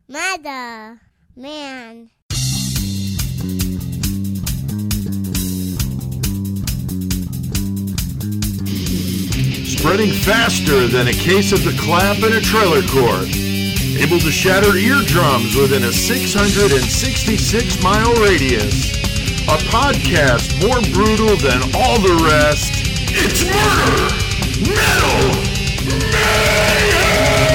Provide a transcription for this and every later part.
Mother, man. Spreading faster than a case of the clap in a trailer court. Able to shatter eardrums within a 666-mile radius. A podcast more brutal than all the rest. It's Murder Metal Mayhem!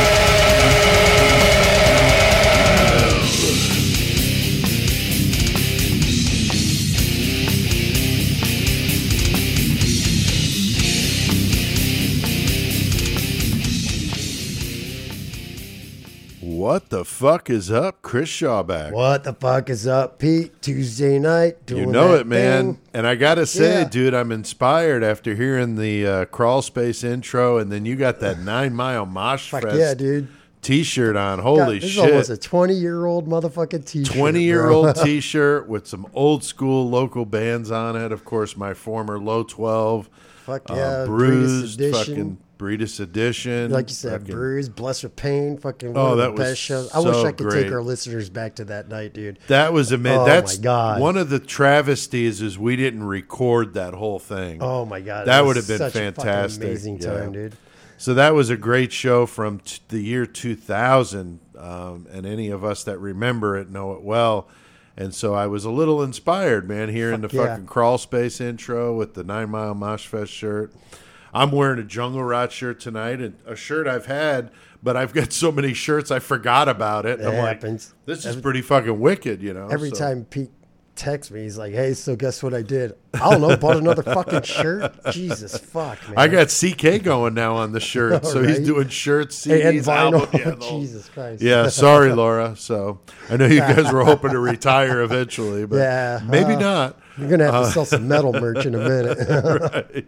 What the fuck is up, Chris Shawback? What the fuck is up, Pete? Tuesday night, doing You know that it, man. thing. And I gotta say, Yeah. dude, I'm inspired after hearing the Crawl Space intro, and then you got that 9 Mile Mosh Fuck Fest yeah, dude. t-shirt on. God, Holy this shit. is almost a 20-year-old motherfucking t-shirt. 20-year-old bro. t-shirt with some old school local bands on it. Of course, my former Low 12, Fuck yeah, Bruised, Breedis fucking Edition. Breedis Edition. Like you said, fucking- Bruised, Bless with Pain, fucking Oh, one of that the was best shows. I wish so I could great. take our listeners back to that night, dude. That was amazing. Oh, That's my God. one of the travesties is we didn't record that whole thing. Oh my God, That it was would have been such a fucking fantastic. amazing time, Yeah. dude. So that was a great show from the year 2000, and any of us that remember it know it well. And so I was a little inspired, man, hearing Fuck the yeah. fucking Crawl Space intro with the 9 Mile Mosh Fest shirt. I'm wearing a Jungle Rot shirt tonight, and a shirt I've had, but I've got so many shirts I forgot about it. It I'm happens. like, this is pretty fucking wicked, you know? Every So- time Pete texts me, he's like, "Hey, so guess what I did? I don't know, bought another fucking shirt. Jesus fuck, man. I got CK going now on the shirt, so he's Right. doing shirts, Hey, and CDs, vinyl. albums. Yeah, the whole- Jesus Christ. Yeah, sorry, Laura. So I know you guys were hoping to retire eventually, but Yeah, maybe not. You're gonna have to sell some metal merch in a minute. Right.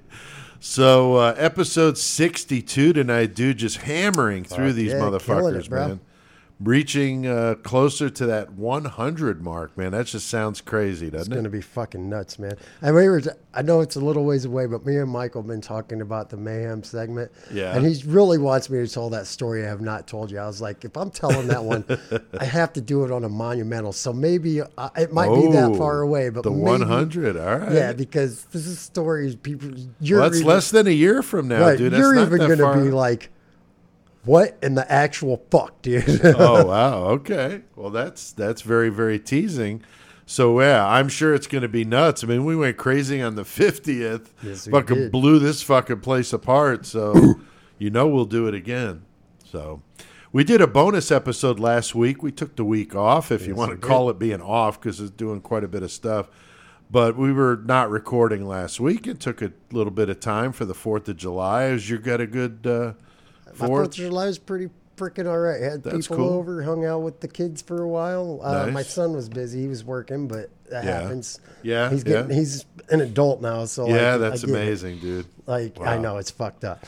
So episode 62 tonight, dude, just hammering through Fuck these yeah, killing motherfuckers, it, bro. man. Reaching closer to that 100 mark, man. That just sounds crazy, It's doesn't going it? to be fucking nuts, man. I know it's a little ways away, but me and Michael have been talking about the Mayhem segment. Yeah. And he really wants me to tell that story I have not told you. I was like, if I'm telling that one, I have to do it on a monumental. So maybe it might be that far away, but the maybe, 100, all right. Yeah, because this is stories people. Well, that's less than a year from now, right, dude. That's you're not even that going to far. be like, what in the actual fuck, dude? Oh wow, okay. Well, that's very, very teasing. So yeah, I'm sure it's going to be nuts. I mean, we went crazy on the 50th. Yes, we fucking did. blew this fucking place apart. So you know we'll do it again. So we did a bonus episode last week. We took the week off, if you Yes, want we to did. call it being off, because it's doing quite a bit of stuff. But we were not recording last week. It took a little bit of time for the 4th of July. As you got a good My 4th of July was pretty freaking all right. Had That's people cool. over, hung out with the kids for a while. Nice. My son was busy; he was working, but that Yeah. happens. Yeah, he's an adult now, so Yeah, I that's get it. amazing, dude. Like Wow. I know it's fucked up.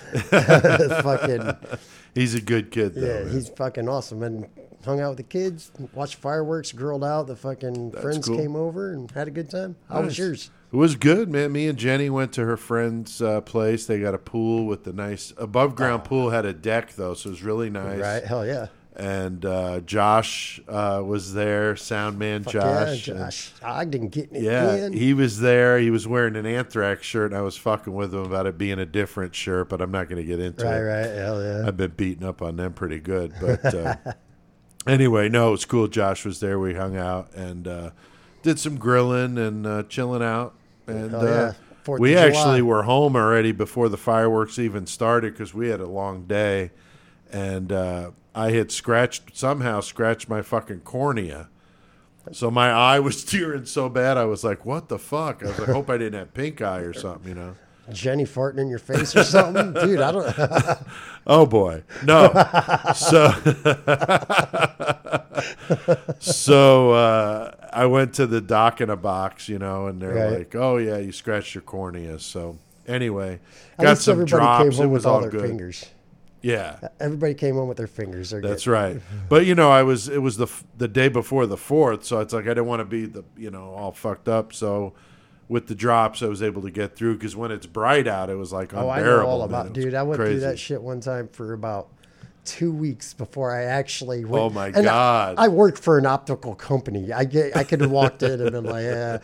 Fucking He's a good kid, though. yeah, man. he's fucking awesome. And hung out with the kids, watched fireworks, grilled out. The fucking friends cool. came over and had a good time. How was Nice. yours? It was good, man. Me and Jenny went to her friend's place. They got a pool with the nice above ground pool. Had a deck though, so it was really nice. Right? Hell yeah. And Josh was there, sound man Fuck Josh. yeah, And- Josh. I didn't get it yeah, in. he was there. He was wearing an Anthrax shirt, and I was fucking with him about it being a different shirt, but I'm not going to get into Right, it. right. Hell yeah. I've been beating up on them pretty good. But anyway, no, it was cool. Josh was there. We hung out and did some grilling and chilling out. And Hell yeah. 4th we of July. actually were home already before the fireworks even started because we had a long day. And I had somehow scratched my fucking cornea. So my eye was tearing so bad. I was like, what the fuck? I was like, hope I didn't have pink eye or something, you know? Jenny farting in your face or something, dude. I don't. Oh boy, no. So I went to the doc in a box, you know, and they're Right. like, "Oh yeah, you scratched your cornea." So anyway, At got least some everybody drops. came home It was with all all their good. fingers. Yeah, Everybody came home with their fingers. They're that's good. right. But you know, it was the day before the 4th, so it's like I didn't want to be all fucked up. So with the drops, I was able to get through because when it's bright out, it was like Oh, unbearable. I know all man. about, It was dude. I went through crazy. that shit one time for about 2 weeks before I actually went. Oh, my and God. I worked for an optical company. I could have walked in and been like, yeah.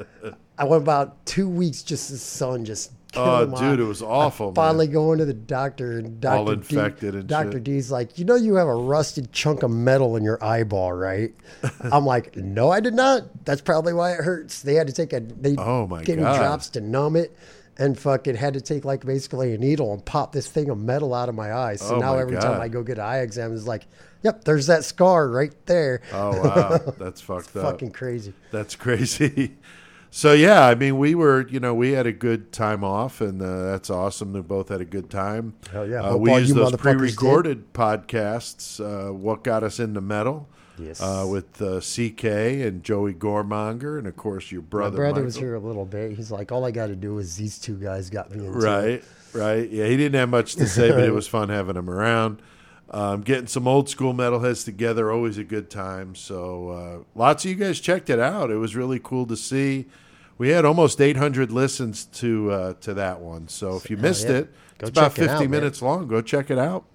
I went about 2 weeks just the sun just Oh, killed dude, it was awful, man. Finally going to the doctor, and All infected and Dr. shit. D's like, you know, you have a rusted chunk of metal in your eyeball, right? I'm like, no, I did not. That's probably why it hurts. They had to Oh, my gave me God. drops to numb it, and fucking had to take like basically a needle and pop this thing of metal out of my eye. So Oh, now my every God. time I go get an eye exam, it's like, yep, there's that scar right there. Oh, wow. That's fucked up. Fucking crazy. That's crazy. So, yeah, I mean, we had a good time off, and that's awesome. We both had a good time. Hell yeah. Hope We all used you those motherfuckers pre-recorded podcasts, What Got Us Into Metal, Yes. with CK and Joey Gormonger, and, of course, your My brother brother was Michael. here a little bit. He's like, all I got to do is these two guys got me into it. Right. Yeah, he didn't have much to say, but it was fun having him around. Getting some old school metalheads together, always a good time. So lots of you guys checked it out. It was really cool to see. We had almost 800 listens to that one. So if you missed yeah. it, Go it's about check it 50 out, man. minutes long. Go check it out.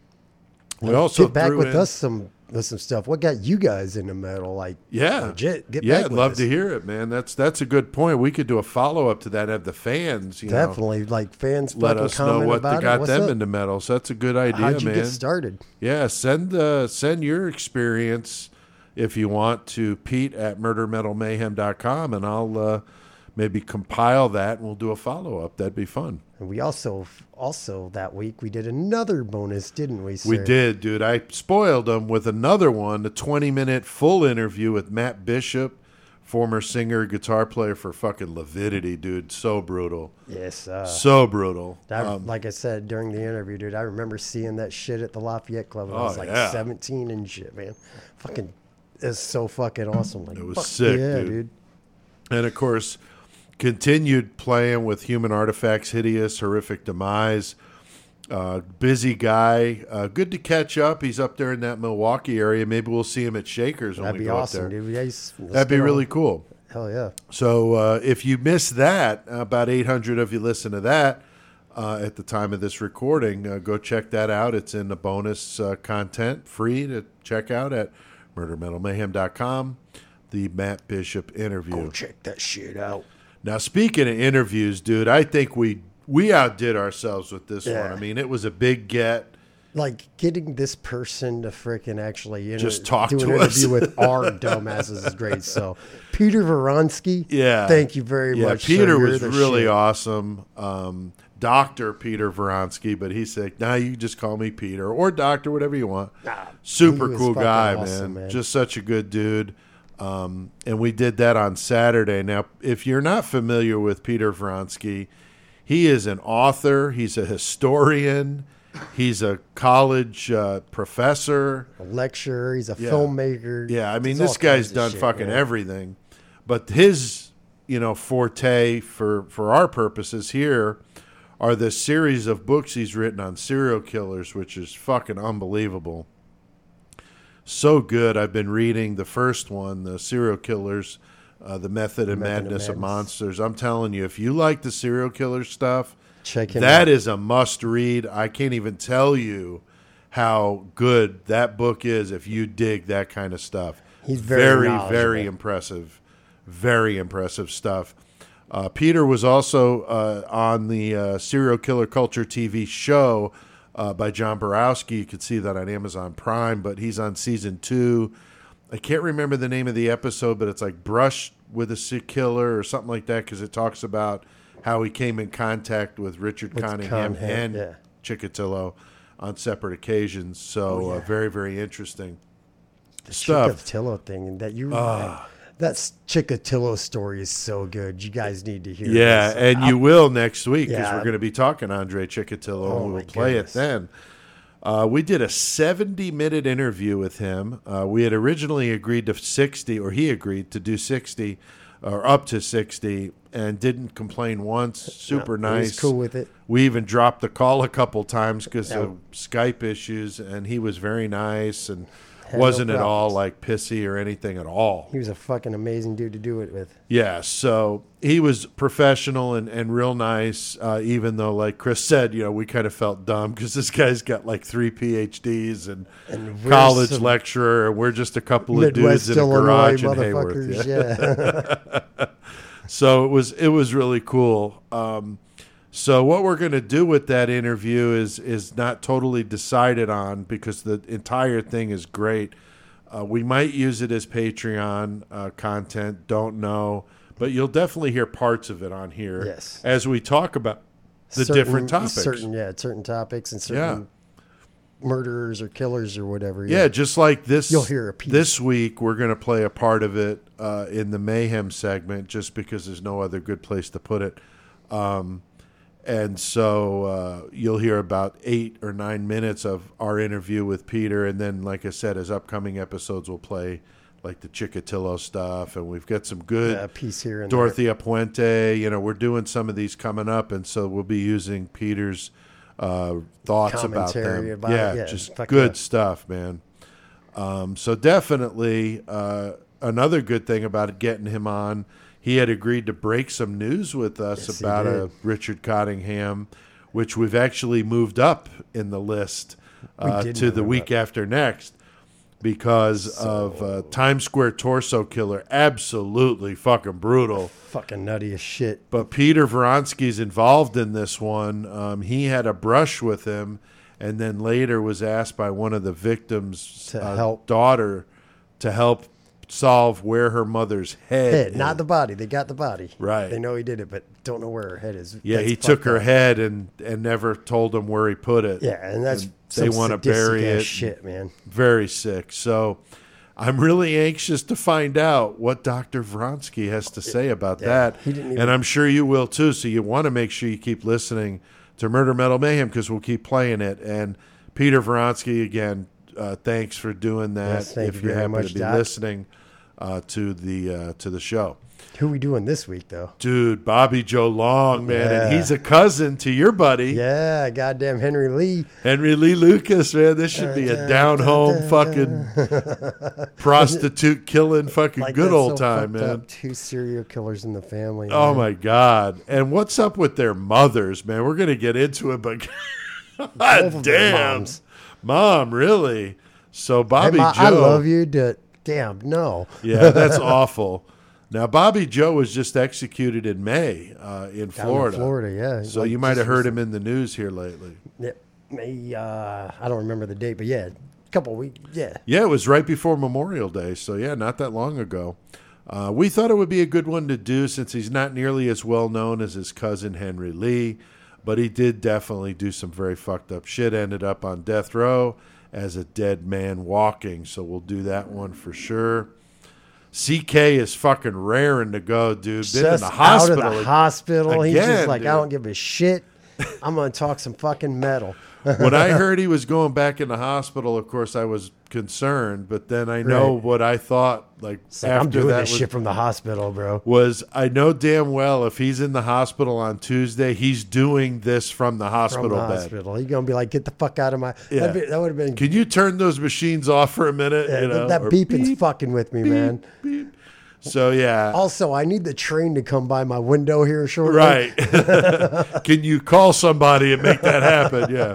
We also get back threw with in- us with some stuff. What got you guys into metal? Like, Yeah, legit. Get yeah, back I'd with love us. to hear it, man. That's a good point. We could do a follow up to that. Have the fans, you know, Definitely, like fans let fucking us know comment what about got it. What's them up? into metal. So that's a good idea, How'd you man. get started? Yeah, send your experience if you want to Pete at murdermetalmayhem.com, and I'll maybe compile that and we'll do a follow up. That'd be fun. And we also that week we did another bonus, didn't we? Sir? We did, dude. I spoiled them with another one, a 20-minute full interview with Matt Bishop, former singer, guitar player for fucking Lividity, dude. So brutal. Yes. So brutal. Like I said during the interview, dude, I remember seeing that shit at the Lafayette Club when I Oh, was like yeah. 17 and shit, man. Fucking, it's so fucking awesome. Like, It was fuck sick, yeah, dude. And, of course, continued playing with Human Artifacts, Hideous, Horrific Demise. Busy guy. Good to catch up. He's up there in that Milwaukee area. Maybe we'll see him at Shakers when That'd we be go awesome, up there. dude. Yeah, let's That'd be get really on. cool. Hell yeah. So if you missed that, about 800 of you listen to that at the time of this recording, go check that out. It's in the bonus content, free to check out at murdermetalmayhem.com, the Matt Bishop interview. Go check that shit out. Now, speaking of interviews, dude, I think we outdid ourselves with this Yeah. one. I mean, it was a big get. Like getting this person to freaking actually Just talk do to an interview us. with our dumbasses is great. So, Peter Vronsky, Yeah. thank you very much. sir. Peter You're was the really shit. awesome. Dr. Peter Vronsky, but he said, nah, you can just call me Peter or Doctor, whatever you want. Super he was cool fucking guy, awesome, man. man. Just such a good dude. And we did that on Saturday. Now, if you're not familiar with Peter Vronsky, he is an author. He's a historian. He's a college professor. A lecturer. He's a Yeah. filmmaker. Yeah, I mean, Does all this guy's kinds of done shit, fucking man. everything. But his, forte for our purposes here are the series of books he's written on serial killers, which is fucking unbelievable. So good. I've been reading the first one, the serial killers, the Method and Madness of Monsters. I'm telling you, if you like the serial killer stuff, Check him that out. is a must read. I can't even tell you how good that book is if you dig that kind of stuff. He's very knowledgeable. very impressive. Very impressive stuff. Peter was also on the Serial Killer Culture TV show by John Borowski. You could see that on Amazon Prime, but he's on season 2. I can't remember the name of the episode, but it's like Brush with a Sick Killer or something like that, because it talks about how he came in contact with Richard Cunningham and yeah. Chikatilo on separate occasions. So very, very interesting The stuff. Chikatilo thing, and that that Chikatilo story is so good. You guys need to hear. Yeah, this. and you will next week, because Yeah. we're going to be talking Andre Chikatilo, Oh, and my we'll play goodness. it then. We did a 70-minute interview with him. We had originally agreed to 60, or he agreed to do 60, or up to 60, and didn't complain once. Super No, he nice. was cool with it. We even dropped the call a couple times because Yeah. of Skype issues, and he was very nice. And Had Wasn't no at all problems. like pissy or anything at all. He was a fucking amazing dude to do it with. Yeah, so he was professional and real nice, even though, like Chris said, we kind of felt dumb because this guy's got like 3 PhDs and we're college some lecturer, and we're just a couple Midwest of dudes in a Illinois garage in Hayworth. motherfuckers. Yeah. So it was really cool. So what we're going to do with that interview is not totally decided on because the entire thing is great. We might use it as Patreon content, don't know. But you'll definitely hear parts of it on here Yes. as we talk about the different topics. Certain topics and certain murderers or killers or whatever. Yeah, just like this. You'll hear a piece. This week, we're going to play a part of it in the Mayhem segment just because there's no other good place to put it. And so you'll hear about 8 or 9 minutes of our interview with Peter. And then, like I said, as upcoming episodes, we'll play like the Chikatilo stuff. And we've got some good piece here and Dorothea Puente. We're doing some of these coming up. And so we'll be using Peter's thoughts about Commentary them. about it. Yeah, just fuck good yeah. stuff, man. So definitely another good thing about getting him on, he had agreed to break some news with us Yes, he about did. Richard Cottingham, which we've actually moved up in the list did to move the him week after next because of Times Square Torso Killer. Absolutely fucking brutal. Fucking nutty as shit. But Peter Vronsky's involved in this one. He had a brush with him, and then later was asked by one of the victims' To help. daughter to help solve where her mother's head Not is. the body. They got the body. Right. They know he did it, but don't know where her head is. Yeah, That's he took fucked her up. head and never told him where he put it. Yeah, and that's they some want to sadistic bury ass it. shit, man. Very sick. So I'm really anxious to find out what Dr. Vronsky has to say about that. he didn't even- And I'm sure you will too. So you want to make sure you keep listening to Murder Metal Mayhem because we'll keep playing it. And Peter Vronsky, again, thanks for doing that. Yes, thank if you you very happen much, to be Doc. listening to the show. Who we doing this week, though? Dude, Bobby Joe Long, man. And Yeah. he's a cousin to your buddy. Yeah, goddamn Henry Lee. Henry Lee Lucas, man. This should be a down home fucking prostitute killing fucking Like, good that's old so time, fucked man. up. 2 serial killers in the family. Oh man. my God. And what's up with their mothers, man? We're going to get into it, but Both God of their damn. moms. Mom, really? So Hey, Bobby Ma, Joe. I love you. Damn, no. Yeah, that's awful. Now, Bobby Joe was just executed in May in Down Florida. in Florida, yeah. So Like, you might just have heard him in the news here lately. Yeah, May, I don't remember the date, but yeah, a couple weeks. Yeah. Yeah, it was right before Memorial Day. So, yeah, not that long ago. We thought it would be a good one to do since he's not nearly as well known as his cousin Henry Lee. But he did definitely do some very fucked up shit. Ended up on death row as a dead man walking. So we'll do that one for sure. CK is fucking raring to go, dude. Been in Just the hospital. out of the hospital. He's again, just like, dude. I don't give a shit. I'm going to talk some fucking metal. When I heard he was going back in the hospital, of course, I was concerned. But then I know Right. what I thought. Like It's like, after I'm doing that this shit from the hospital, bro. was I know damn well if he's in the hospital on Tuesday, he's doing this from the From hospital the bed. hospital. He's going to be like, get the fuck out of my... Yeah. That would have been... Can you turn those machines off for a minute? yeah, you know, that or beeping's beep, fucking with me, man. beep. So yeah, Also, I need the train to come by my window here shortly. right. Can you call somebody and make that happen? Yeah.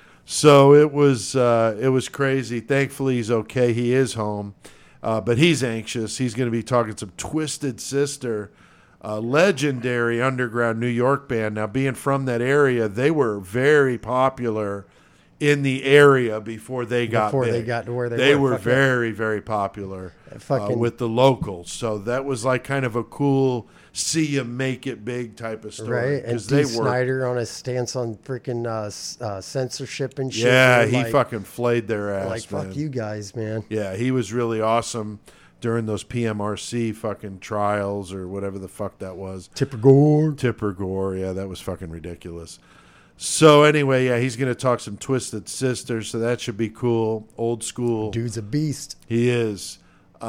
So it was crazy. Thankfully, he's okay. He is home, but he's anxious. He's going to be talking some Twisted Sister, legendary underground New York band. Now, being from that area, they were very popular in the area before they got Before they big. got to where they were. were Fuck yeah. very, very popular Fucking- with the locals. So that was like kind of a cool see you make it big type of story. Right, and 'Cause Dee they were, Snider on his stance on freaking censorship and shit. yeah, man, he like, fucking flayed their ass. like man. fuck you guys, man. Yeah, he was really awesome during those PMRC fucking trials or whatever the fuck that was. Tipper Gore. Tipper Gore, yeah, that was fucking ridiculous. So anyway, yeah, he's going to talk some Twisted Sisters, so that should be cool. Old school. Dude's a beast. He is.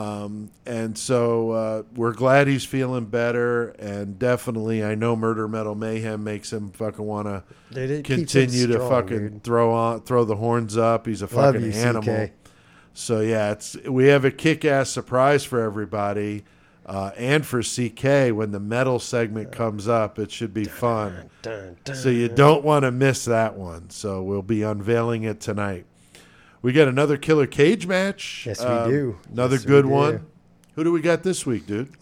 And so we're glad he's feeling better, and definitely I know Murder Metal Mayhem makes him fucking want to Dude, it keeps him continue to strong, fucking dude. throw the horns up. He's a Love fucking you, animal. CK. So yeah, we have a kick-ass surprise for everybody, and for CK when the metal segment comes up. It should be fun. So you don't want to miss that one. So we'll be unveiling it tonight. We got another killer cage match. Yes, we do. Another Yes, we good do. one. Who do we got this week, dude?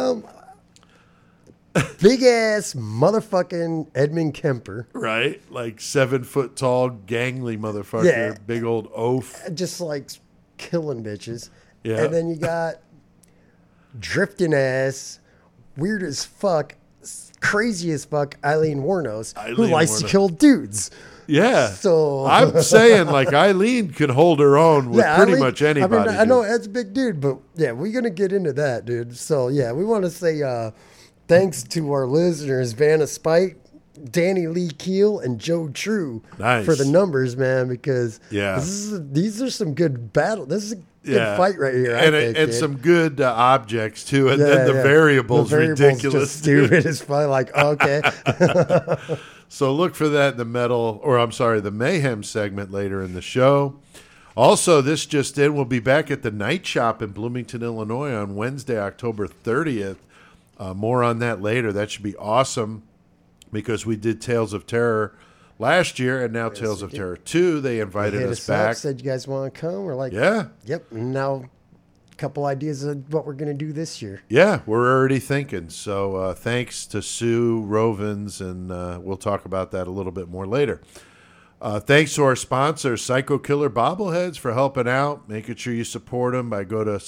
Big ass motherfucking Edmund Kemper. Right, like 7 foot tall, gangly motherfucker, Yeah. big old oaf. Just like killing bitches. Yeah. And then you got drifting ass, weird as fuck, crazy as fuck Eileen Warnos, who Eileen likes to Wuornos. kill dudes. Yeah. So I'm saying, like, Eileen can hold her own with pretty Eileen- much anybody. I know dude. Ed's a big dude, but yeah, we're gonna get into that, dude. So yeah, we want to say thanks to our listeners, Vanna Spite, Danny Lee Keel, and Joe True Nice. for the numbers, man. Because Yeah. these are some good battle. This is a good Yeah. fight right here. and I think, and kid. some good objects, too. And Yeah, then the yeah. variables, The variables ridiculous. just stupid. It's probably like okay. So look for that in the Mayhem segment later in the show. Also, this just in, we'll be back at the Night Shop in Bloomington, Illinois on Wednesday, October 30th. More on that later. That should be awesome because we did Tales of Terror last year and now Tales of Terror 2. They invited Hit us up, back. said you guys want to come. We're like, Yeah. yep. Now, a couple ideas of what we're gonna do this year. Yeah, we're already thinking. So thanks to Sue Rovens, and we'll talk about that a little bit more later. Thanks to our sponsor, Psycho Killer Bobbleheads, for helping out, making sure you support them by going to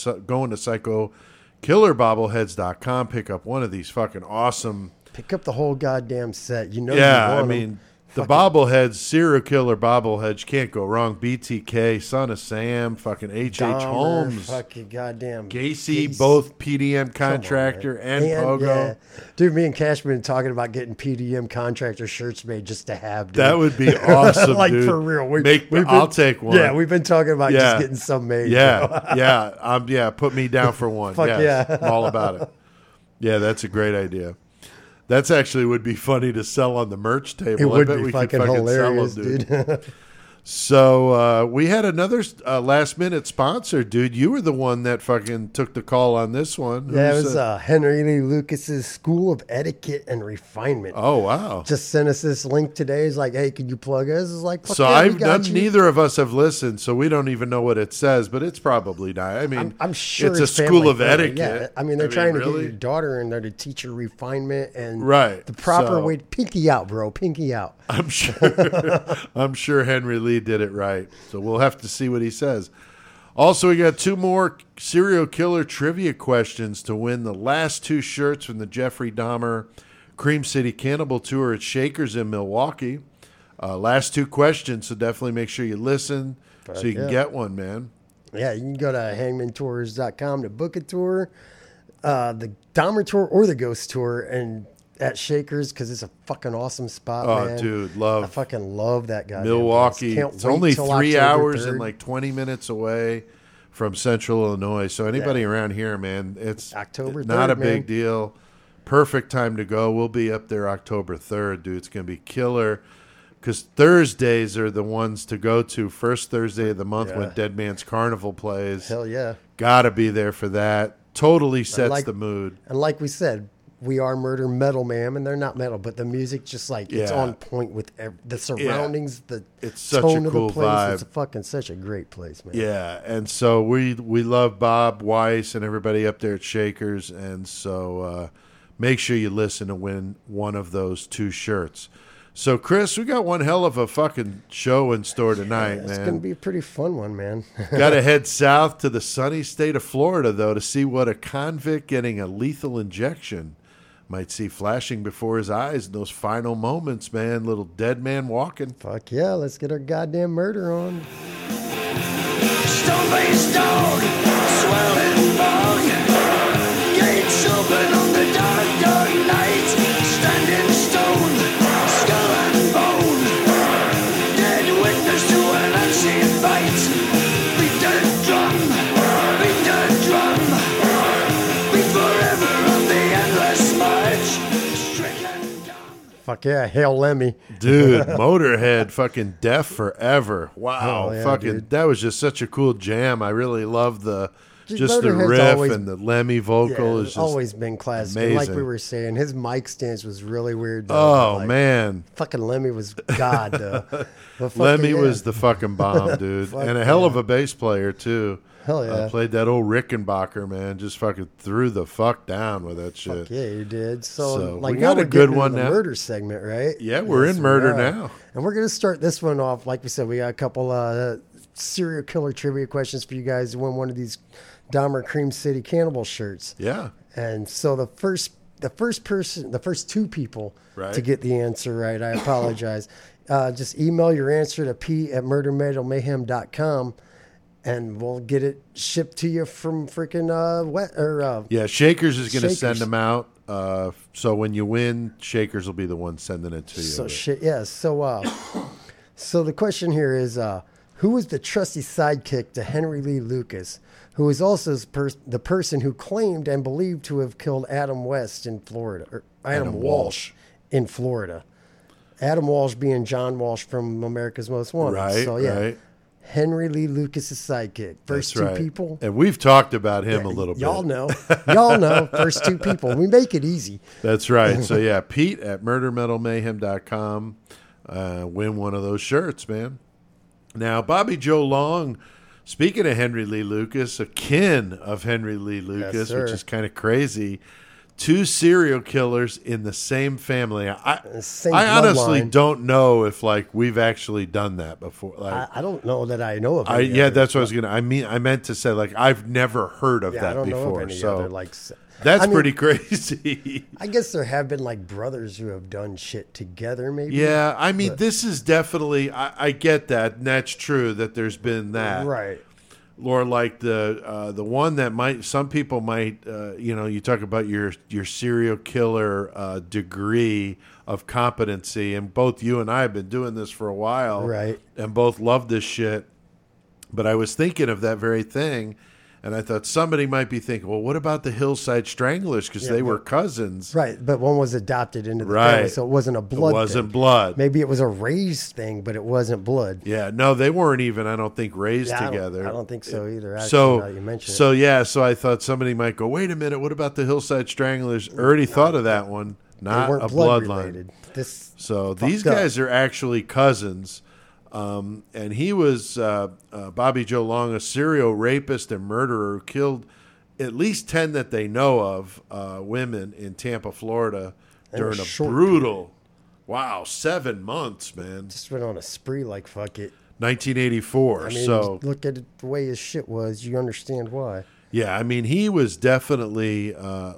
psychokillerbobbleheads.com. Pick up one of these fucking awesome. Pick up the whole goddamn set. You know. Yeah, you I want 'em. mean, the bobbleheads, serial killer bobbleheads, can't go wrong. BTK, Son of Sam, fucking H.H. Dahmer, Holmes, fucking goddamn Gacy, both PDM contractor and Pogo. Yeah. Dude, me and Cash been talking about getting PDM contractor shirts made just to have. Dude. That would be awesome, like dude. for real. I'll take one. Yeah, we've been talking about Yeah. just getting some made. bro. Yeah. Put me down for one. Fuck Yes, yeah. I'm all about it. Yeah, that's a great idea. That's actually would be funny to sell on the merch table. It would I bet be we fucking could hilarious, sell them, dude. So we had another last minute sponsor, dude. You were the one that fucking took the call on this one. Yeah, it Who's was that? Henry Lee Lucas's School of Etiquette and Refinement. Oh wow. Just sent us this link today. He's like, "Hey, can you plug us?" It's like, fuck So yeah, we I've got done. you. Neither of us have listened, so we don't even know what it says. But it's probably not. I mean, I'm sure it's a family school of friendly. etiquette. Yeah, I mean, they're trying to really? get your daughter in there to teach her refinement and Right, the proper so- way. Pinky out, bro. Pinky out. I'm sure. I'm sure Henry Lee did it right. So we'll have to see what he says. Also, we got 2 more serial killer trivia questions to win the last 2 shirts from the Jeffrey Dahmer Cream City Cannibal Tour at Shakers in Milwaukee. Last 2 questions, so definitely make sure you listen so you can yeah. get one, man. Yeah, you can go to hangmantours.com to book a tour, the Dahmer tour or the Ghost tour, and at Shakers because it's a fucking awesome spot, Oh, man. dude, I love fucking love that guy. Milwaukee. It's only 3 hours and and like 20 minutes away from Central Illinois. So anybody around here, man, it's October not 3rd, a big man. deal. Perfect time to go. We'll be up there October 3rd, dude. It's going to be killer because Thursdays are the ones to go to. First Thursday of the month when Yeah. Dead Man's Carnival plays. Hell yeah. Got to be there for that. Totally sets like- the mood. And like we said, we are murder metal, ma'am, and they're not metal, but the music just like it's Yeah. on point with the surroundings, the It's such tone a of cool the place. vibe. It's fucking such a great place, man. Yeah, and so we love Bob Weiss and everybody up there at Shakers, and so make sure you listen to win one of those 2 shirts. So, Chris, we got one hell of a fucking show in store tonight, It's gonna man. be a pretty fun one, man. Got to head south to the sunny state of Florida, though, to see what a convict getting a lethal injection might see flashing before his eyes in those final moments, man. Little dead man walking. Fuck yeah, let's get our goddamn murder on. Stone by stone, swelling bone. Gates open on the dark, dark night. Standing stone, skull and bone. Dead witness to an unseen fight. Beat the drum, beat the drum. Beat forever on the endless march. Stricken down. Fuck yeah, Hail Lemmy. Dude, Motorhead, fucking deaf forever. Wow, Oh, yeah, fucking dude. that was just such a cool jam. I really love the Just the Motorhead's riff always- and the Lemmy vocal Yeah, is it's just always been classic. And like we amazing. were saying, his mic stance was really weird. Though, Oh but, like, man, fucking Lemmy was God though. But fucking Lemmy yeah. was the fucking bomb, dude, Fuck and a hell yeah. of a bass player too. Hell yeah. Played that old Rickenbacker, man. Just fucking threw the fuck down with that Fuck shit. yeah, you did. So, So, like we now got a we're good getting one into the now. murder segment, right? Yeah, we're in we murder are. now. And we're gonna start this one off. Like we said, we got a couple serial killer trivia questions for you guys to win one of these Dahmer Cream City Cannibal shirts. Yeah, And so the first two people Right. to get the answer right, I apologize. Just email your answer to p@murdermetalmayhem.com and we'll get it shipped to you from freaking yeah. Shakers is going to send Shakers. them out. So when you win, Shakers will be the one sending it to you. So shit, yeah. So the question here is, who was the trusty sidekick to Henry Lee Lucas, who was also the person who claimed and believed to have killed Adam West in Florida, or Adam Walsh in Florida? Adam Walsh being John Walsh from America's Most Wanted. Right, So yeah, right. Henry Lee Lucas's sidekick. First That's two right. people. And we've talked about him a little bit. Y'all know. Y'all know. First two people. We make it easy. That's right. So yeah, Pete at murdermetalmayhem.com. Win one of those shirts, man. Now, Bobby Joe Long, speaking of Henry Lee Lucas, a kin of Henry Lee Lucas, sir. which is kind of crazy. Two serial killers in the same family. I Same honestly bloodline. don't know if like we've actually done that before. Like, I don't know that I know of any yeah, other. that's what I was gonna. I meant to say like I've never heard of Yeah, that I don't know before. of any So other like. that's I mean, pretty crazy. I guess there have been like brothers who have done shit together, maybe. Yeah, I mean, this is definitely. I get that, and that's true that there's been that. Right. Or like the one that might some people might you talk about your serial killer degree of competency, and both you and I have been doing this for a while, Right. And both love this shit. But I was thinking of that very thing, and I thought somebody might be thinking, well, what about the Hillside Stranglers because they were cousins, Right, but one was adopted into the Right. family, so it wasn't a blood. It wasn't thing. blood. Maybe it was a raised thing, but it wasn't blood. Yeah, no, they weren't even. I don't think raised Yeah, together. I don't think so either. Actually, So, now that you mention so it. yeah, so I thought somebody might go, wait a minute, what about the Hillside Stranglers? Already thought of that one, They not weren't a blood bloodline. related. This So these fucked up. guys are actually cousins. And he was Bobby Joe Long, a serial rapist and murderer who killed at least 10 that they know of women in Tampa, Florida during a short brutal, 7 months, man. just went on a spree like fuck it. 1984. I mean, so look at it, the way his shit was. You understand why? yeah, I mean, he was definitely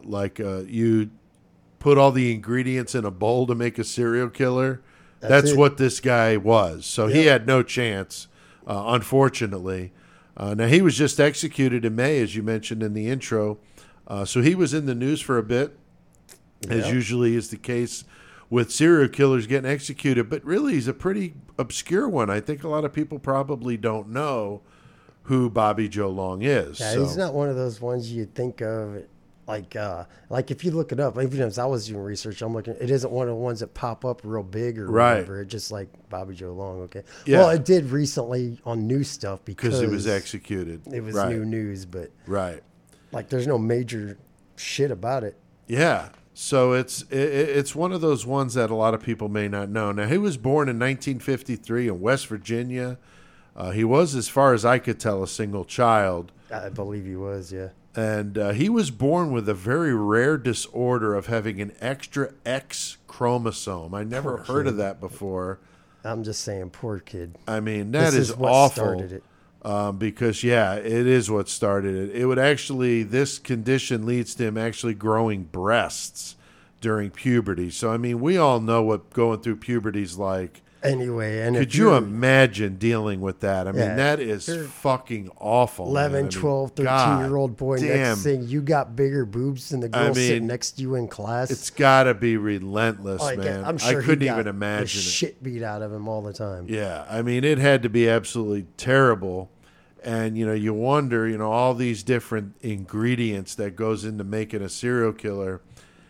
you put all the ingredients in a bowl to make a serial killer. That's it. what this guy was. So he had no chance, unfortunately. Now, he was just executed in May, as you mentioned in the intro. So he was in the news for a bit, as Yeah. usually is the case with serial killers getting executed. But really, he's a pretty obscure one. I think a lot of people probably don't know who Bobby Joe Long is. Yeah, so. he's not one of those ones you think of. Like if you look it up, even as I was doing research, I'm looking. It isn't one of the ones that pop up real big or Right. whatever. It's just like Bobby Joe Long. Okay. Yeah. Well, it did recently on new stuff because he was executed. It was right. new news, but Right. like there's no major shit about it. Yeah. So it's one of those ones that a lot of people may not know. Now, he was born in 1953 in West Virginia. He was, as far as I could tell, a single child. I believe he was. Yeah. And he was born with a very rare disorder of having an extra X chromosome. I never Poor heard of kid. that before. I'm just saying, poor kid. I mean, that This is what awful. started it. Because, yeah, it is what started it. It would actually, this condition leads to him actually growing breasts during puberty. So, I mean, we all know what going through puberty is like. Anyway, and Could if you you're imagine dealing with that? I mean, Yeah, that is you're fucking awful. 11, man. I mean, 12, God 13-year-old boy, damn. next thing you got bigger boobs than the girl I sitting mean, next to you in class. It's got to be relentless, Like, man. I'm sure I couldn't he got even the imagine it. shit beat out of him all the time. Yeah, I mean, it had to be absolutely terrible. And, you wonder, all these different ingredients that goes into making a serial killer.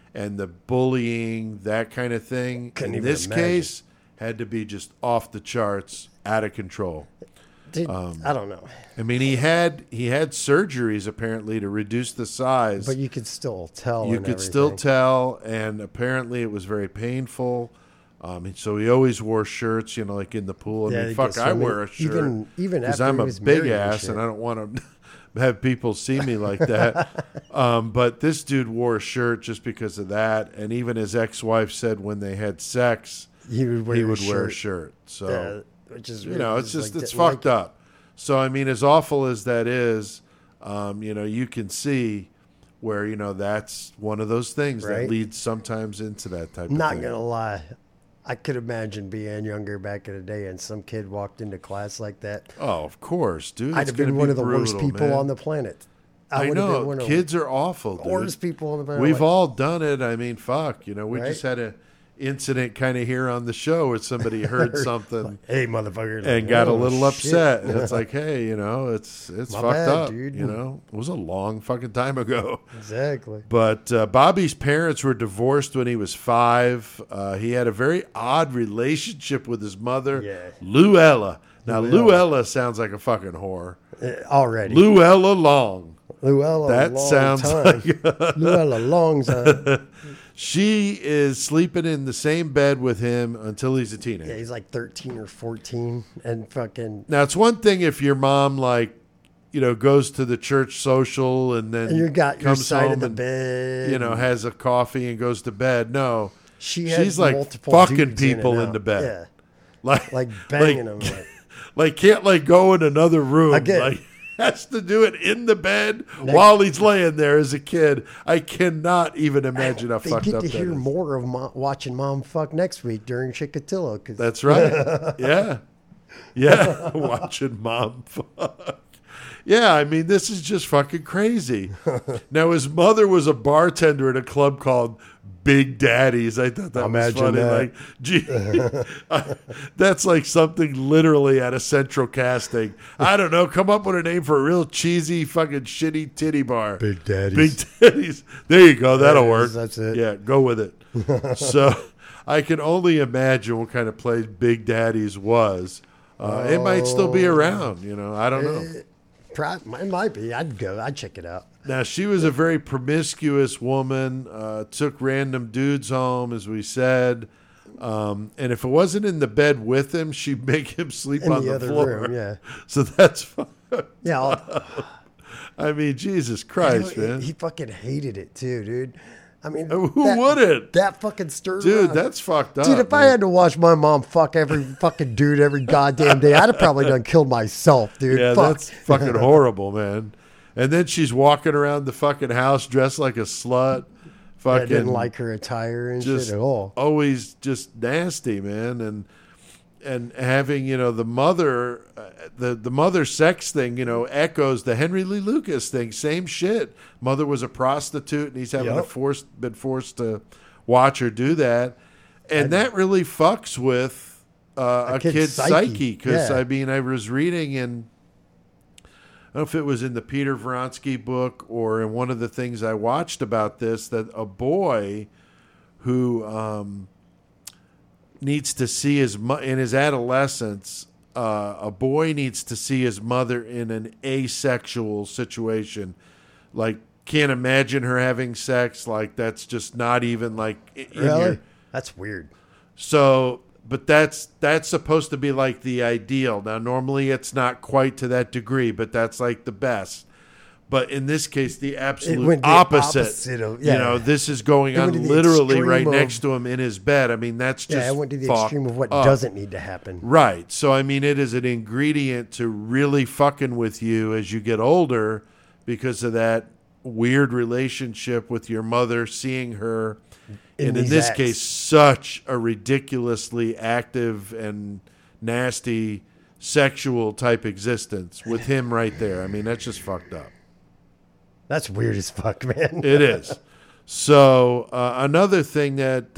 and the bullying, that kind of thing, Couldn't in even this imagine. case, had to be just off the charts, out of control. Dude, I don't know. I mean, he had surgeries apparently to reduce the size. But you could still tell. You and could still everything. tell, and apparently it was very painful. So he always wore shirts, like in the pool. I Yeah, mean, you fuck, get I swimming. wear a shirt Even because after I'm he a was big married and ass, shit. and I don't want to have people see me like that. But this dude wore a shirt just because of that, and even his ex-wife said when they had sex, He would wear, he a would shirt. wear a shirt. So which is it's just like, it's didn't like fucked up. So I mean, as awful as that is, you can see where that's one of those things Right. that leads sometimes into that type of Not thing. gonna lie, I could imagine being younger back in the day, and some kid walked into class like that. Oh, of course, dude. I'd It's have been gonna one be of the worst brutal, people man. on the planet. I would have know been one of kids are awful, the dude. worst people on the planet. We've Like, all done it. I mean, fuck. We Right? just had a incident kind of here on the show where somebody heard something hey, motherfucker, and like, got a oh, little shit. upset. And it's like, hey, it's My fucked bad, up. dude. It was a long fucking time ago. Exactly. But Bobby's parents were divorced when he was 5. He had a very odd relationship with his mother, Yeah. Luella. Now, Luella. Luella sounds like a fucking whore. Already, Luella Long. Luella. That long sounds time. Luella long time. She is sleeping in the same bed with him until he's a teenager. Yeah, he's like 13 or 14, and fucking. Now, it's one thing if your mom, goes to the church social and then And you got your comes side home of the and, bed. has a coffee and goes to bed. No. She had She's like multiple fucking dudes in people and into out. bed. Yeah, Like banging them. Like, can't go in another room. Again. Has to do it in the bed while he's laying there as a kid. I cannot even imagine how they fucked get up to that hear is. more of watching mom fuck next week during Chikatilo. Cause That's right. Yeah. Watching mom fuck. Yeah, I mean, this is just fucking crazy. Now, his mother was a bartender at a club called Big Daddy's. I thought that was Imagine funny. that. Like, gee, that's like something literally out of Central Casting. I don't know. Come up with a name for a real cheesy, fucking shitty titty bar. Big Daddy's. Big Daddy's. There you go. That'll There it work. is. That's it. Yeah, go with it. So I can only imagine what kind of place Big Daddy's was. It might still be around. I don't know. It might be. I'd go. I'd check it out. Now, she was a very promiscuous woman, took random dudes home, as we said. And if it wasn't in the bed with him, she'd make him sleep In on the the other floor. room, yeah. So that's fun. Yeah. I mean, Jesus Christ, man. He fucking hated it too, dude. I mean, Who wouldn't? That fucking stirred Dude, around. that's fucked up. Dude, if I man. had to watch my mom fuck every fucking dude every goddamn day, I'd have probably done killed myself, dude. Yeah, Fuck. that's fucking horrible, man. And then she's walking around the fucking house dressed like a slut. I Fucking didn't like her attire and just shit at all. always just nasty, man. And having the mother, the mother sex thing, echoes the Henry Lee Lucas thing. Same shit. Mother was a prostitute, and he's having Yep. been forced to watch her do that, and that really fucks with a kid's psyche. Because Yeah. I mean, I was reading in. I don't know if it was in the Peter Vronsky book or in one of the things I watched about this, that a boy who needs to see in his adolescence, a boy needs to see his mother in an asexual situation. Like, can't imagine her having sex. Like, that's just not even like in Really? That's weird. So, but that's supposed to be like the ideal. Now, normally it's not quite to that degree, but that's like the best. But in this case, the absolute went the opposite. opposite of- yeah. This is going It went on to the literally extreme right of- next to him in his bed. I mean, that's just Yeah, I went to the fucked extreme of what up. doesn't need to happen. Right. So, I mean, it is an ingredient to really fucking with you as you get older because of that weird relationship with your mother, seeing her, and in these this acts. case, such a ridiculously active and nasty sexual type existence with him right there. I mean, that's just fucked up. That's weird as fuck, man. It is. So another thing that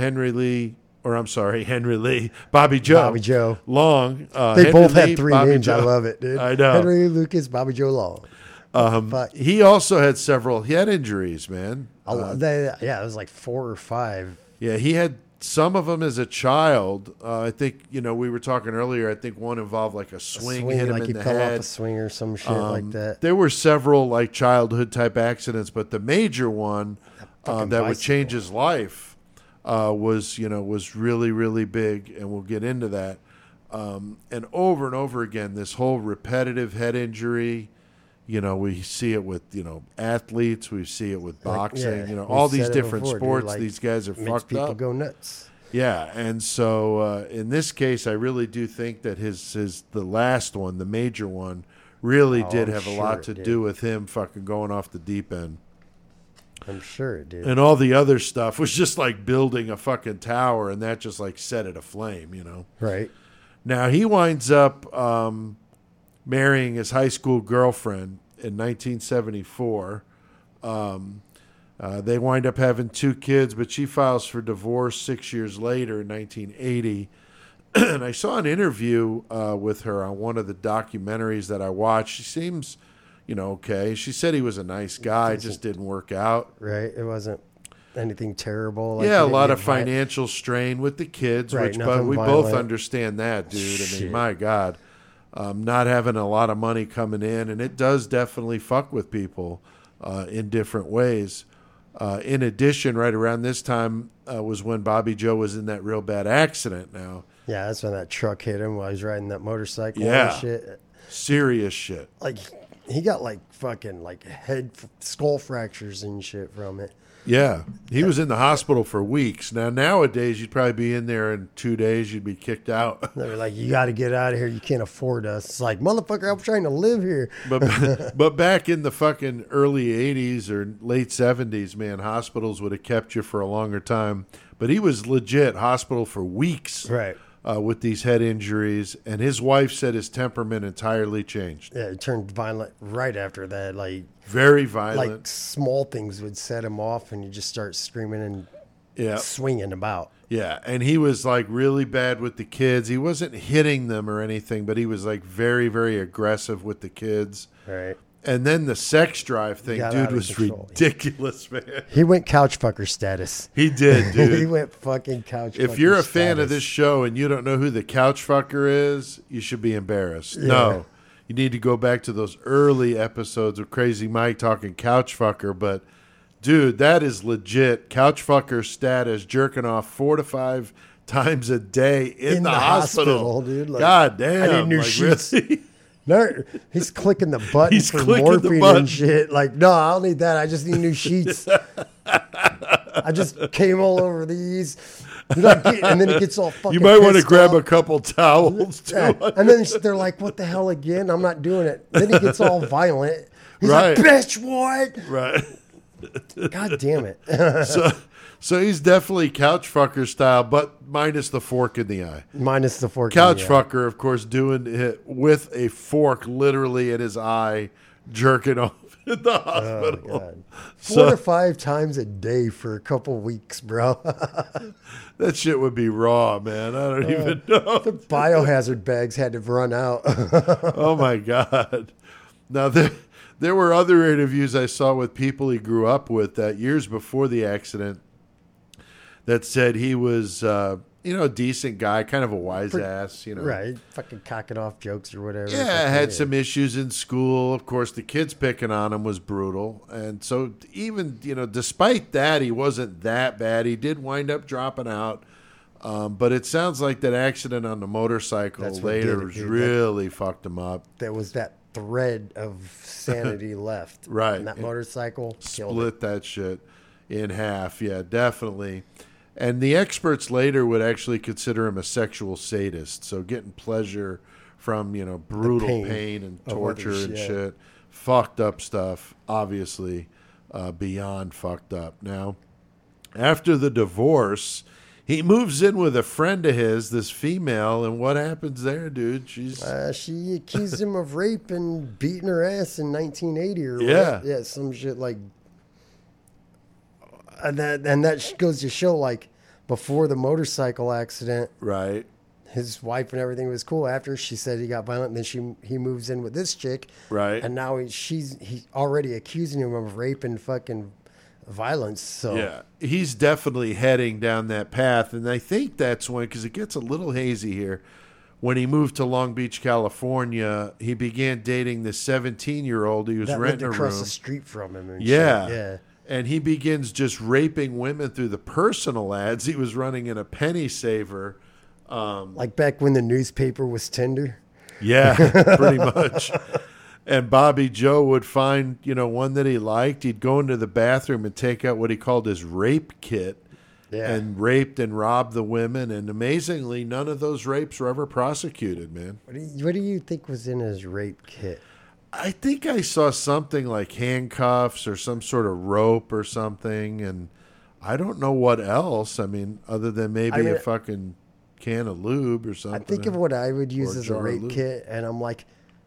Bobby Joe Long. They Henry both had Lee, three Bobby names. I Joe. love it, dude. I know. Henry Lucas, Bobby Joe Long. Fuck. He also had several head injuries, man. It was like 4 or 5. Yeah, he had some of them as a child. I think, we were talking earlier, I think one involved like a swing hit him like in he the fell head. off a swing or some shit like that. There were several like childhood type accidents, but the major one fucking that would bicycle. change his life was really, really big, and we'll get into that. And over again, this whole repetitive head injury. We see it with, athletes. We see it with boxing. we all these said it different before, dude, sports. like, These guys are makes fucked people up. go nuts. Yeah, and so in this case, I really do think that the last one, the major one, really did I'm have a sure lot it to did. do with him fucking going off the deep end. I'm sure it did. And all the other stuff was just like building a fucking tower, and that just like set it aflame. Right. Now he winds up marrying his high school girlfriend in 1974. They wind up having 2 kids, but she files for divorce 6 years later in 1980. And I saw an interview with her on one of the documentaries that I watched. She seems, okay. She said he was a nice guy, just didn't work out. Right. It wasn't anything terrible. Like, Yeah, he a didn't lot get of financial strain with the kids, Right, but nothing we both violent. understand that, dude. I mean, Shit. my God, not having a lot of money coming in, and it does definitely fuck with people in different ways. In addition, right around this time was when Bobby Joe was in that real bad accident. Now, Yeah, that's when that truck hit him while he was riding that motorcycle Yeah. and shit. serious shit. Like, he got like fucking like skull fractures and shit from it. Yeah, he was in the hospital for weeks. Now, nowadays, you'd probably be in there in 2 days. You'd be kicked out. They were like, you got to get out of here. You can't afford us. It's like, motherfucker, I'm trying to live here. But back in the fucking early 80s or late 70s, man, hospitals would have kept you for a longer time. But he was legit hospital for weeks Right. with these head injuries. And his wife said his temperament entirely changed. Yeah, it turned violent right after that. Very violent. Like small things would set him off and you just start screaming and Yeah. swinging about. Yeah, and he was like really bad with the kids. He wasn't hitting them or anything, but he was like very, very aggressive with the kids. Right. And then the sex drive thing, Got dude, out of was control. ridiculous, man. He went couch fucker status. He did, He dude. went fucking couch fucker If you're a fan of status. this show and you don't know who the couch fucker is, you should be embarrassed. Yeah. No. You need to go back to those early episodes of Crazy Mike talking couch fucker. But, dude, that is legit. Couch fucker status, jerking off 4 to 5 times a day in the hospital. dude. Like, God damn. I need new like, sheets. really? No, he's clicking the button He's for clicking the morphine button. and shit. Like, no, I don't need that. I just need new sheets. I just came all over these. And then he gets all fucking You might want to pissed grab off. a couple towels, too. Yeah. And then they're like, what the hell again? I'm not doing it. Then he gets all violent. He's Right. like, bitch, what? Right. God damn it. So he's definitely couch fucker style, but minus the fork in the eye. Minus the fork. Couch yeah. fucker, of course, doing it with a fork literally in his eye, jerking off in the Oh, hospital. God. 4 So- to 5 times a day for a couple weeks, bro. That shit would be raw, man. I don't even know. Biohazard bags had to run out. Oh my God. Now there were other interviews I saw with people he grew up with that years before the accident that said he was a decent guy, kind of a wise ass, Right. Fucking cocking off jokes or whatever. Yeah, had some issues in school. Of course, the kids picking on him was brutal. And so even, despite that, he wasn't that bad. He did wind up dropping out. But it sounds like that accident on the motorcycle That's what later did it, dude. really fucked him up. There was that thread of sanity left. Right. And that motorcycle killed it. Split that shit in half. Yeah, definitely. And the experts later would actually consider him a sexual sadist. So getting pleasure from, brutal pain and of torture others, and yeah. shit. Fucked up stuff, obviously, beyond fucked up. Now, after the divorce, he moves in with a friend of his, this female, and what happens there, dude? She's She accused him of rape and beating her ass in 1980 or Yeah. what? Yeah, some shit like. And that goes to show, like, before the motorcycle accident, right. his wife and everything was cool. After she said he got violent, and then he moves in with this chick, Right. And now he's already accusing him of rape and fucking violence. So Yeah, he's definitely heading down that path, and I think that's when, because it gets a little hazy here, when he moved to Long Beach, California, he began dating this 17-year-old. He was that lived renting a across room. the street from him. And Yeah. shit. Yeah. And he begins just raping women through the personal ads he was running in a penny saver. Like back when the newspaper was Tinder. Yeah, pretty much. And Bobby Joe would find, one that he liked. He'd go into the bathroom and take out what he called his rape kit Yeah. and raped and robbed the women. And amazingly, none of those rapes were ever prosecuted, man. What do you think was in his rape kit? I think I saw something like handcuffs or some sort of rope or something. And I don't know what else. I mean, other than maybe a fucking can of lube or something. I think of what I would use Or as a jar of rape lube. kit, and I'm like,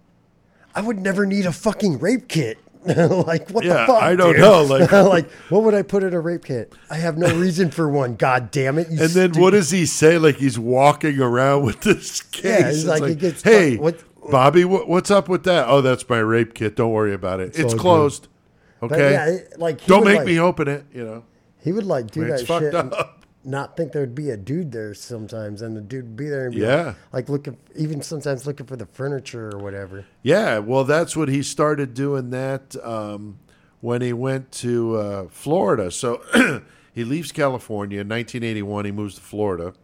I would never need a fucking rape kit. Like, what the Yeah, fuck? I don't dude? know, like- like, what would I put in a rape kit? I have no reason for one. God damn it! You And then what does he say? Like he's walking around with this case. Yeah, he's It's like, he gets hey, what- Bobby, what's up with that? Oh, that's my rape kit. Don't worry about it. It's all closed. But Okay. yeah, like he Don't would, make like- me open it. He would like do It's that fucked shit, and up. not think there'd be a dude there sometimes, and the dude would be there and be Yeah. like looking, even sometimes looking for the furniture or whatever. Yeah. Well, that's what he started doing that when he went to Florida. So he leaves California in 1981. He moves to Florida.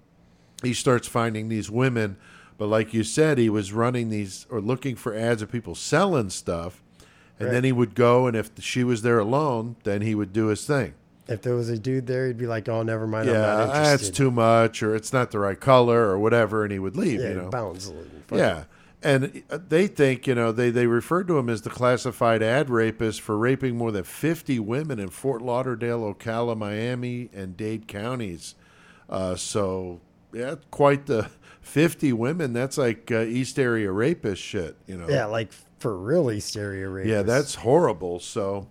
He starts finding these women. But like you said, he was running these or looking for ads of people selling stuff. And then he would go, and if she was there alone, then he would do his thing. If there was a dude there, he'd be like, "Oh, never mind, I'm Yeah, not that's interested." too much, or it's not the right color, or whatever, and he would leave, Yeah, you know. bounce. Yeah. And they think, they referred to him as the classified ad rapist for raping more than 50 women in Fort Lauderdale, Ocala, Miami, and Dade counties. So, yeah, quite the 50 women. That's like East Area rapist shit, Yeah, like for really stereo rapists. Yeah, that's horrible. So,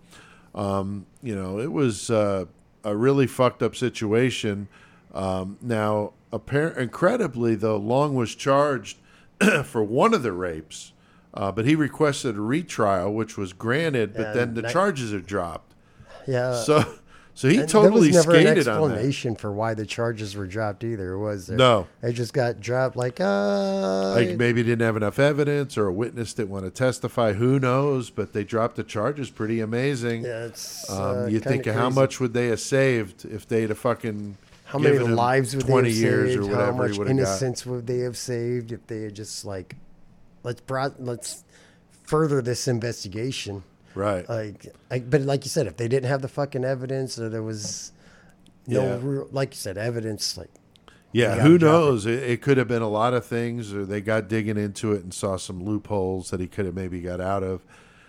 it was a really fucked up situation. Now, incredibly, though, Long was charged for one of the rapes, but he requested a retrial, which was granted, but Yeah, then the charges are dropped. Yeah. So he And totally there was never an skated on that. explanation for why the charges were dropped either, was there? No. They just got dropped like, Like maybe didn't have enough evidence, or a witness didn't want to testify. Who knows? But they dropped the charges. Pretty amazing. yeah, it's You kinda think of how crazy. much would they have saved if they'd have fucking How many given him lives would 20 they have years saved? or whatever How he much would have got? innocence would they have saved if they had just like, let's further this investigation. Right. But like you said, if they didn't have the fucking evidence, or there was no Yeah. real, like you said, evidence, like Yeah, gotta who drop knows? It could have been a lot of things, or they got digging into it and saw some loopholes that he could have maybe got out of.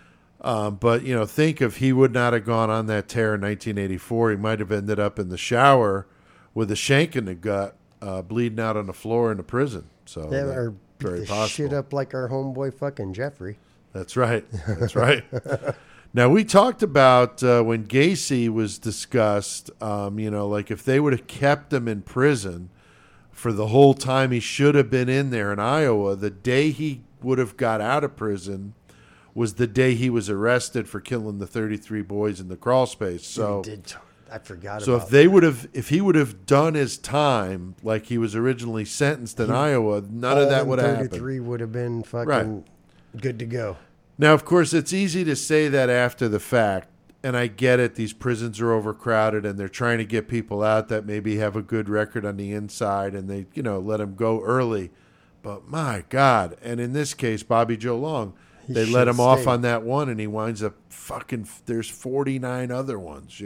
But, think if he would not have gone on that tear in 1984, he might have ended up in the shower with a shank in the gut, bleeding out on the floor in the prison. So yeah, that's or beat very the possible. shit up like our homeboy fucking Jeffrey. That's right. That's right. Now, we talked about when Gacy was discussed, like if they would have kept him in prison for the whole time he should have been in there in Iowa, the day he would have got out of prison was the day he was arrested for killing the 33 boys in the crawl space. So, I forgot so about if he would have done his time like he was originally sentenced in Iowa, none of that would have happened. 33 would have been fucking good to go. Now, of course, it's easy to say that after the fact, and I get it. These prisons are overcrowded, and they're trying to get people out that maybe have a good record on the inside, and they, let them go early. But my God, and in this case, Bobby Joe Long, they let him off on that one, and he winds up there's 49 other ones,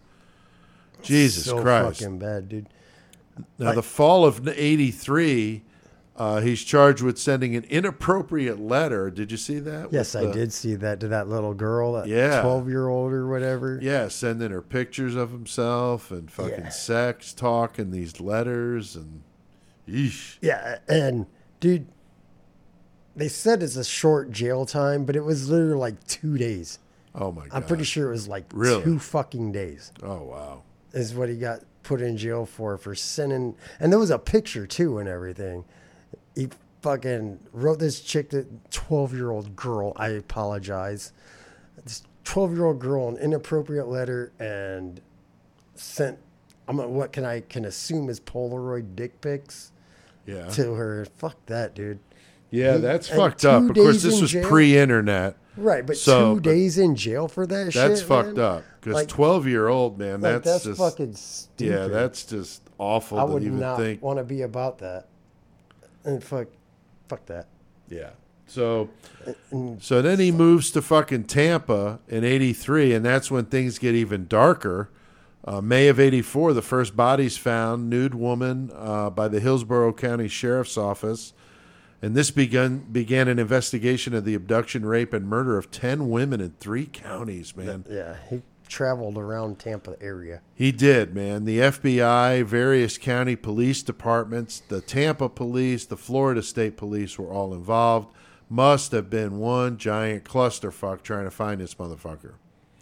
Jesus so Christ. fucking bad, dude. Now, the fall of 83, he's charged with sending an inappropriate letter. Did you see that? Yes, I did see that to that little girl, that Yeah. 12-year-old or whatever. Yeah, sending her pictures of himself and fucking sex talk and these letters and yeesh. Yeah, and dude, they said it's a short jail time, but it was literally like 2 days. Oh my God. I'm pretty sure it was like Really? 2 fucking days. Oh wow. is what he got put in jail for sending. And there was a picture too and everything. He fucking wrote this chick, that 12-year-old girl. I apologize. This 12-year-old girl an inappropriate letter and sent. What can assume is Polaroid dick pics Yeah. to her. Fuck that, dude. Yeah, that's and fucked 2 up. Of course, days this in was jail? pre-internet. Right, but So- 2 days in jail for that shit. That's fucked man? up. Because Like- 12-year-old, man, Like, that's that's just fucking stupid. yeah, that's just awful I to would even not think. want to be about that. And fuck that. Yeah. So And then he moves to fucking Tampa in '83, and that's when things get even darker. May of '84, the first bodies found, nude woman by the Hillsborough County Sheriff's Office. And this began an investigation of the abduction, rape, and murder of 10 women in 3 counties, man. yeah, he traveled around Tampa area. He did, man. The FBI, various county police departments, the Tampa police, the Florida State Police were all involved. Must have been one giant clusterfuck trying to find this motherfucker.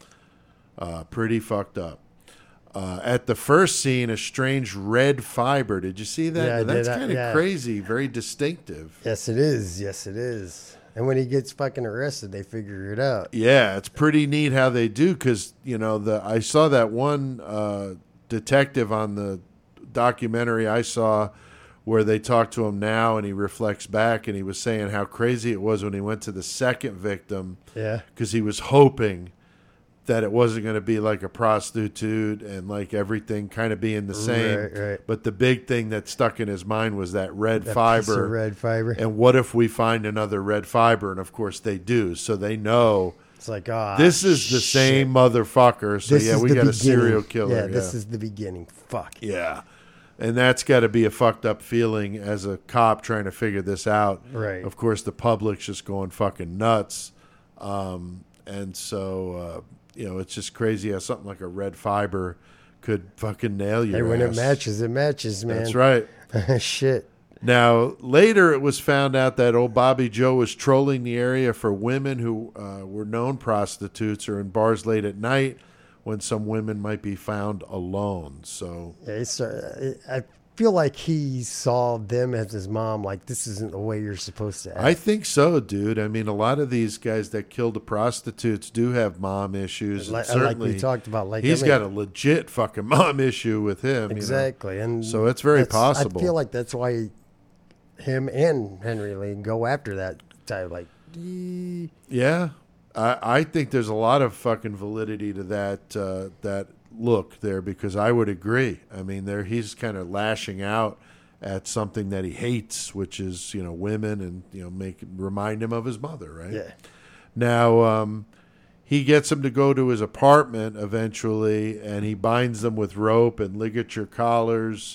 Pretty fucked up. At the first scene, a strange red fiber. Did you see that? Yeah, I That's did. kind of Yeah. crazy. Very distinctive. Yes, it is. Yes, it is. And when he gets fucking arrested, they figure it out. Yeah, it's pretty neat how they do because I saw that one detective on the documentary I saw where they talk to him now and he reflects back and he was saying how crazy it was when he went to the second victim Yeah. because he was hoping that it wasn't going to be like a prostitute and like everything kind of being the same. Right. But the big thing that stuck in his mind was that red That fiber. piece of red fiber. And what if we find another red fiber? And of course they do. So they know It's like, this is the same motherfucker. So This yeah, is we the got a beginning. serial killer. Yeah, this is the beginning. Fuck. Yeah. And that's got to be a fucked up feeling as a cop trying to figure this out. Right. Of course, the public's just going fucking nuts. And so, it's just crazy how something like a red fiber could fucking nail you. Hey, when it matches, man. That's right. Shit. Now, later it was found out that old Bobby Joe was trolling the area for women who were known prostitutes or in bars late at night when some women might be found alone. So, Yeah, I feel like he saw them as his mom, like, this isn't the way you're supposed to act. I think so, dude. I mean, a lot of these guys that kill the prostitutes do have mom issues. And Like certainly, we talked about. Like, he's got a legit fucking mom issue with him. Exactly. And so it's very that's- possible. I feel like that's why him and Henry Lee go after that type. Like, Yeah, I think there's a lot of fucking validity to that look there because I would agree. I mean, he's kind of lashing out at something that he hates, which is women, and remind him of his mother, right? yeah. Now he gets them to go to his apartment eventually, and he binds them with rope and ligature collars.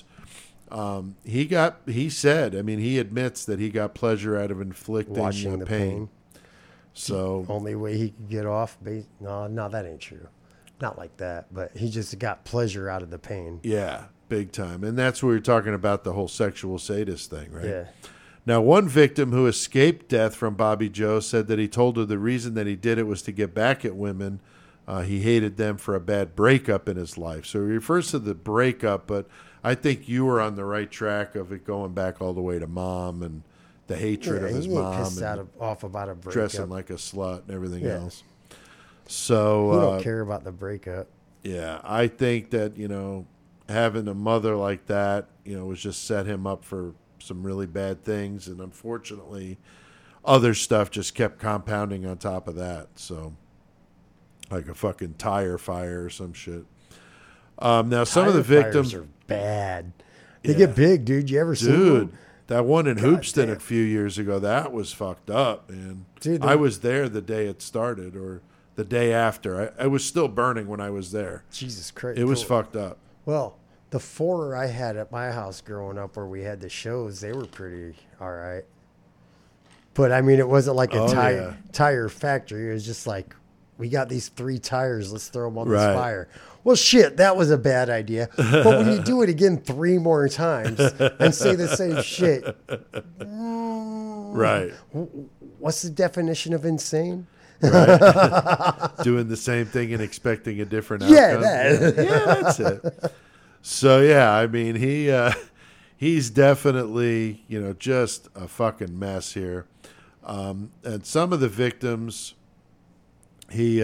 He said, I mean, he admits that he got pleasure out of inflicting Watching the pain. So Only way he could get off. No, that ain't true. Not like that. But he just got pleasure out of the pain. yeah, big time. And that's where you're talking about the whole sexual sadist thing, right? Yeah. Now, one victim who escaped death from Bobby Joe said that he told her the reason that he did it was to get back at women. He hated them for a bad breakup in his life. So he refers to the breakup, but I think you were on the right track of it going back all the way to mom and the hatred of his he ain't mom pissed and off about a breakup. dressing like a slut and everything Yeah. else. He So don't care about the breakup. yeah, I think that, having a mother like that, was just set him up for some really bad things. And unfortunately, other stuff just kept compounding on top of that. So, like a fucking tire fire or some shit. Now, some of the Tire fires victims. are bad. They Yeah. get big, dude. You ever see Dude, one? that one in God Hoopston damn. a few years ago, that was fucked up, man. Dude, I was there the day it started or the day after. I was still burning when I was there. Jesus Christ. It was fucked up. Well, the 4 I had at my house growing up where we had the shows, they were pretty all right. But, I mean, it wasn't like a Oh, tire factory. It was just like, we got these 3 tires. Let's throw them on Right. this fire. Well, shit, that was a bad idea. But when you do it again 3 more times and say the same shit, Right. what's the definition of insane? Right? Doing the same thing and expecting a different outcome. Yeah, that. Yeah, that's it. So yeah, I mean he's definitely, you know, just a fucking mess here. And some of the victims he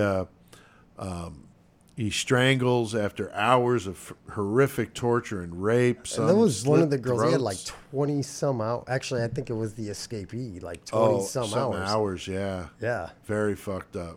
strangles after hours of horrific torture and rape. And that was one of the slit girls. He had like throats. 20 some out. Actually, I think it was the escapee. Like 20 Oh, some some hours. hours, yeah. Yeah. Very fucked up.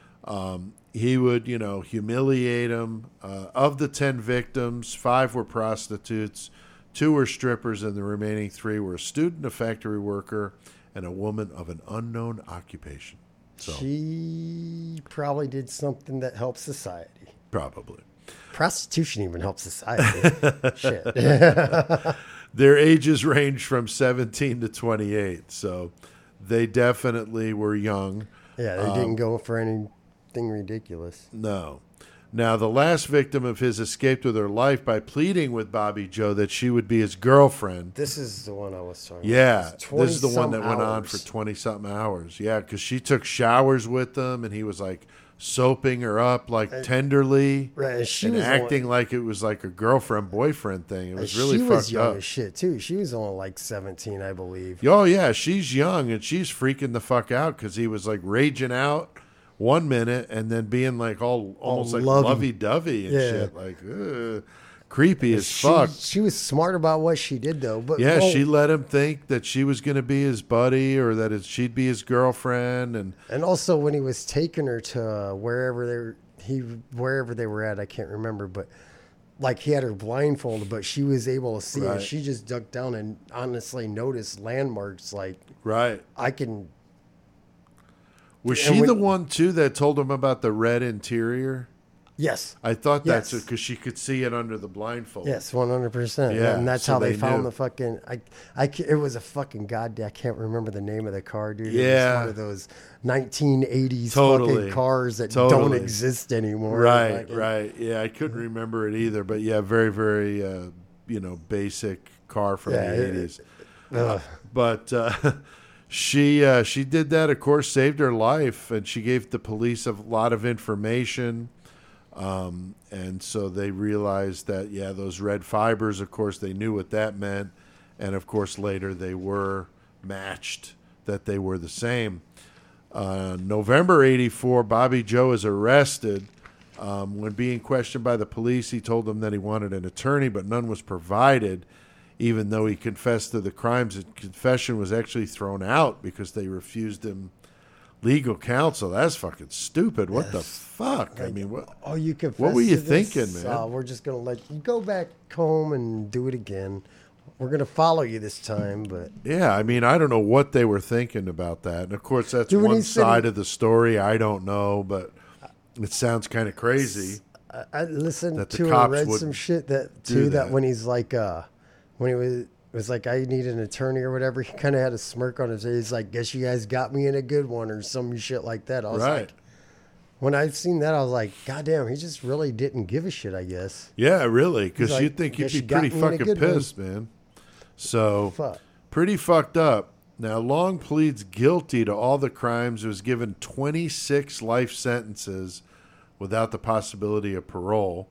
He would, you know, humiliate him. Of the 10 victims, 5 were prostitutes, 2 were strippers, and the remaining 3 were a student, a factory worker, and a woman of an unknown occupation. So She probably did something that helped society. probably. Prostitution even helps society. Shit. Their ages range from 17 to 28, so they definitely were young. Yeah, they didn't go for anything ridiculous. No. Now, the last victim of his escaped with her life by pleading with Bobby Joe that she would be his girlfriend. This is the one I was talking Yeah, about. this is the one 20-some that went on hours. for 20-something hours. Yeah, because she took showers with them, and he was, like, soaping her up, like, tenderly. Right, and she and was acting like it was, like, a girlfriend-boyfriend thing. It was really she fucked was young up. as shit, too. She was only like 17, I believe. Oh, yeah, she's young, and she's freaking the fuck out because he was, like, raging out one minute and then being, like, almost like lovey. lovey-dovey and Yeah. shit. Like, creepy as fuck. She was smart about what she did, though. But Yeah, well, she let him think that she was going to be his buddy or that she'd be his girlfriend. And also when he was taking her to wherever they were at, I can't remember, but like he had her blindfolded, but she was able to see Right. it. She just ducked down and honestly noticed landmarks. Like right. I can. Was And she when- the one, too, that told him about the red interior? Yes. I thought that's Yes. because she could see it under the blindfold. Yes, 100%. Yeah, and that's so how they they found knew. the fucking. It was a fucking goddamn. I can't remember the name of the car, dude. It Yeah. was one of those 1980s Totally. fucking cars that don't Totally. exist anymore. Right, Like, right. Yeah, I couldn't remember it either. But, yeah, very, very, basic car from Yeah, the it- 80s. Ugh. But she did that, of course, saved her life, and she gave the police a lot of information. And so they realized that, yeah, those red fibers, of course, they knew what that meant. And, of course, later they were matched, that they were the same. November 84, Bobby Joe is arrested. When being questioned by the police, he told them that he wanted an attorney, but none was provided, even though he confessed to the crimes. His confession was actually thrown out because they refused him legal counsel. That's fucking stupid. What the fuck? I mean, what? Oh, you confessed What were you to this? thinking, man? We're just gonna let you go back home and do it again. We're gonna follow you this time, but Yeah, I mean, I don't know what they were thinking about that. And of course, that's Dude, when one he said side he- of the story. I don't know, but it sounds kind of crazy. I listened That the to or cops read some wouldn't shit that do too. That that. when he's like, when he was like, I need an attorney or whatever. He kind of had a smirk on his face. He's like, guess you guys got me in a good one or some shit like that. I was Right. like, when I seen that, I was like, God damn, he just really didn't give a shit. I guess. Yeah, really, because He's like, you'd think "Guess you'd you be got pretty me in a fucking good one." pissed, man. So, Fuck. pretty fucked up. Now, Long pleads guilty to all the crimes. He was given 26 life sentences without the possibility of parole.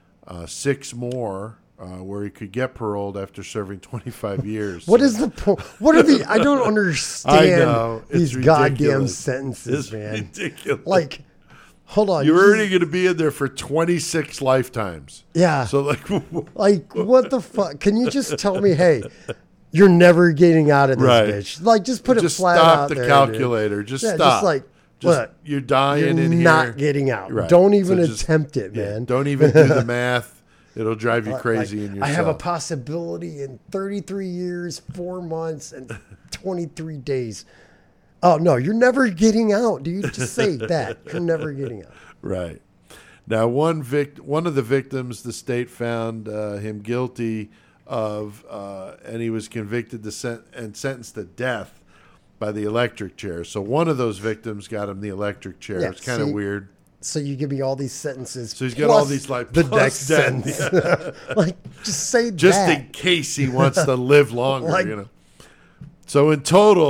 6 more where he could get paroled after serving 25 years. What is the point? What are the? I don't understand know. It's these goddamn ridiculous. sentences, It's man. ridiculous. Like, hold on. You're you- already going to be in there for 26 lifetimes. Yeah. So, like, Like, what the fuck? Can you just tell me, hey, you're never getting out of this Right. bitch? Like, just put it just flat stop out the there, calculator. dude. Just Yeah, stop. just like, Just- look, you're dying you're in here. not getting out. Right. Don't even So just- attempt it, Yeah, man. don't even do the math. It'll drive you crazy Like, in I yourself. have a possibility in 33 years, 4 months, and 23 days. Oh, no, you're never getting out, dude. Just say that. You're never getting out. Right. Now, one of the victims, the state found him guilty of, and he was convicted and sentenced to death by the electric chair. So one of those victims got him the electric chair. Yeah, It's kind of see, weird. So you give me all these sentences. So he's got all plus these, like, the plus next death. sentence. Like, just say Just that. in case he wants to live longer, Like- you know. So in total,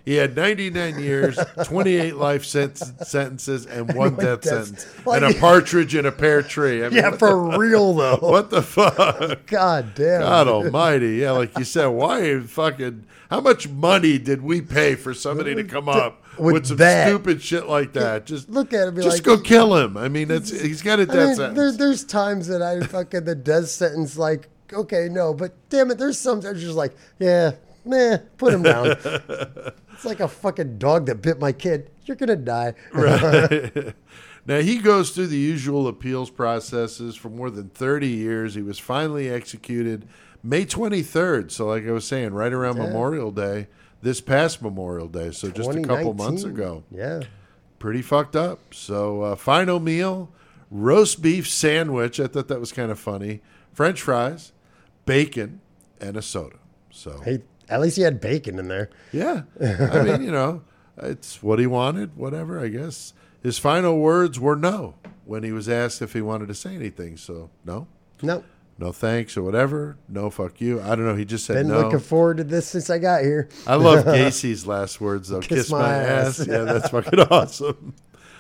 He had 99 years, 28 life sentences, and one death death- sentence, Like- and a partridge in a pear tree. I mean, Yeah, for real though. what the fuck? God damn. God almighty. Yeah, like you said, how much money did we pay for somebody to come up with some that. stupid shit like that? Just Look at it and be just like, go kill him. I mean, he's got a death sentence. there's times that I fucking the death sentence, like, okay, no, but damn it, there's some that are just like, yeah, meh, put him down. It's like a fucking dog that bit my kid. You're gonna die. Right. Now, he goes through the usual appeals processes for more than 30 years. He was finally executed May 23rd. So, like I was saying, right around Memorial Day, this past Memorial Day. So, just a couple 2019. months ago. Yeah. Pretty fucked up. So, final meal, roast beef sandwich. I thought that was kind of funny. French fries, bacon, and a soda. So, Hey, at least he had bacon in there. yeah. I mean, it's what he wanted, whatever, I guess. His final words were no when he was asked if he wanted to say anything. So, no thanks or whatever. No, fuck you. I don't know. He just said Been no. looking forward to this since I got here. I love Gacy's last words, though. Kiss my ass. Yeah, that's fucking awesome.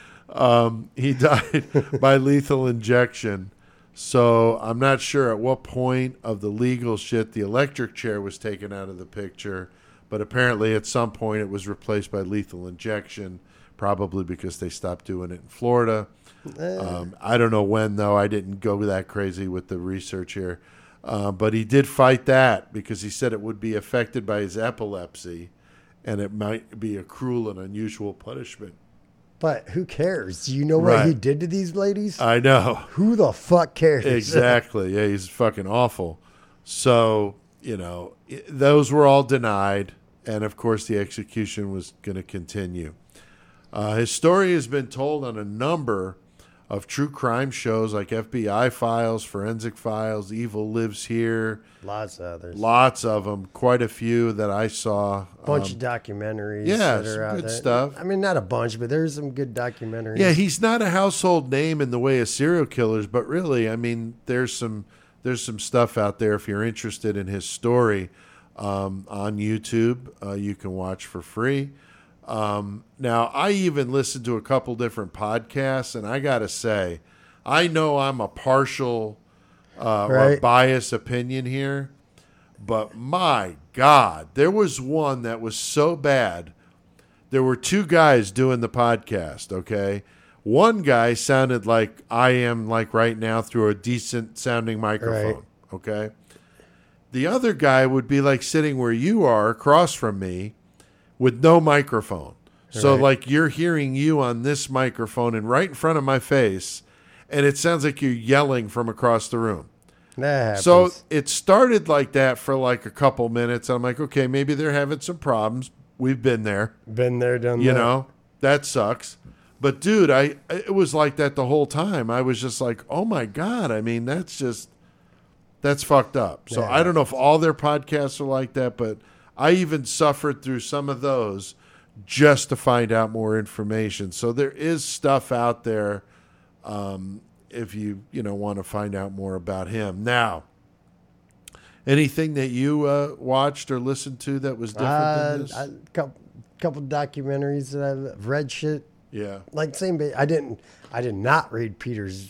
He died by lethal injection. So I'm not sure at what point of the legal shit the electric chair was taken out of the picture, but apparently at some point it was replaced by lethal injection, probably because they stopped doing it in Florida. I don't know when, though. I didn't go that crazy with the research here. But he did fight that because he said it would be affected by his epilepsy and it might be a cruel and unusual punishment. But who cares? Do you know what Right. he did to these ladies? I know. Who the fuck cares? Exactly. Yeah, he's fucking awful. So, those were all denied. And, of course, the execution was going to continue. His story has been told on a number of true crime shows like FBI Files, Forensic Files, Evil Lives Here. Lots of others. Lots of them. Quite a few that I saw. Bunch of documentaries. yeah, that are some out good there. stuff. I mean, not a bunch, but there's some good documentaries. Yeah, he's not a household name in the way of serial killers, but really, I mean, there's some stuff out there if you're interested in his story on YouTube. You can watch for free. Now, I even listened to a couple different podcasts, and I got to say, I know I'm a partial or Right. biased opinion here, but my God, there was one that was so bad. There were two guys doing the podcast, okay? One guy sounded like I am like right now through a decent sounding microphone, Right. okay? The other guy would be like sitting where you are across from me with no microphone. So Right. like you're hearing you on this microphone and right in front of my face, and it sounds like you're yelling from across the room. That happens. So it started like that for like a couple minutes. I'm like, okay, maybe they're having some problems. We've been there. Been there, done that. You know, that sucks. But dude, it was like that the whole time. I was just like, oh my God. I mean, that's fucked up. So Yeah. I don't know if all their podcasts are like that, but I even suffered through some of those just to find out more information. So there is stuff out there if you want to find out more about him. Now, anything that you watched or listened to that was different than this? Couple documentaries that I've read shit. Yeah. Like I did not read Peter's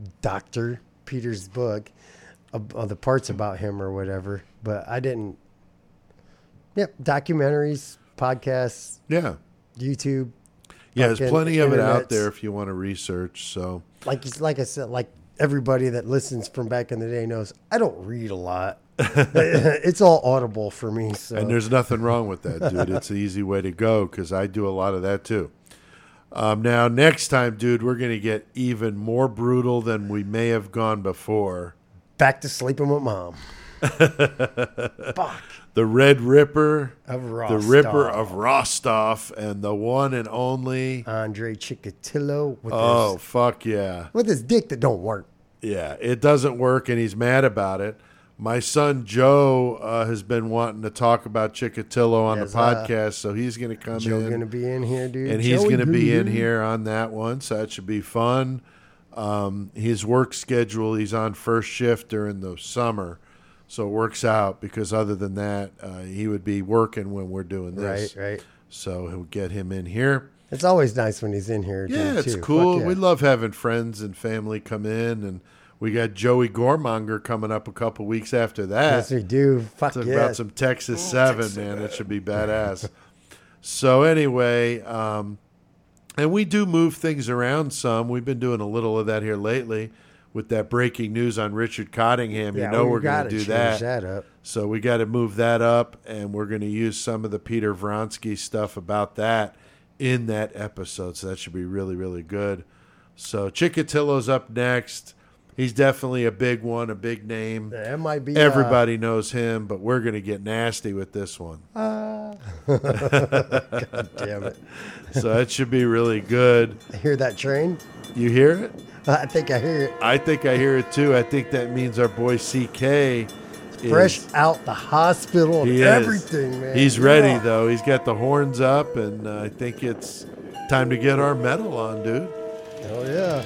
book of the parts about him or whatever, but I didn't. Yep, documentaries, podcasts, Yeah. YouTube. Yeah, there's fucking plenty of it out internets. there if you want to research. So Like I said, like everybody that listens from back in the day knows, I don't read a lot. It's all audible for me. So And there's nothing wrong with that, dude. It's an easy way to go because I do a lot of that too. Now, next time, dude, we're going to get even more brutal than we may have gone before. back to sleeping with mom. Fuck. The Red Ripper, Of the Rostov. Ripper of Rostov, and the one and only. Andre Chikatilo Oh, fuck yeah. with his dick that don't work. Yeah, it doesn't work, and he's mad about it. My son Joe has been wanting to talk about Chikatilo on Yes, the podcast, so he's going to come Joe in. gonna be in here, dude. And he's Joey going to be in Green. here on that one, so that should be fun. His work schedule, he's on first shift during the summer, so it works out because other than that, he would be working when we're doing this. Right. So he'll get him in here. It's always nice when he's in here. Yeah, dude, it's too. cool. Fuck yeah. We love having friends and family come in, and we got Joey Gormonger coming up a couple weeks after that. Yes, we do. Fuck Talk yeah. about some Texas 7, man. That should be badass. So anyway, and we do move things around some. We've been doing a little of that here lately with that breaking news on Richard Cottingham. Yeah, you know we we're going gotta to do change that. that up. So we got to move that up, and we're going to use some of the Peter Vronsky stuff about that in that episode. So that should be really, really good. So Chikatilo's up next. He's definitely a big one, a big name. That might be. Everybody knows him, but we're going to get nasty with this one. God damn it. So that should be really good. Hear that train? You hear it? I think I hear it. I think I hear it too. I think that means our boy CK Fresh is, out the hospital and he is. everything, man. He's ready, Yeah. though. He's got the horns up, and I think it's time to get our medal on, dude. Hell yeah.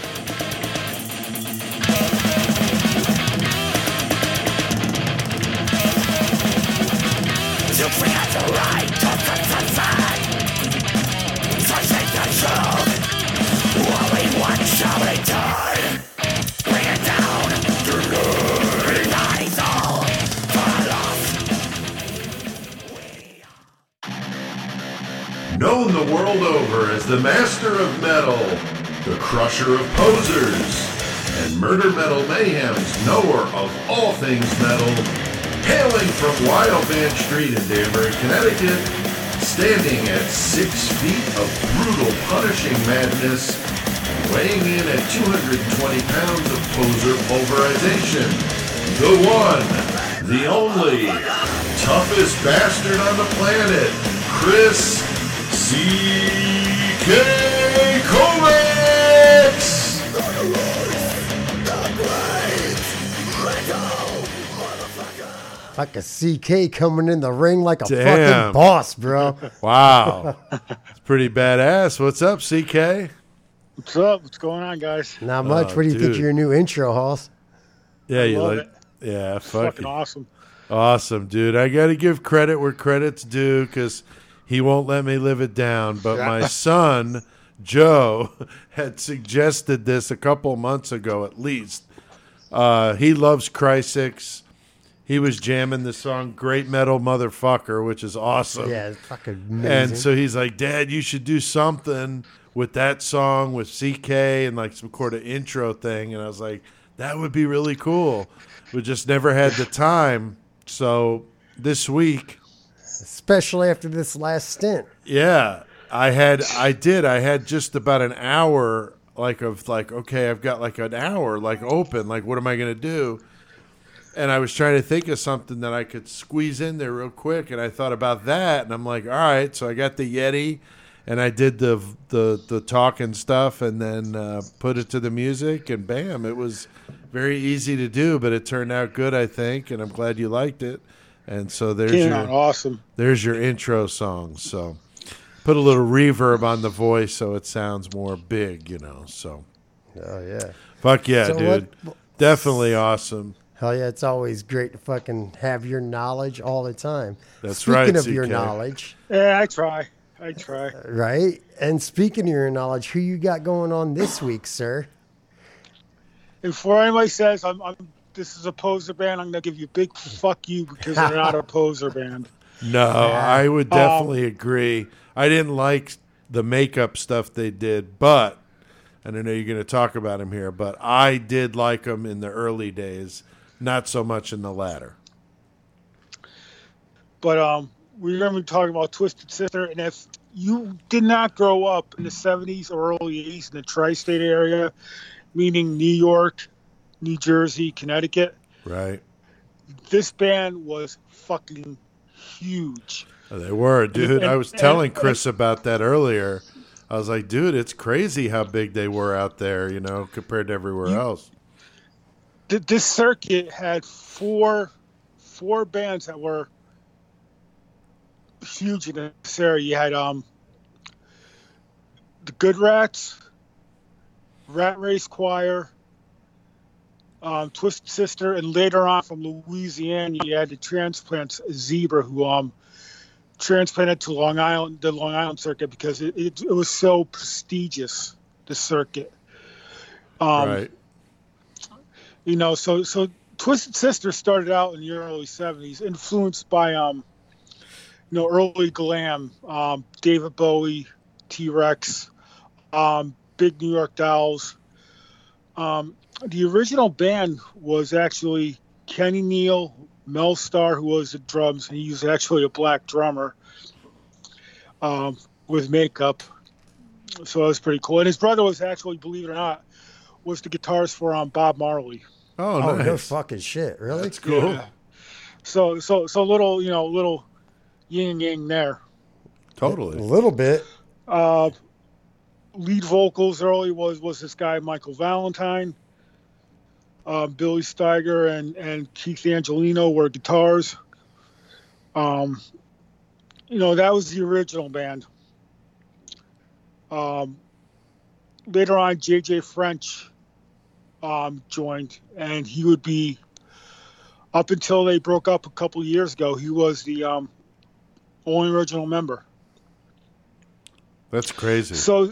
Known the world over as the Master of Metal, the Crusher of Posers, and Murder Metal Mayhem's knower of all things metal, hailing from Wildman Street in Danbury, Connecticut, standing at 6 feet of brutal, punishing madness, weighing in at 220 pounds of poser pulverization, the one, the only, toughest bastard on the planet, Chris C.K. Kovacs! Like a CK coming in the ring like a Damn. fucking boss, bro. Wow. It's pretty badass. What's up, CK? What's up? What's going on, guys? Not much. Oh, What do you think dude. of your new intro, Hoss? Yeah, you love like it. Yeah, It's fuck fucking it. awesome. Awesome, dude. I got to give credit where credit's due because he won't let me live it down. But my son, Joe, had suggested this a couple months ago at least. He loves Crysis. He was jamming the song Great Metal Motherfucker, which is awesome. Yeah, it's fucking amazing. And so he's like, Dad, you should do something with that song with CK and like some sort of intro thing. And I was like, that would be really cool. We just never had the time. So this week, Especially after this last stint. yeah, I had just about an hour okay, I've got like an hour like open. Like, what am I going to do? And I was trying to think of something that I could squeeze in there real quick. And I thought about that. And I'm like, all right. So I got the Yeti and I did the talking stuff and then put it to the music. And bam, it was very easy to do, but it turned out good, I think. And I'm glad you liked it. And so Came out awesome. there's your intro song. So put a little reverb on the voice so it sounds more big, you know. So Oh, yeah. fuck yeah, So dude. what- Definitely awesome. Hell yeah, it's always great to fucking have your knowledge all the time. That's Speaking right, of your CK. knowledge, Yeah, I try. right? And speaking of your knowledge, who you got going on this week, sir? And before anybody says this is a poser band, I'm gonna give you a big fuck you because they're not a poser band. No, I would definitely agree. I didn't like the makeup stuff they did, but, and I know you're going to talk about him here, but I did like them in the early days, not so much in the latter. But we're gonna be talking about Twisted Sister, and if you did not grow up in the 70s or early 80s in the tri-state area, meaning New York, New Jersey, Connecticut, Right? this band was fucking huge. They were, dude. I was and- telling Chris about that earlier. I was like, dude, it's crazy how big they were out there, you know, compared to everywhere else. This circuit had four bands that were huge in this area. You had the Good Rats, Rat Race Choir, Twisted Sister, and later on from Louisiana you had the Transplants Zebra, who transplanted to Long Island, the Long Island circuit, because it was so prestigious, the circuit. Right. You know, so Twisted Sister started out in the early 70s, influenced by you know, early glam, David Bowie, T-Rex, Big New York Dolls. The original band was actually Kenny Neal, Mel Starr, who was the drums, and he was actually a black drummer with makeup. So that was pretty cool. And his brother was actually, believe it or not, was the guitarist for Bob Marley. Oh, Oh, nice. no fucking shit. Really? That's cool. Yeah. So little, you know, little yin and yang there. A Totally. little bit. Lead vocals early was this guy Michael Valentine. Billy Steiger and Keith Angelino were guitars. You know, that was the original band. Later on, JJ French joined, and he would be, up until they broke up a couple of years ago, he was the only original member. That's crazy. So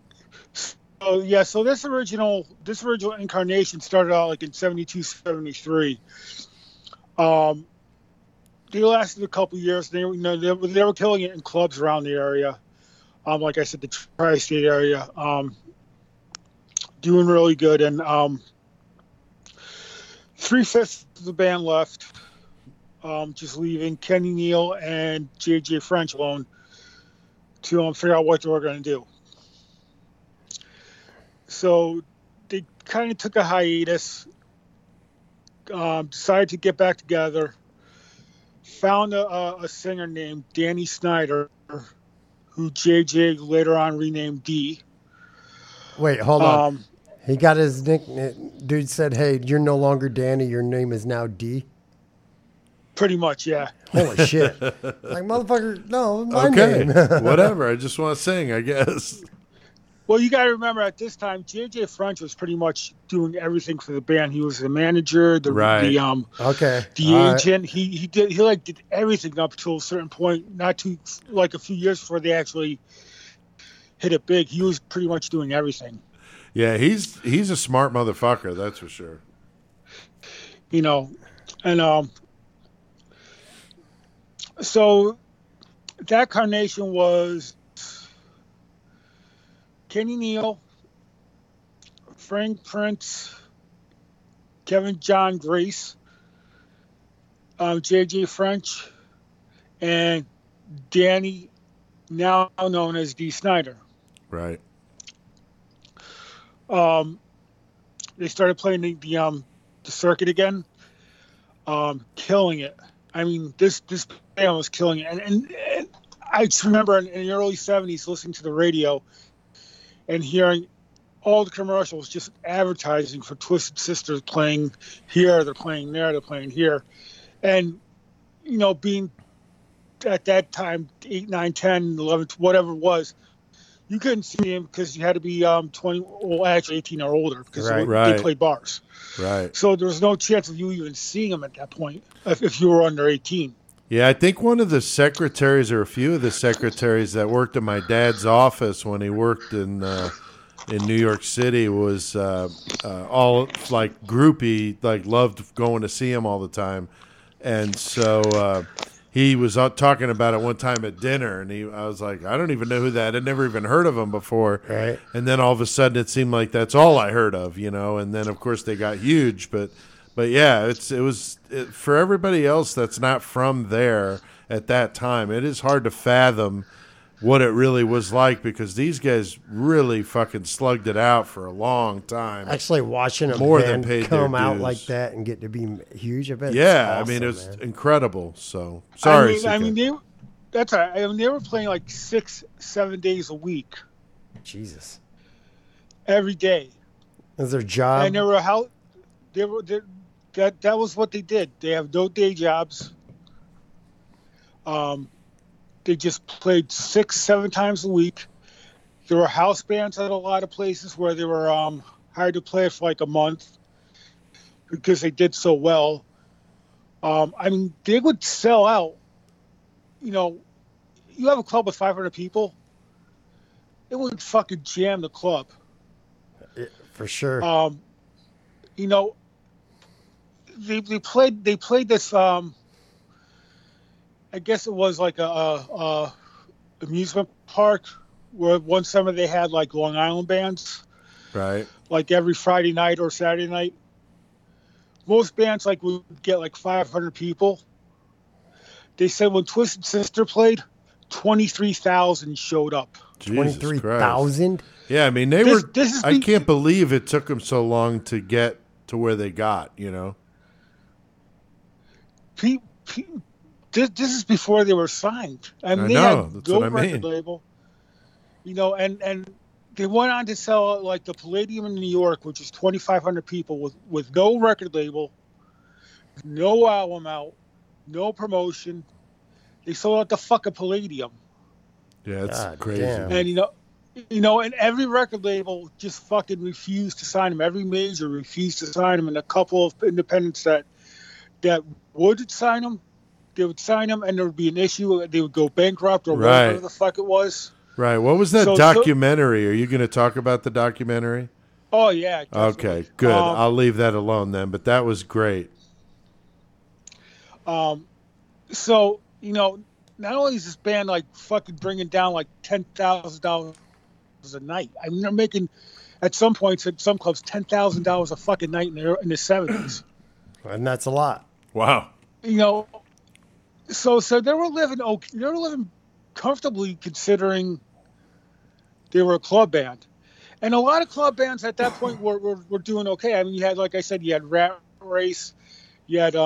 this original incarnation started out like in 72, 73. They lasted a couple of years. They were killing it in clubs around the area. Like I said, the tri-state area, doing really good. And 3/5 of the band left, just leaving Kenny Neal and JJ French alone to figure out what they were going to do. So they kind of took a hiatus, decided to get back together, found a singer named Danny Snyder, who JJ later on renamed D. Wait, hold on. He got his nickname. Dude said, "Hey, you're no longer Danny. Your name is now D." Pretty much, yeah. Holy shit! Like, motherfucker, no, my Okay. name. Whatever. I just want to sing, I guess. Well, you got to remember at this time, JJ French was pretty much doing everything for the band. He was the manager, Right. the Okay. the All right. agent. He did everything up to a certain point. Not too like a few years before they actually hit it big. He was pretty much doing everything. Yeah, he's a smart motherfucker, that's for sure. You know, and so that carnation was Kenny Neal, Frank Prince, Kevin John Grace, JJ French, and Danny, now known as D. Snyder. Right. They started playing the circuit again, killing it. I mean, this band was killing it, and I just remember in the early 70s listening to the radio and hearing all the commercials just advertising for Twisted Sisters, playing here, they're playing there, they're playing here, and you know, being at that time 8, 9, 10, 11, whatever it was. You couldn't see him because you had to be 20, well, actually 18 or older because Right. they played bars. Right. So there was no chance of you even seeing him at that point if you were under 18. Yeah, I think one of the secretaries or a few of the secretaries that worked in my dad's office when he worked in New York City was all like groupie, like loved going to see him all the time. And so he was talking about it one time at dinner, and I was like, I don't even know who that. I'd never even heard of him before. Right. And then all of a sudden, it seemed like that's all I heard of, you know. And then, of course, they got huge. But yeah, it was for everybody else that's not from there at that time. It is hard to fathom what it really was like because these guys really fucking slugged it out for a long time. Actually, watching a More than band paid come their out dues. like that and get to be huge, I bet. Yeah, it's I mean, it awesome, was man. incredible. So sorry. I CK. mean, that's all right. I mean, they were playing like 6, 7 days a week, Jesus. every day, Is their job? and that was what they did. They have no day jobs. They just played 6, 7 times a week. There were house bands at a lot of places where they were hired to play for like a month because they did so well. I mean, they would sell out, you know, you have a club with 500 people, it would fucking jam the club. For sure. You know, they played this. I guess it was like a amusement park where one summer they had like Long Island bands, Right. like every Friday night or Saturday night. Most bands like would get like 500 people. They said when Twisted Sister played, 23,000 showed up. Jesus Christ. 23,000? Yeah, I mean they This- were. this is I the- can't believe it took them so long to get to where they got. You know. This is before they were signed. I mean, I they know, had that's no what I mean. record label. You know, and they went on to sell like the Palladium in New York, which is 2,500 people with no record label, no album out, no promotion. They sold out the fucking Palladium, Yeah, it's God crazy. damn. and and every record label just fucking refused to sign him. Every major refused to sign him, and a couple of independents that would sign him, they would sign him, and there would be an issue. They would go bankrupt or Right. whatever the fuck it was. Right. What was that So- documentary? Are you going to talk about the documentary? Oh yeah. Definitely. Okay, good. I'll leave that alone then. But that was great. So not only is this band like fucking bringing down like $10,000 a night. I mean, they're making at some points at some clubs $10,000 a fucking night in the 70s. And that's a lot. Wow. So they were living okay. They were living comfortably considering they were a club band, and a lot of club bands at that point were doing okay. I mean, you had, like I said, you had Rat Race, you had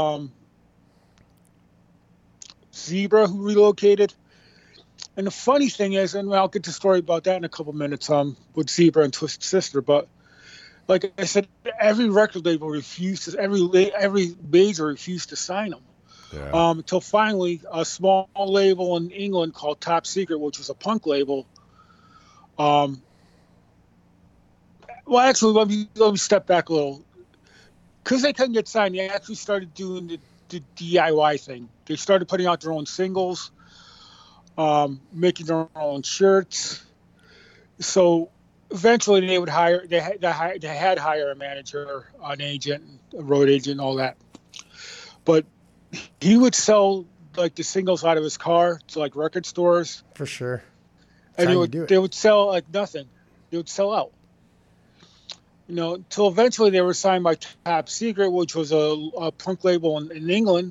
Zebra, who relocated. And the funny thing is, and I'll get to the story about that in a couple minutes, with Zebra and Twisted Sister. But like I said, every record label refused to, every major refused to sign them. Yeah. Until finally, a small label in England called Top Secret, which was a punk label. Well, actually, let me step back a little. Because they couldn't get signed, they actually started doing the DIY thing. They started putting out their own singles, making their own shirts. So eventually, they would hire. They had hire a manager, an agent, a road agent, and all that. But he would sell like the singles out of his car to like record stores, For sure. and That's how you do it. they would sell like nothing. They would sell out. Until eventually they were signed by Top Secret, which was a punk label in England.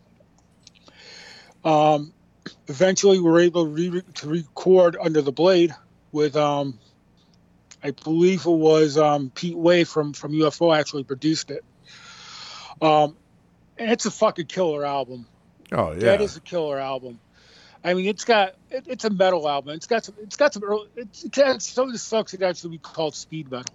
Eventually, we were able to record Under the Blade with, I believe it was Pete Way from UFO actually produced it. And it's a fucking killer album. Oh yeah. That is a killer album. I mean, it's a metal album. It's got some some of the sucks it actually be called speed metal.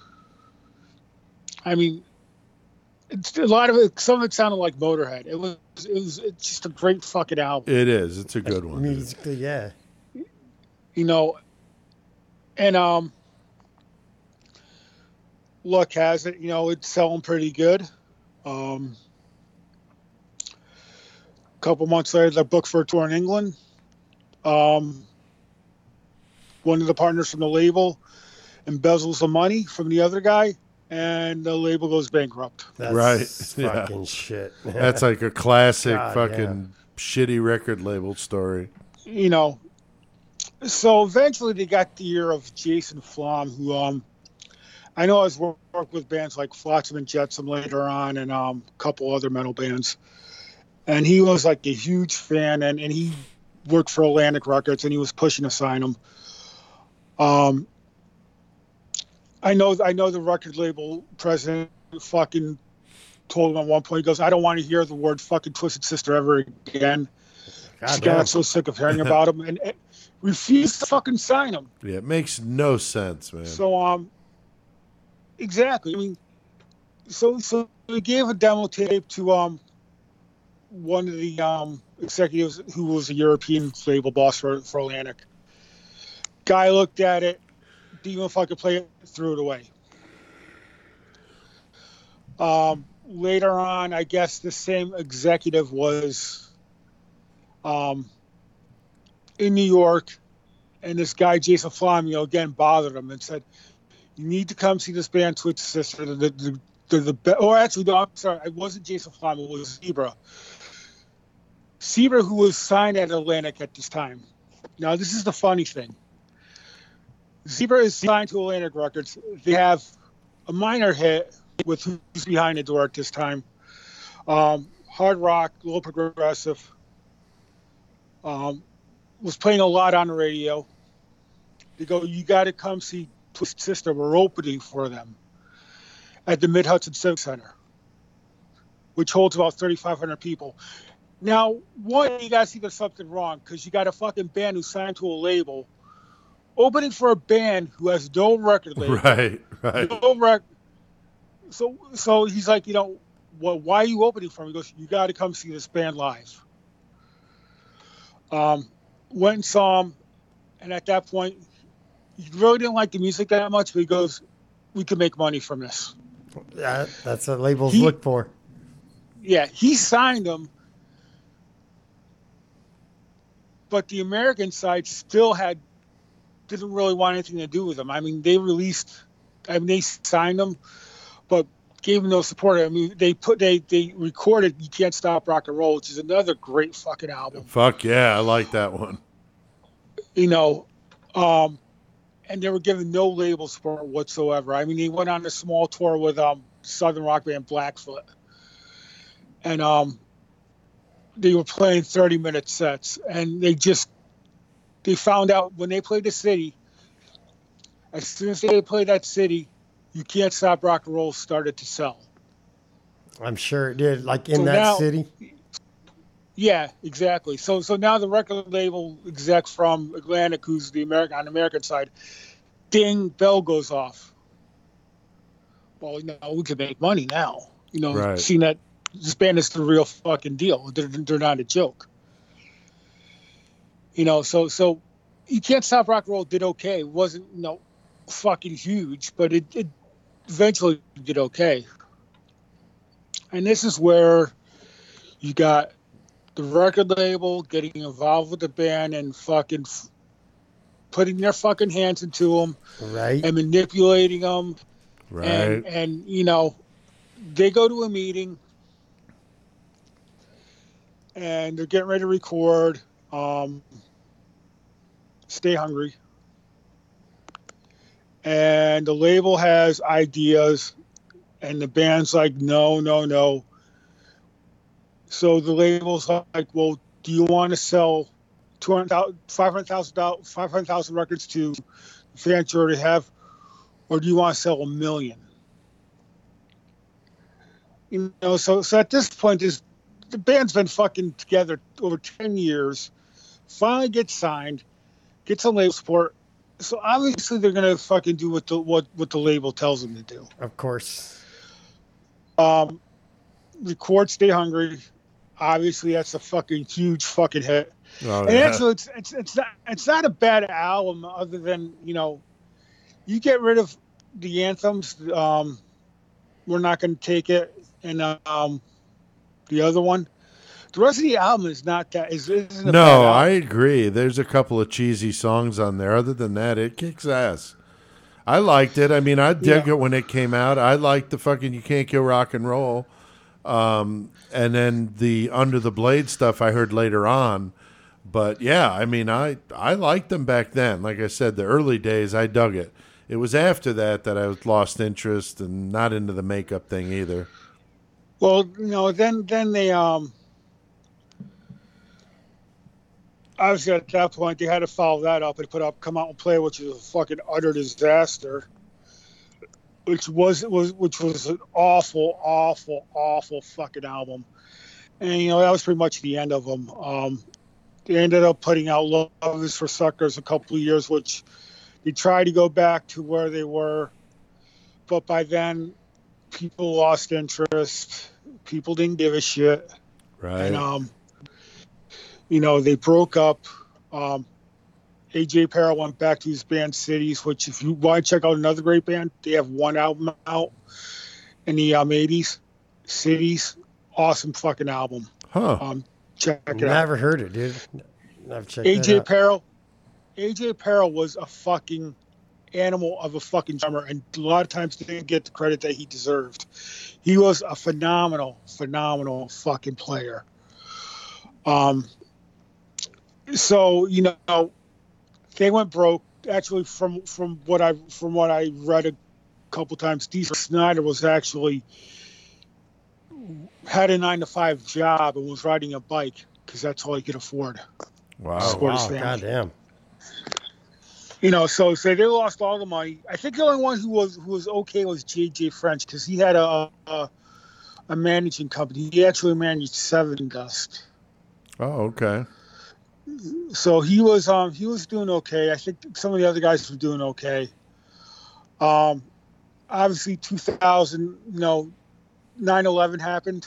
I mean, it's a lot of it. Some of it sounded like Motorhead. It's just a great fucking album. It is. It's a good one. Musically, yeah. And luck has it, it's selling pretty good. Couple months later, they're booked for a tour in England. One of the partners from the label embezzles the money from the other guy, and the label goes bankrupt. That's Right, yeah. fucking shit. That's like a classic God, fucking shitty record label story. So eventually they got the ear of Jason Flom, who I know has worked with bands like Flotsam and Jetsam later on, and a couple other metal bands. And he was like a huge fan, and he worked for Atlantic Records, and he was pushing to sign him. I know the record label president fucking told him at one point, he goes, "I don't want to hear the word fucking Twisted Sister ever again." She damn. got so sick of hearing about him, and refused to fucking sign him. Yeah, it makes no sense, man. So exactly. I mean, so we gave a demo tape to one of the executives who was a European label boss for Atlantic. Guy looked at it, didn't even fucking play it, threw it away. Later on, I guess the same executive was in New York, and this guy Jason Flamio again bothered him and said, "You need to come see this band, Twisted Sister. Or actually, no, I'm sorry, it wasn't Jason Flamio. It was Zebra. Zebra, who was signed at Atlantic at this time. Now, this is the funny thing. Zebra is signed to Atlantic Records. They have a minor hit with Who's Behind the Door at this time. Hard rock, a little progressive. Was playing a lot on the radio. They go, "You got to come see Twisted Sister. We're opening for them at the Mid-Hudson Civic Center, which holds about 3,500 people." Now, one, you got to see there's something wrong, because you got a fucking band who's signed to a label opening for a band who has no record label. Right. No so he's like, well, why are you opening for him? He goes, "You got to come see this band live." Went and saw him, and at that point, he really didn't like the music that much, but he goes, "We can make money from this." Yeah, that's what labels look for. Yeah, he signed them, but the American side still didn't really want anything to do with them. I mean, they signed them, but gave them no support. I mean, they recorded "You Can't Stop Rock and Roll," which is another great fucking album. Fuck yeah, I like that one. And they were given no label support whatsoever. I mean, they went on a small tour with Southern rock band Blackfoot, and they were playing 30-minute sets, and they found out when they played the city, as soon as they played that city, "You Can't Stop Rock and Roll" started to sell. I'm sure it did, like in that city. Yeah, exactly. So now the record label exec from Atlantic, who's on the American side, ding, bell goes off. Well, we can make money now. Right. Seeing that this band is the real fucking deal. They're not a joke. So "You Can't Stop Rock and Roll" did okay. It wasn't fucking huge, but it eventually did okay. And this is where you got the record label getting involved with the band and fucking putting their fucking hands into them, right, and manipulating them, right, and they go to a meeting and they're getting ready to record "Stay Hungry," and the label has ideas, and the band's like, no. So the label's like, "Well, do you want to sell 500,000 records to the fans you already have, or do you want to sell 1 million?" So at this point, the band's been fucking together over 10 years, finally gets signed, gets some label support. So obviously they're gonna fucking do what the label tells them to do. Of course. Record "Stay Hungry." Obviously, that's a fucking huge fucking hit. Oh, And yeah. actually, it's not a bad album, other than you get rid of the anthems. "We're Not Gonna Take It," and the other one. The rest of the album is not that. Isn't a bad No, album. I agree. There's a couple of cheesy songs on there. Other than that, it kicks ass. I liked it. I mean, I dug it when it came out. I liked the fucking "You Can't Kill Rock and Roll." And then the Under the Blade stuff I heard later on. But yeah, I mean, I liked them back then. Like I said, the early days, I dug it. It was after that I was lost interest and not into the makeup thing either. Well, then they obviously at that point they had to follow that up and "Come Out and Play," which is a fucking utter disaster. Which was an awful fucking album, and that was pretty much the end of them. They ended up putting out "Love Is for Suckers" a couple of years, which they tried to go back to where they were, but by then people lost interest. People didn't give a shit, Right. and they broke up. AJ Perel went back to his band Cities, which, if you want to check out another great band, they have one album out in the 80s. Cities, awesome fucking album. Huh. Check it out. Never heard it, dude. I've checked that AJ out. Peril. AJ Peril was a fucking animal of a fucking drummer, and a lot of times didn't get the credit that he deserved. He was a phenomenal fucking player. So they went broke. Actually, from what I read a couple times, Dee Snider was actually had a 9-to-5 job and was riding a bike because that's all he could afford. Wow. Support his Wow, family. goddamn. So they lost all the money. I think the only one who was okay was JJ French because he had a managing company. He actually managed Seven Dust. Oh, okay. So he was doing okay. I think some of the other guys were doing okay. Obviously 2000, 9/11 happened.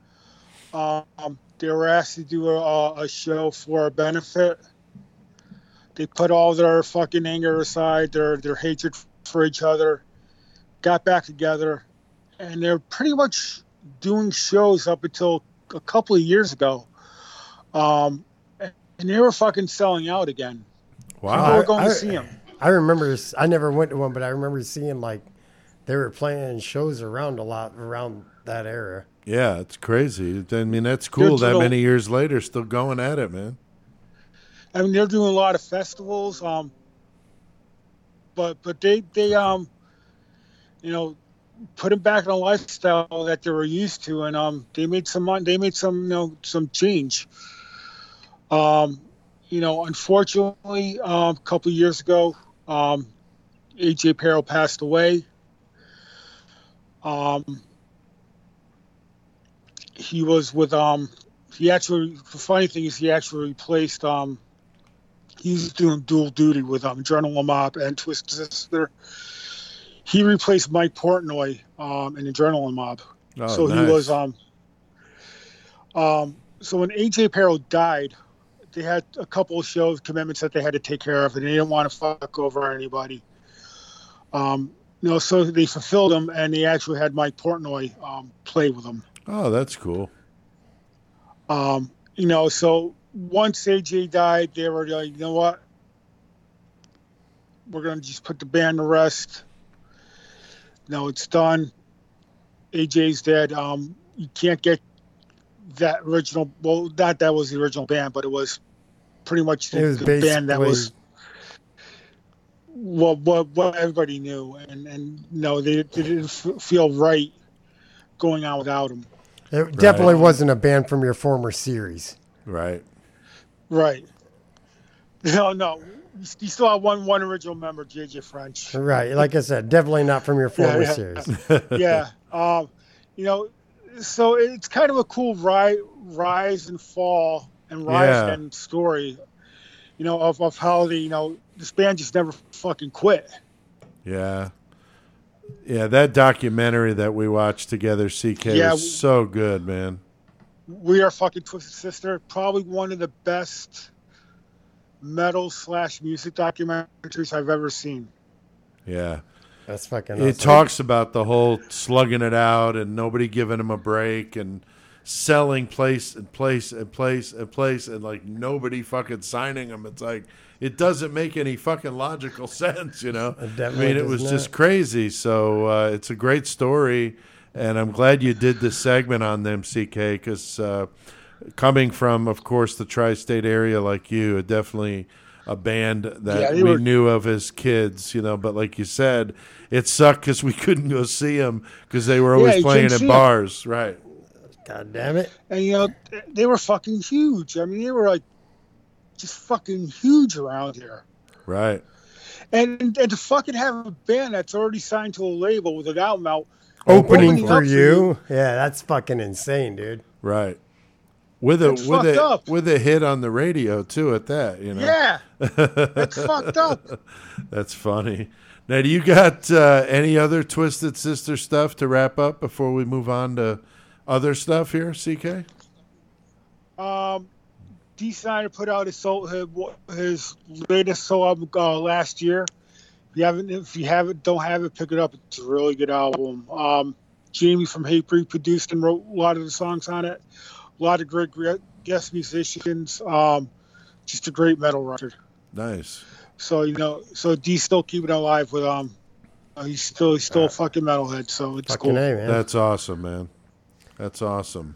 They were asked to do a show for a benefit. They put all their fucking anger aside, their hatred for each other, got back together, and they're pretty much doing shows up until a couple of years ago. And they were fucking selling out again. People Wow. were going to see them. I remember, I never went to one, but I remember seeing like they were playing shows around a lot around that era. Yeah, it's crazy. I mean, that's cool that Digital- many years later, still going at it, man. I mean, they're doing a lot of festivals, but they put them back in a lifestyle that they were used to, and they made some money. They made some change. Unfortunately, a couple of years ago, AJ Peril passed away. He was with the funny thing is he actually replaced he was doing dual duty with Adrenaline Mob and Twisted Sister. He replaced Mike Portnoy in Adrenaline Mob. Oh, So nice. he was so when AJ Peril died, they had a couple of shows commitments that they had to take care of, and they didn't want to fuck over anybody. So they fulfilled them, and they actually had Mike Portnoy play with them. Oh, that's cool. So once AJ died, they were like, you know what? We're going to just put the band to rest. No, it's done. AJ's dead. You can't get that original. Well, not that was the original band, but it was pretty much It was the band that basically- was what everybody knew, and no, they didn't feel right going on without him. It definitely wasn't a band from your former series. Right. Right. No. You still have one original member, JJ French. Right. Like I said, definitely not from your former yeah. series. Yeah. So it's kind of a cool rise and fall and rise and story, of how this band just never fucking quit. Yeah. Yeah, that documentary that we watched together, CK, was so good, man. We Are Fucking Twisted Sister, probably one of the best metal/music documentaries I've ever seen. Yeah. That's fucking It awesome. talks about the whole slugging it out and nobody giving him a break and selling place and place and place and place and like nobody fucking signing them. It's like it doesn't make any fucking logical sense, It I definitely mean, it does was not. just crazy. So it's a great story, and I'm glad you did this segment on them, CK, because coming from, of course, the tri-state area like you, definitely a band that we knew of as kids, but like you said, it sucked because we couldn't go see them because they were always playing in bars, right? God damn it. And, they were fucking huge. I mean, they were like just fucking huge around here. Right. And to fucking have a band that's already signed to a label with an album out. Opening up for you? Yeah, that's fucking insane, dude. Right. With That's fucked up. with a hit on the radio too at that, Yeah. That's fucked up. That's funny. Now, do you got any other Twisted Sister stuff to wrap up before we move on to other stuff here, CK? Dee Snider put out his latest solo album last year. If you don't have it, pick it up. It's a really good album. Jamie from Hatebreed produced and wrote a lot of the songs on it. A lot of great guest musicians. just a great metal record. Nice. So so D's still keeping it alive with he's still a fucking metalhead. So it's Fucking cool. A, man. That's awesome, man. That's awesome.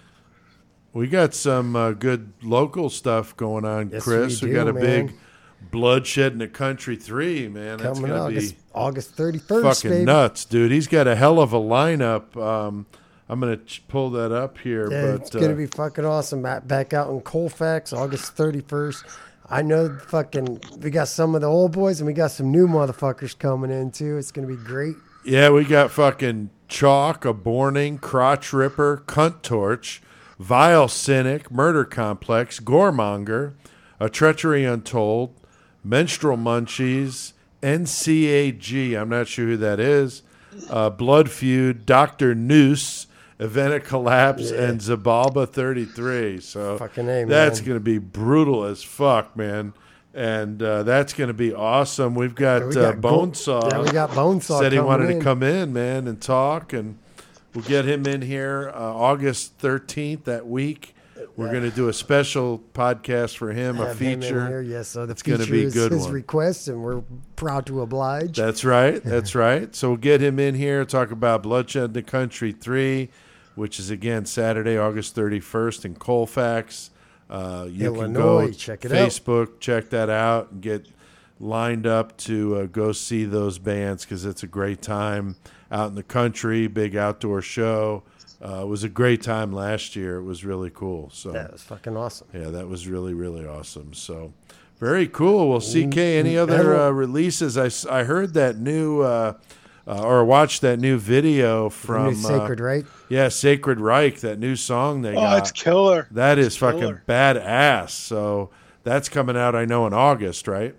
We got some good local stuff going on, Yes, Chris. we We do, got a man. big Bloodshed in the Country 3, man. That's Coming going to be August 31st, fucking baby. nuts, dude. He's got a hell of a lineup. I'm going to pull that up here. Yeah, but it's going to be fucking awesome. Back out in Colfax, August 31st. I know we got some of the old boys and we got some new motherfuckers coming in too. It's going to be great. Yeah, we got fucking Chalk, a Borning, Crotch Ripper, Cunt Torch, Vile Cynic, Murder Complex, Goremonger, A Treachery Untold, Menstrual Munchies, NCAG, I'm not sure who that is, Blood Feud, Dr. Noose, Event Collapse, and Zabalba 33. So Fucking A, man. that's going to be brutal as fuck, man. And that's going to be awesome. We've got, We got Bonesaw. Yeah, we got Bonesaw. Said he coming wanted in. to come in, man, and talk, and we'll get him in here August 13th that week. We're going to do a special podcast for him, a Have him in feature. here. Yes, so the gonna feature be a is good his one. request, and we're proud to oblige. That's right. That's right. So we'll get him in here, talk about Bloodshed in the Country 3, which is, again, Saturday, August 31st in Colfax. You can Illinois. go Check it out. Facebook, check that out, and get lined up to go see those bands because it's a great time out in the country, big outdoor show. It was a great time last year. It was really cool. So That was fucking awesome. yeah, that was really, really awesome. So very cool. Well, CK, any Metal. other releases? I heard that new or watched that new video from New Sacred, right? Yeah, Sacred Reich, that new song they Oh, got. it's killer. That is fucking killer. badass. So that's coming out, I know, in August, right?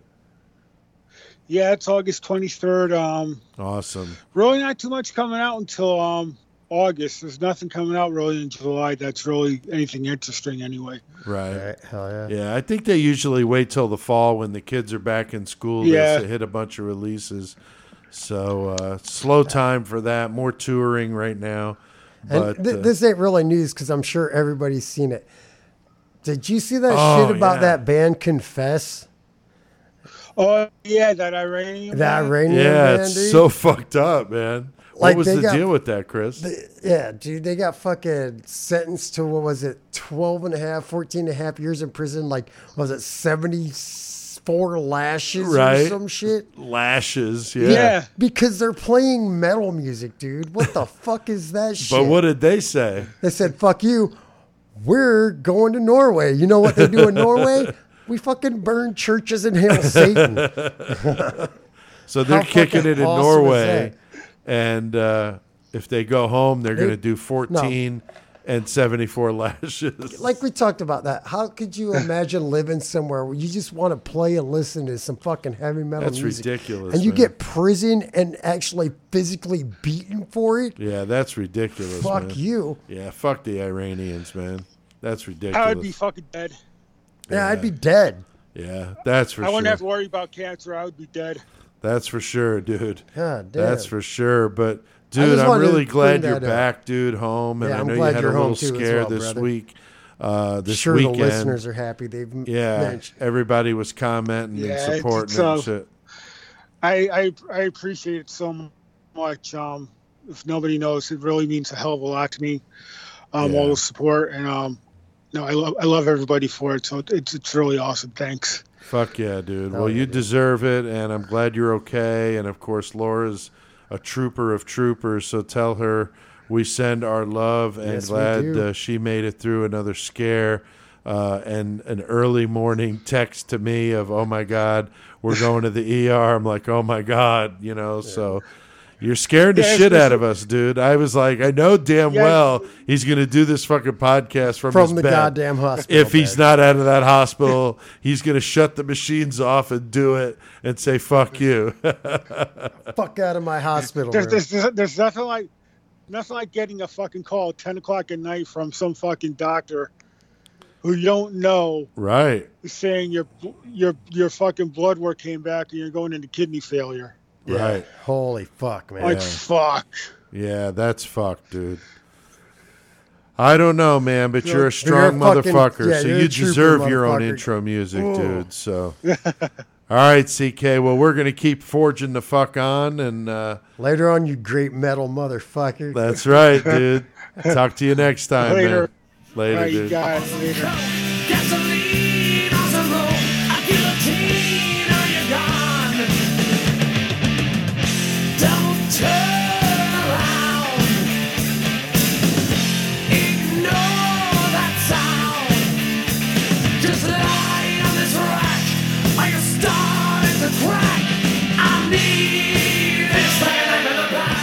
Yeah, it's August 23rd. Awesome. Really not too much coming out until August. There's nothing coming out really in July that's really anything interesting anyway. Right. Right. Hell yeah. Yeah, I think they usually wait till the fall when the kids are back in school Yeah. to hit a bunch of releases. So slow time for that. More touring right now. And But this ain't really news because I'm sure everybody's seen it. Did you see that Oh, shit about yeah. that band Confess? Oh yeah, that Iranian. That band? Iranian yeah, band, it's dude? so fucked up, man. Like, What was they the got- deal with that, Chris? Yeah, dude, they got fucking sentenced to, what was it, 12 and a half, 14 and a half years in prison. Like, was it 74 lashes or Right. some shit? Lashes, yeah. Yeah. Because they're playing metal music, dude. What the fuck is that shit? But what did they say? They said, fuck you. We're going to Norway. You know what they do in Norway? We fucking burn churches and hail Satan. So they're How kicking fucking it in awesome is Norway, and if they go home, they're going to do 14 and 74 lashes. Like we talked about that. How could you imagine living somewhere where you just want to play and listen to some fucking heavy metal That's music? ridiculous, And you man. get prison and actually physically beaten for it? Yeah, that's ridiculous. Fuck man. you. Yeah, fuck the Iranians, man. That's ridiculous. I would be fucking dead. Yeah, I'd be dead. Yeah, that's for I wouldn't sure. have to worry about cancer. I would be dead. That's for sure, dude. God damn. That's for sure. But dude, just I'm wanted to really glad bring you're that up. back, dude, home. And Yeah, I I'm know you glad had a you're home little too as scare well, this brother. week. This Sure, weekend. the listeners are happy. They've Yeah, mentioned. everybody was commenting Yeah, and supporting it's, it and shit. I appreciate it so much. If nobody knows, it really means a hell of a lot to me. All the support and no, I love everybody for it. So it's really awesome. Thanks. Fuck yeah, dude. Hell Well, yeah, you dude. deserve it, and I'm glad you're okay. And of course, Laura's a trooper of troopers, so tell her we send our love and Yes, we glad do. she made it through another scare. And an early morning text to me of, oh my God, we're going to the ER. I'm like, oh my God, so you're scaring the Yeah, shit out especially- of us, dude. I was like, I know damn Yeah. well he's going to do this fucking podcast from his From the bed. goddamn hospital. If he's bed. not out of that hospital, he's going to shut the machines off and do it and say, fuck you. Fuck out of my hospital. There's, room. there's nothing like getting a fucking call at 10 o'clock at night from some fucking doctor who you don't know Right. saying your fucking blood work came back and you're going into kidney failure. Yeah. Right. Holy fuck, man. Like fuck. Yeah, that's fucked, dude. I don't know, man, but you're a strong you're a fucking- motherfucker, yeah, so you're you a trooper, deserve your own motherfucker. intro music, dude. So, all right, CK. Well, we're gonna keep forging the fuck on, and Later on, you great metal motherfucker. that's right, dude. Talk to you next time, Later. man. Later, All right, you dude. guys. Later. Gasoline on the road, a guillotine on your gun. Don't turn around. Ignore that sound. Just lie on this rack like a star in the crack. I need this thing in the back.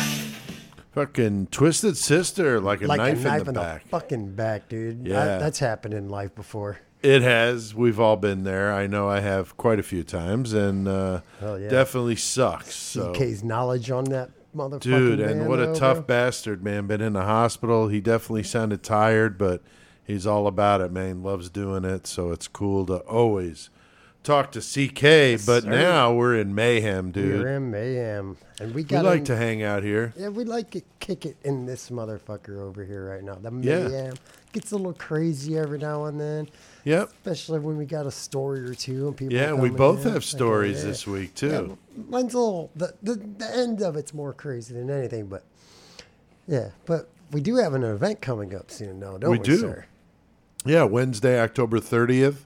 Fucking Twisted Sister, like a like knife a knife in the back. fucking back, dude. Yeah. That's happened in life before. It has. We've all been there. I know I have quite a few times, and yeah. definitely sucks. So. CK's knowledge on that motherfucking Dude, and man, what a though, tough bro. bastard, man. Been in the hospital. He definitely sounded tired, but he's all about it, man. Loves doing it, so it's cool to always talk to CK. But sir. now we're in mayhem, dude. We're in mayhem, and we We got like to hang out here. Yeah, we like to kick it in this motherfucker over here right now. The Yeah. mayhem gets a little crazy every now and then, Yep. especially when we got a story or two and people. Yeah, we coming both in. have stories Yeah. this week, Yeah, too. mine's a little the end of it's more crazy than anything, but yeah, but we do have an event coming up soon, though, don't We we, do. sir? Yeah, Wednesday, October 30th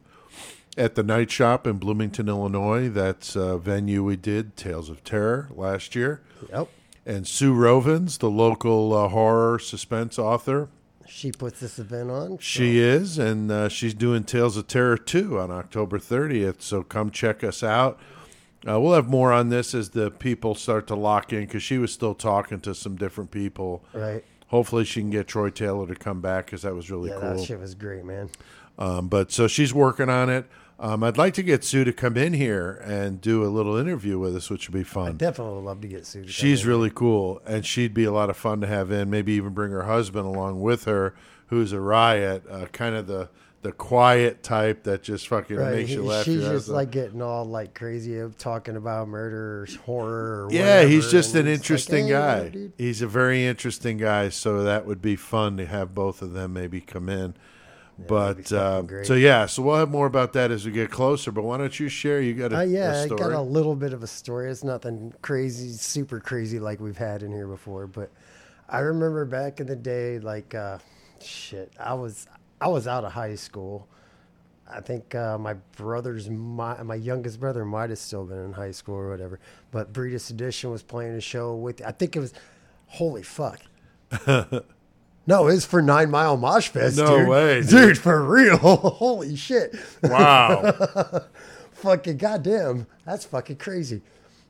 at the Night Shop in Bloomington, Illinois. That's a venue we did Tales of Terror last year. Yep. And Sue Rovens, the local horror suspense author, She puts this event on. she is, and she's doing Tales of Terror 2 on October 30th. So come check us out. We'll have more on this as the people start to lock in, because she was still talking to some different people. Right. Hopefully she can get Troy Taylor to come back, because that was really Yeah, cool. that shit was great, man. But so she's working on it. I'd like to get Sue to come in here and do a little interview with us, which would be I fun. definitely would love to get Sue. To come She's in. really cool, and she'd be a lot of fun to have in. Maybe even bring her husband along with her, who's a riot, kind of the quiet type that just fucking Right. makes you laugh. She's your ass just off. like getting all like crazy of talking about murder or horror. Or Yeah, he's whatever, just and an it's like, interesting hey, guy. dude. He's a very interesting guy, so that would be fun to have both of them maybe come in. that'd be But fucking great. so we'll have more about that as we get closer. But why don't you share? You got a, Yeah, a I story? got a little bit of a story. It's nothing crazy, super crazy like we've had in here before. But I remember back in the day, like, shit, I was out of high school. I think my youngest brother might have still been in high school or whatever. But Breedis Edition was playing a show with, I think it was, holy fuck. No, it's for 9 Mile Mosh Fest, No dude. way, Dude, for real. Holy shit. Wow. Fucking goddamn. That's fucking crazy.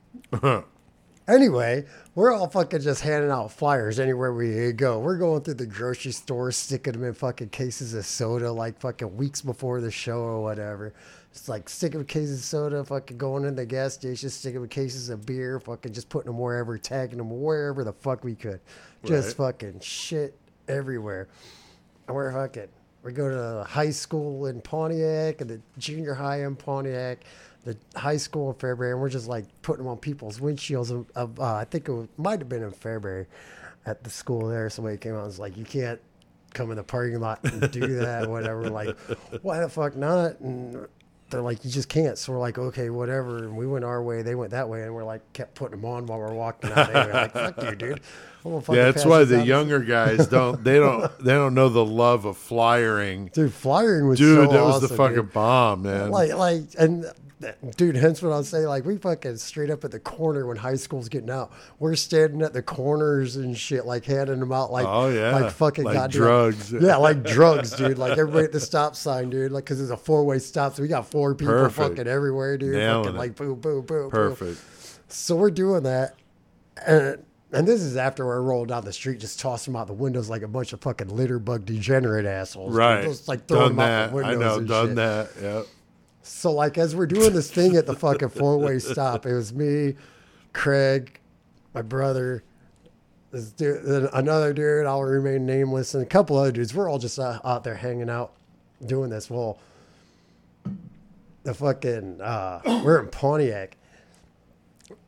Anyway, we're all fucking just handing out flyers anywhere we go. We're going through the grocery store, sticking them in fucking cases of soda like fucking weeks before the show or whatever. It's like sticking with cases of soda, fucking going in the gas station, sticking with cases of beer, fucking just putting them wherever, tagging them wherever the fuck we could. Just Right. fucking shit everywhere. And we go to the high school in Pontiac and the junior high in Pontiac, the high school in Fairbury, and we're just like putting them on people's windshields. I think might have been in Fairbury at the school there. Somebody came out and was like, "You can't come in the parking lot and do that," whatever. Like, why the fuck not? And they're like, "You just can't." So we're like, "Okay, whatever." And we went our way, they went that way, and we're like, kept putting them on while we're walking out. They were like, "Fuck you, dude." I'm gonna fucking Yeah, that's pass why this the out. younger guys don't know the love of flyering. Dude, flyering was Dude, so that was the awesome, fucking dude. bomb, man. And dude, hence what I'll say. Like, we fucking straight up at the corner when high school's getting out. We're standing at the corners and shit, like handing them out, like, Oh, yeah. like fucking Like goddamn drugs. Yeah, like drugs, dude. Like everybody at the stop sign, dude. Like, because it's a 4-way stop, so we got 4 people Perfect. fucking everywhere, dude. Nailing Fucking it. like boom, boom, boom, boom. Perfect. So we're doing that, and this is after we're rolling down the street, just tossing them out the windows like a bunch of fucking litter bug degenerate assholes. dude. Right. Just like throwing Done them out that. the windows. I know. and Done shit. that. Yep. So, like, as we're doing this thing at the fucking 4-way stop, it was me, Craig, my brother, this dude, then another dude, I'll remain nameless, and a couple other dudes. We're all just out there hanging out, doing this. Well, the fucking, we're in Pontiac.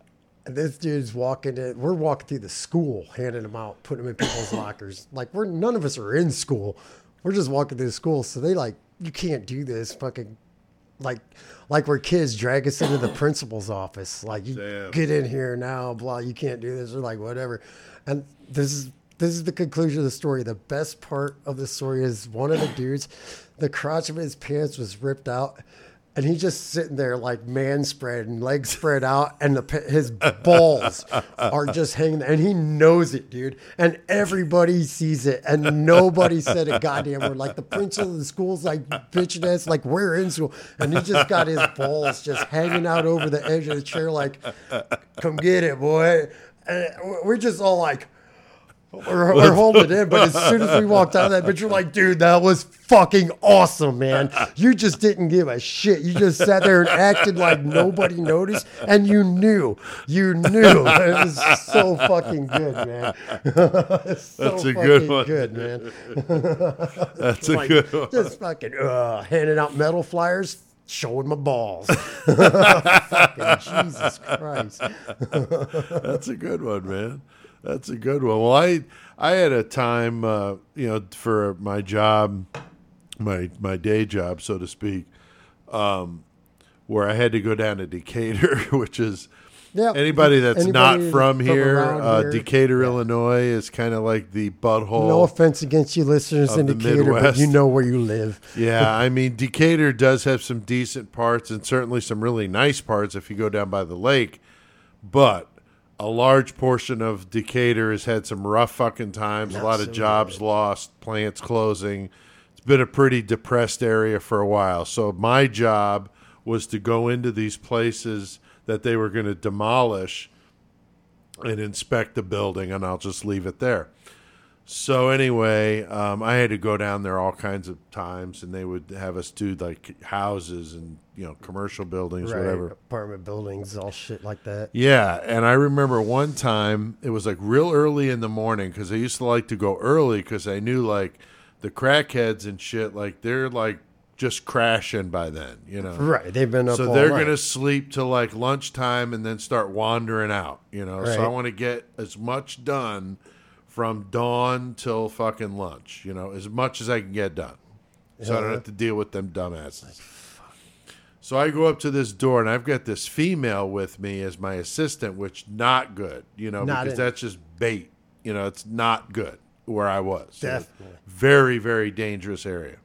And this dude's walking in. We're walking through the school, handing them out, putting them in people's lockers. Like none of us are in school. We're just walking through the school. So they like, you can't do this. Fucking like we're kids, drag us into the principal's office. Like, you Damn. get in here now, blah. You can't do this. Or like whatever. And this is the conclusion of the story. The best part of the story is one of the dudes, the crotch of his pants was ripped out. And he's just sitting there like man spread and legs spread out, and his balls are just hanging there. And he knows it, dude. And everybody sees it, and nobody said a goddamn word. Like the principal of the school's like bitching ass, like we're in school, and he just got his balls just hanging out over the edge of the chair, like, come get it, boy. And we're just all like, we're holding it in, but as soon as we walked out of that bitch, you're like, dude, that was fucking awesome, man. You just didn't give a shit. You just sat there and acted like nobody noticed, and you knew. It was so fucking good, man. That's a good one. Good, man. That's a Like, good one. just fucking handing out metal flyers, showing my balls. Fucking Jesus Christ. That's a good one, man. That's a good one. Well, I had a time, for my job, my day job, so to speak, where I had to go down to Decatur, which is anybody that's not from here. Decatur, Illinois, is kind of like the butthole. No offense against you listeners in the Decatur, but Midwest. you know where you live. Yeah, I mean, Decatur does have some decent parts and certainly some really nice parts if you go down by the lake, but a large portion of Decatur has had some rough fucking times, a lot of jobs lost, plants closing. It's been a pretty depressed area for a while. So my job was to go into these places that they were going to demolish and inspect the building, and I'll just leave it there. So anyway, I had to go down there all kinds of times, and they would have us do like houses and commercial buildings, whatever, apartment buildings, all shit like that. Yeah, and I remember one time it was like real early in the morning because I used to like to go early because I knew like the crackheads and shit, like they're like just crashing by then, Right, they've been up. So all they're night. gonna sleep till like lunchtime and then start wandering out, Right. So I want to get as much done from dawn till fucking lunch, as much as I can get done, so I don't have to deal with them dumbasses. So I go up to this door, and I've got this female with me as my assistant, which not good, because that's just bait. It's not good where I was. Definitely. Very, very dangerous area.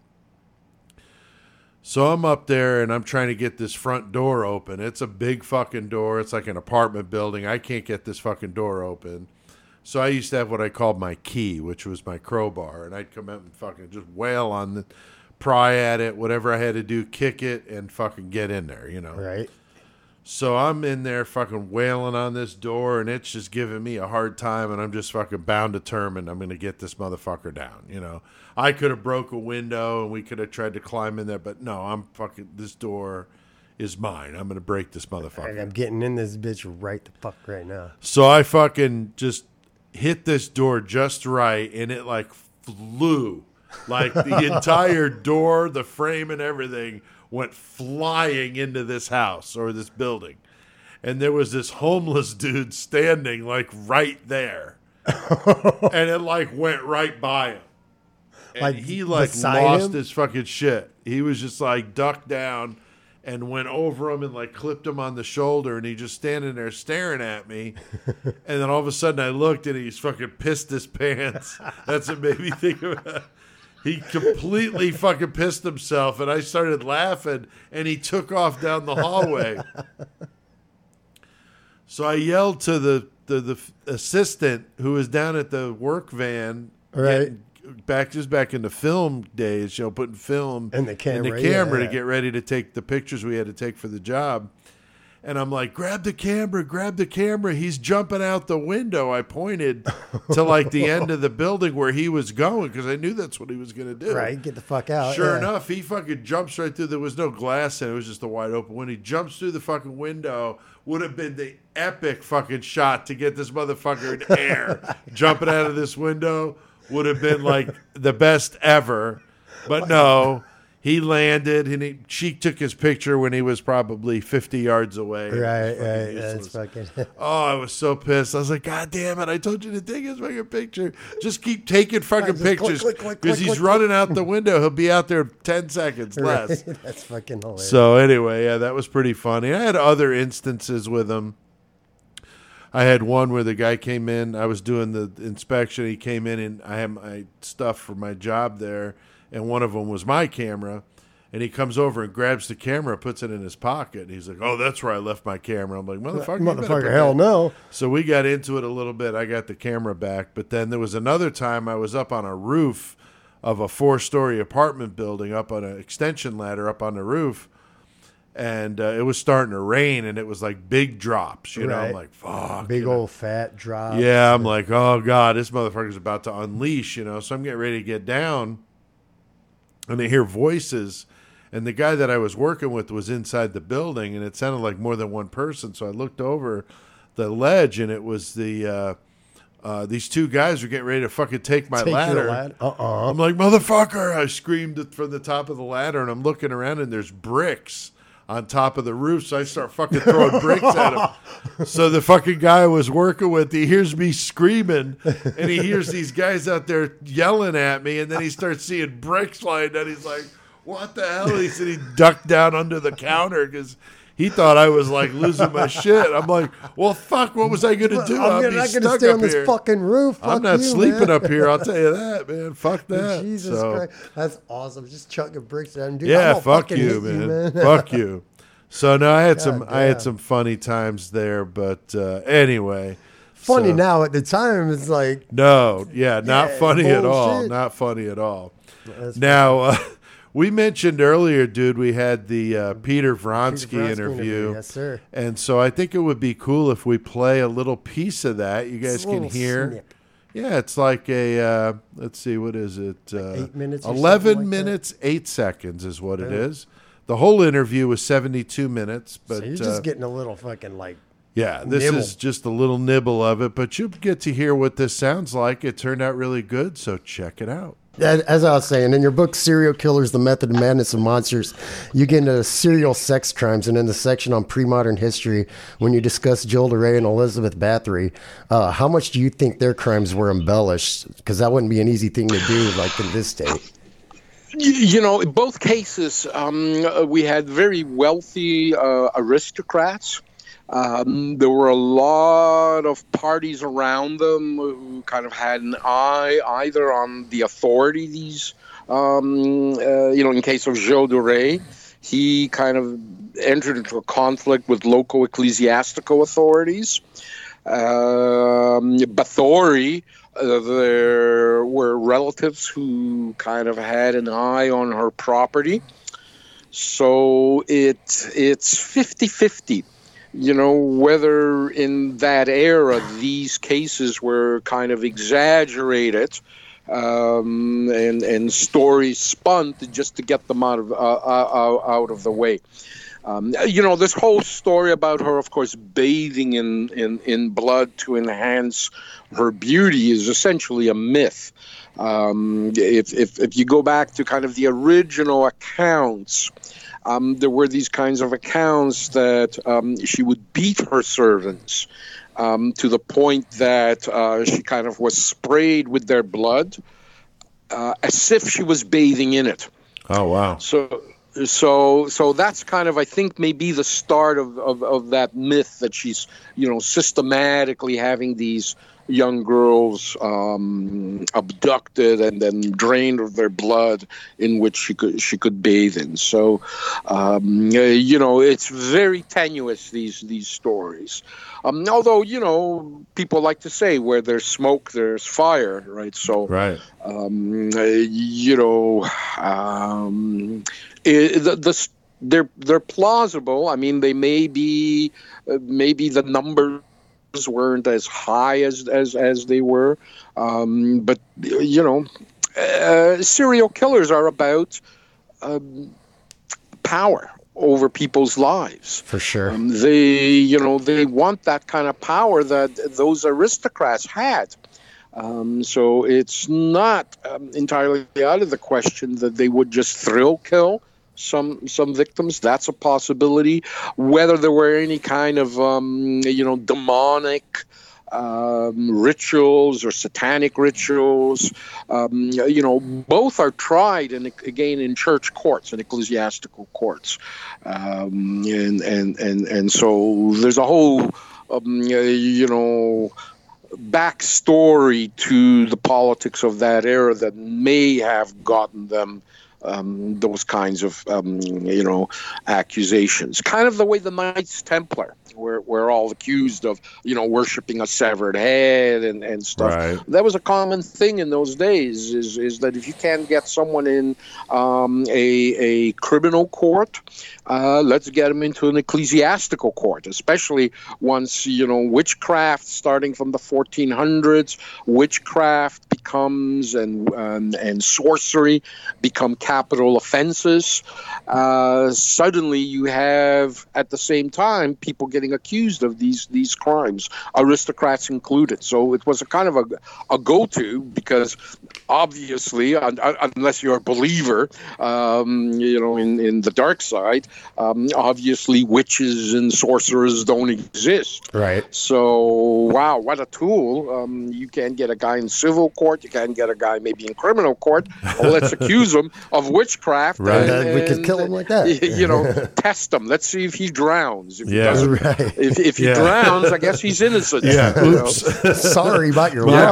So I'm up there, and I'm trying to get this front door open. It's a big fucking door. It's like an apartment building. I can't get this fucking door open. So I used to have what I called my key, which was my crowbar, and I'd come out and fucking just wail on the, pry at it, whatever I had to do, kick it, and fucking get in there, Right. So I'm in there fucking wailing on this door, and it's just giving me a hard time, and I'm just fucking bound determined I'm going to get this motherfucker down, I could have broke a window, and we could have tried to climb in there, but no, this door is mine. I'm going to break this motherfucker. And I'm getting in this bitch right the fuck right now. So I fucking just hit this door just right, and it like flew. Like the entire door, the frame, and everything went flying into this house or this building. And there was this homeless dude standing like right there. And it like went right by him. And Like, he like beside lost him? his fucking shit. He was just like ducked down and went over him and like clipped him on the shoulder, and he just standing there staring at me. And then all of a sudden I looked and he's fucking pissed his pants. That's what made me think of it. He completely fucking pissed himself, and I started laughing, and he took off down the hallway. So I yelled to the assistant who was down at the work van, Right. back in the film days, putting film And the camera, in the camera yeah. to get ready to take the pictures we had to take for the job. And I'm like, grab the camera. He's jumping out the window. I pointed to like the end of the building where he was going because I knew that's what he was going to do. Right, get the fuck out. Sure yeah. enough, he fucking jumps right through. There was no glass in it. It was just a wide open window. He jumps through the fucking window. Would have been the epic fucking shot to get this motherfucker in air. Jumping out of this window would have been like the best ever. But no, He landed, and she took his picture when he was probably 50 yards away. Right. Fucking That's useless. fucking. Oh, I was so pissed. I was like, God damn it. I told you to take his fucking picture. Just keep taking fucking Just click, pictures. click, click, Because click, he's click, running out the window. He'll be out there 10 seconds less. Right. That's fucking hilarious. So anyway, yeah, that was pretty funny. I had other instances with him. I had one where the guy came in. I was doing the inspection. He came in, and I had my stuff for my job there, and one of them was my camera. And he comes over and grabs the camera, puts it in his pocket. And he's like, "Oh, that's where I left my camera." I'm like, "Motherfucker, you better put hell that-" no. So we got into it a little bit. I got the camera back. But then there was another time I was up on a roof of a 4-story apartment building, up on an extension ladder up on the roof. And it was starting to rain, and it was like big drops. You know, I'm Right. like, fuck. Big you know? old fat drop. Yeah, I'm like, oh, God, this motherfucker's about to unleash, you know. So I'm getting ready to get down, and I hear voices. And the guy that I was working with was inside the building, and it sounded like more than one person. So I looked over the ledge, and it was these two guys were getting ready to fucking take my Take your ladder. lad- I'm like, motherfucker! I screamed from the top of the ladder, and I'm looking around, and there's bricks on top of the roof. So I start fucking throwing bricks at him. So the fucking guy I was working with, he hears me screaming, and he hears these guys out there yelling at me, and then he starts seeing bricks flying, and he's like, what the hell? He said he ducked down under the counter because he thought I was like losing my shit. I'm like, well, fuck, what was I going to do? I'm not going to stay on this fucking roof. Fuck I'm not you, sleeping man. up here. I'll tell you that, man. Fuck that. Jesus So, Christ. That's awesome. Just chucking bricks at him. Dude, yeah, I'm gonna fuck fucking you, hit man. Fuck you. So no, I had some funny times there, but anyway. Funny so- now. At the time, it's like, No, yeah, not Yeah, funny at all. bullshit. Not funny at all. That's Now, we mentioned earlier, dude, we had the Peter Vronsky Vronsky interview. Yes, sir. And so I think it would be cool if we play a little piece of that. You guys Just a can little hear. snip. Yeah, it's like a, let's see, what is it? 8 minutes or 11 something like minutes, 8 seconds is what it is. The whole interview was 72 minutes. But So you're just getting a little fucking like, yeah, this nibble. is just a little nibble of it. But you'll get to hear what this sounds like. It turned out really good, so check it out. as I was saying, in your book, Serial Killers, The Method and Madness of Monsters, you get into serial sex crimes. And in the section on pre-modern history, when you discuss Joel DeRay and Elizabeth Bathory, how much do you think their crimes were embellished? Because that wouldn't be an easy thing to do, like in this day. You know, in both cases, we had very wealthy aristocrats. There were a lot of parties around them who kind of had an eye either on the authorities. In case of Joe DeRay, he kind of entered into a conflict with local ecclesiastical authorities. Bathory, there were relatives who kind of had an eye on her property. So it's 50-50. You know, whether in that era these cases were kind of exaggerated and stories spun just to get them out of the way. This whole story about her, of course, bathing in blood to enhance her beauty is essentially a myth. If you go back to kind of the original accounts, there were these kinds of accounts that she would beat her servants to the point that she kind of was sprayed with their blood as if she was bathing in it. Oh, wow. So that's kind of, I think, maybe the start of that myth that she's, systematically having these young girls abducted and then drained of their blood, in which she could bathe in. So, it's very tenuous, these stories. Although, people like to say where there's smoke, there's fire, right? So, Right. They're plausible. I mean, they may be, maybe the numbers weren't as high as they were, but serial killers are about power over people's lives. For sure. They want that kind of power that those aristocrats had. So it's not entirely out of the question that they would just thrill kill some victims. That's a possibility. Whether there were any kind of demonic rituals or satanic rituals, both are tried in church courts and ecclesiastical courts, and so there's a whole backstory to the politics of that era that may have gotten them those kinds of accusations. Kind of the way the Knights Templar were all accused of worshiping a severed head and stuff. Right. That was a common thing in those days. Is that if you can't get someone in a criminal court, let's get them into an ecclesiastical court, especially once witchcraft, starting from the 1400s, witchcraft becomes and sorcery become capital offenses. Suddenly you have at the same time people getting accused of these crimes, aristocrats included. So it was a kind of a go-to, because obviously, unless you're a believer, in the dark side, obviously witches and sorcerers don't exist. Right. So, wow, what a tool. You can't get a guy in civil court. You can't get a guy maybe in criminal court. Well, let's accuse him of witchcraft. Right. And We could kill him like that. Test him. Let's see if he drowns. If he Yeah. doesn't, Right. if he Yeah. drowns, I guess he's innocent. Yeah. Oops. Sorry about your My luck.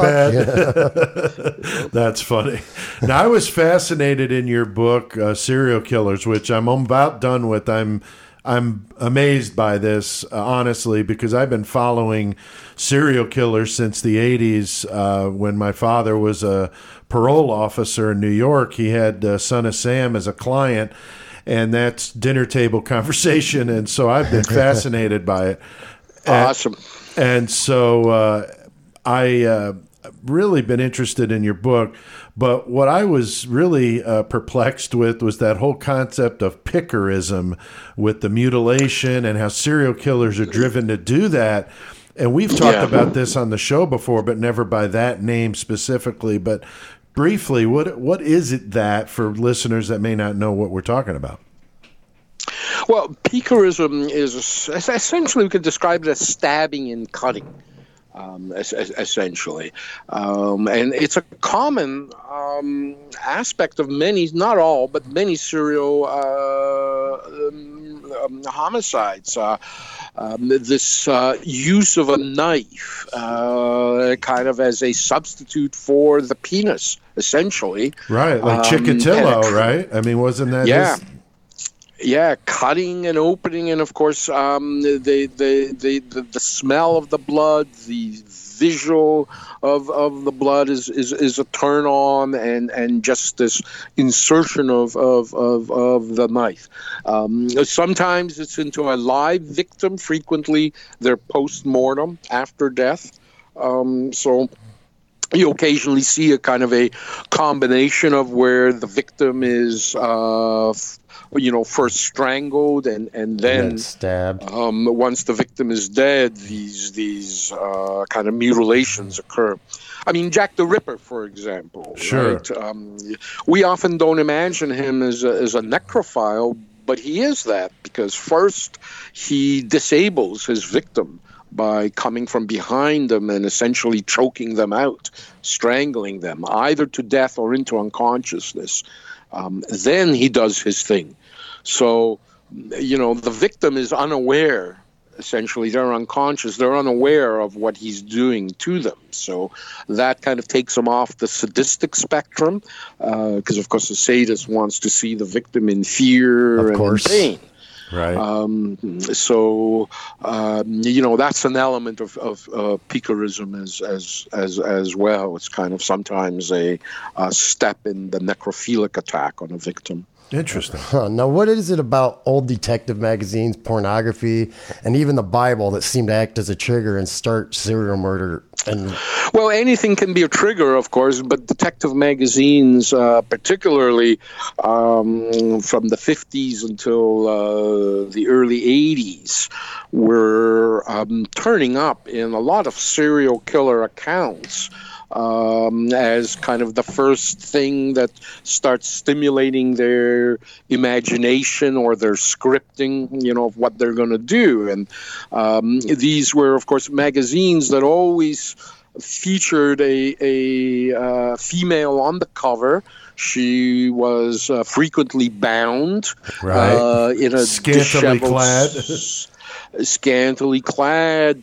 bad. That's funny. Now, I was fascinated in your book, Serial Killers, which I'm about done with. I'm amazed by this, honestly, because I've been following serial killers since the 80s. When my father was a parole officer in New York, he had Son of Sam as a client, and that's dinner table conversation. And so I've been fascinated by it. Awesome. And so I really been interested in your book. But what I was really perplexed with was that whole concept of pickerism, with the mutilation and how serial killers are driven to do that. And we've talked about this on the show before, but never by that name specifically. But briefly, what is it that, for listeners that may not know what we're talking about? Well, piquerism is essentially, we could describe it as stabbing and cutting, essentially. And it's a common aspect of many, not all, but many serial homicides. This use of a knife kind of as a substitute for the penis, essentially. Right, like Chikatilo, right? I mean, wasn't that his... Yeah, cutting and opening, and of course, the smell of the blood, the visual of the blood is a turn on, and just this insertion of the knife. Sometimes it's into a live victim. Frequently, they're post-mortem after death. So you occasionally see a kind of a combination of where the victim is first strangled and then stabbed. Once the victim is dead, these kind of mutilations occur. I mean, Jack the Ripper, for example. Sure. Right? We often don't imagine him as a necrophile, but he is that, because first he disables his victim by coming from behind them and essentially choking them out, strangling them, either to death or into unconsciousness. Then he does his thing. So, the victim is unaware. Essentially, they're unconscious. They're unaware of what he's doing to them. So that kind of takes them off the sadistic spectrum, because, of course, the sadist wants to see the victim in fear and in pain. Right. That's an element of piquerism as well. It's kind of sometimes a step in the necrophilic attack on a victim. Interesting. Now, what is it about old detective magazines, pornography, and even the Bible that seem to act as a trigger and start serial murder? Well, anything can be a trigger, of course, but detective magazines, particularly from the 50s until the early 80s, were turning up in a lot of serial killer accounts. as kind of the first thing that starts stimulating their imagination or their scripting, of what they're going to do. And these were, of course, magazines that always featured a female on the cover. She was frequently bound, Right. in a Scantily disheveled clad. scantily clad,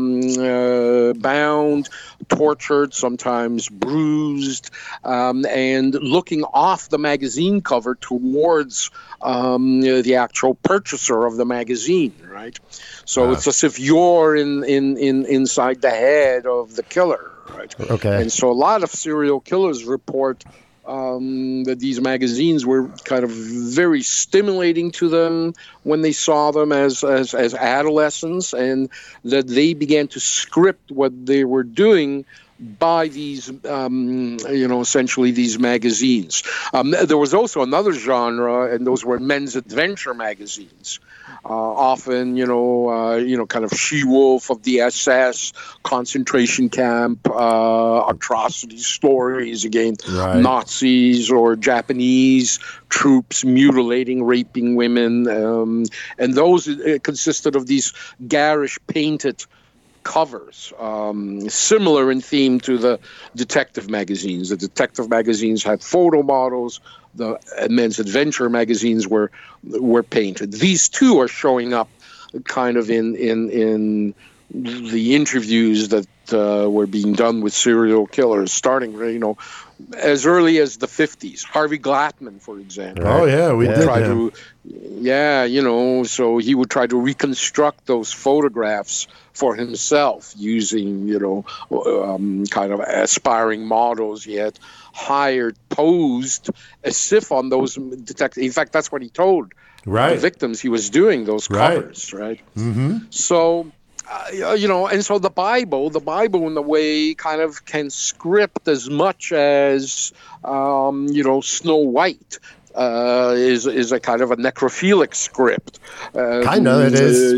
bound, tortured, sometimes bruised, and looking off the magazine cover towards the actual purchaser of the magazine, right? So it's as if you're inside the head of the killer, right? Okay. And so a lot of serial killers report that these magazines were kind of very stimulating to them when they saw them as adolescents, and that they began to script what they were doing by these, essentially these magazines. There was also another genre, and those were men's adventure magazines. Often, kind of She-Wolf of the SS, concentration camp, atrocity stories against Right. Nazis or Japanese troops mutilating, raping women. And those consisted of these garish painted covers, similar in theme to the detective magazines. The detective magazines had photo models. The men's adventure magazines were painted. These two are showing up kind of in the interviews that were being done with serial killers, starting as early as the 50s. Harvey Glattman, for example. Oh yeah, we did Try him. so he would try to reconstruct those photographs for himself using, kind of aspiring models he had hired, posed as if on those detectives. In fact, that's what he told the Right. victims he was doing, those Right. covers, right? Mm-hmm. So, and so the Bible in a way kind of can script as much as, Snow White. Is a kind of a necrophilic script. Kind of, it is.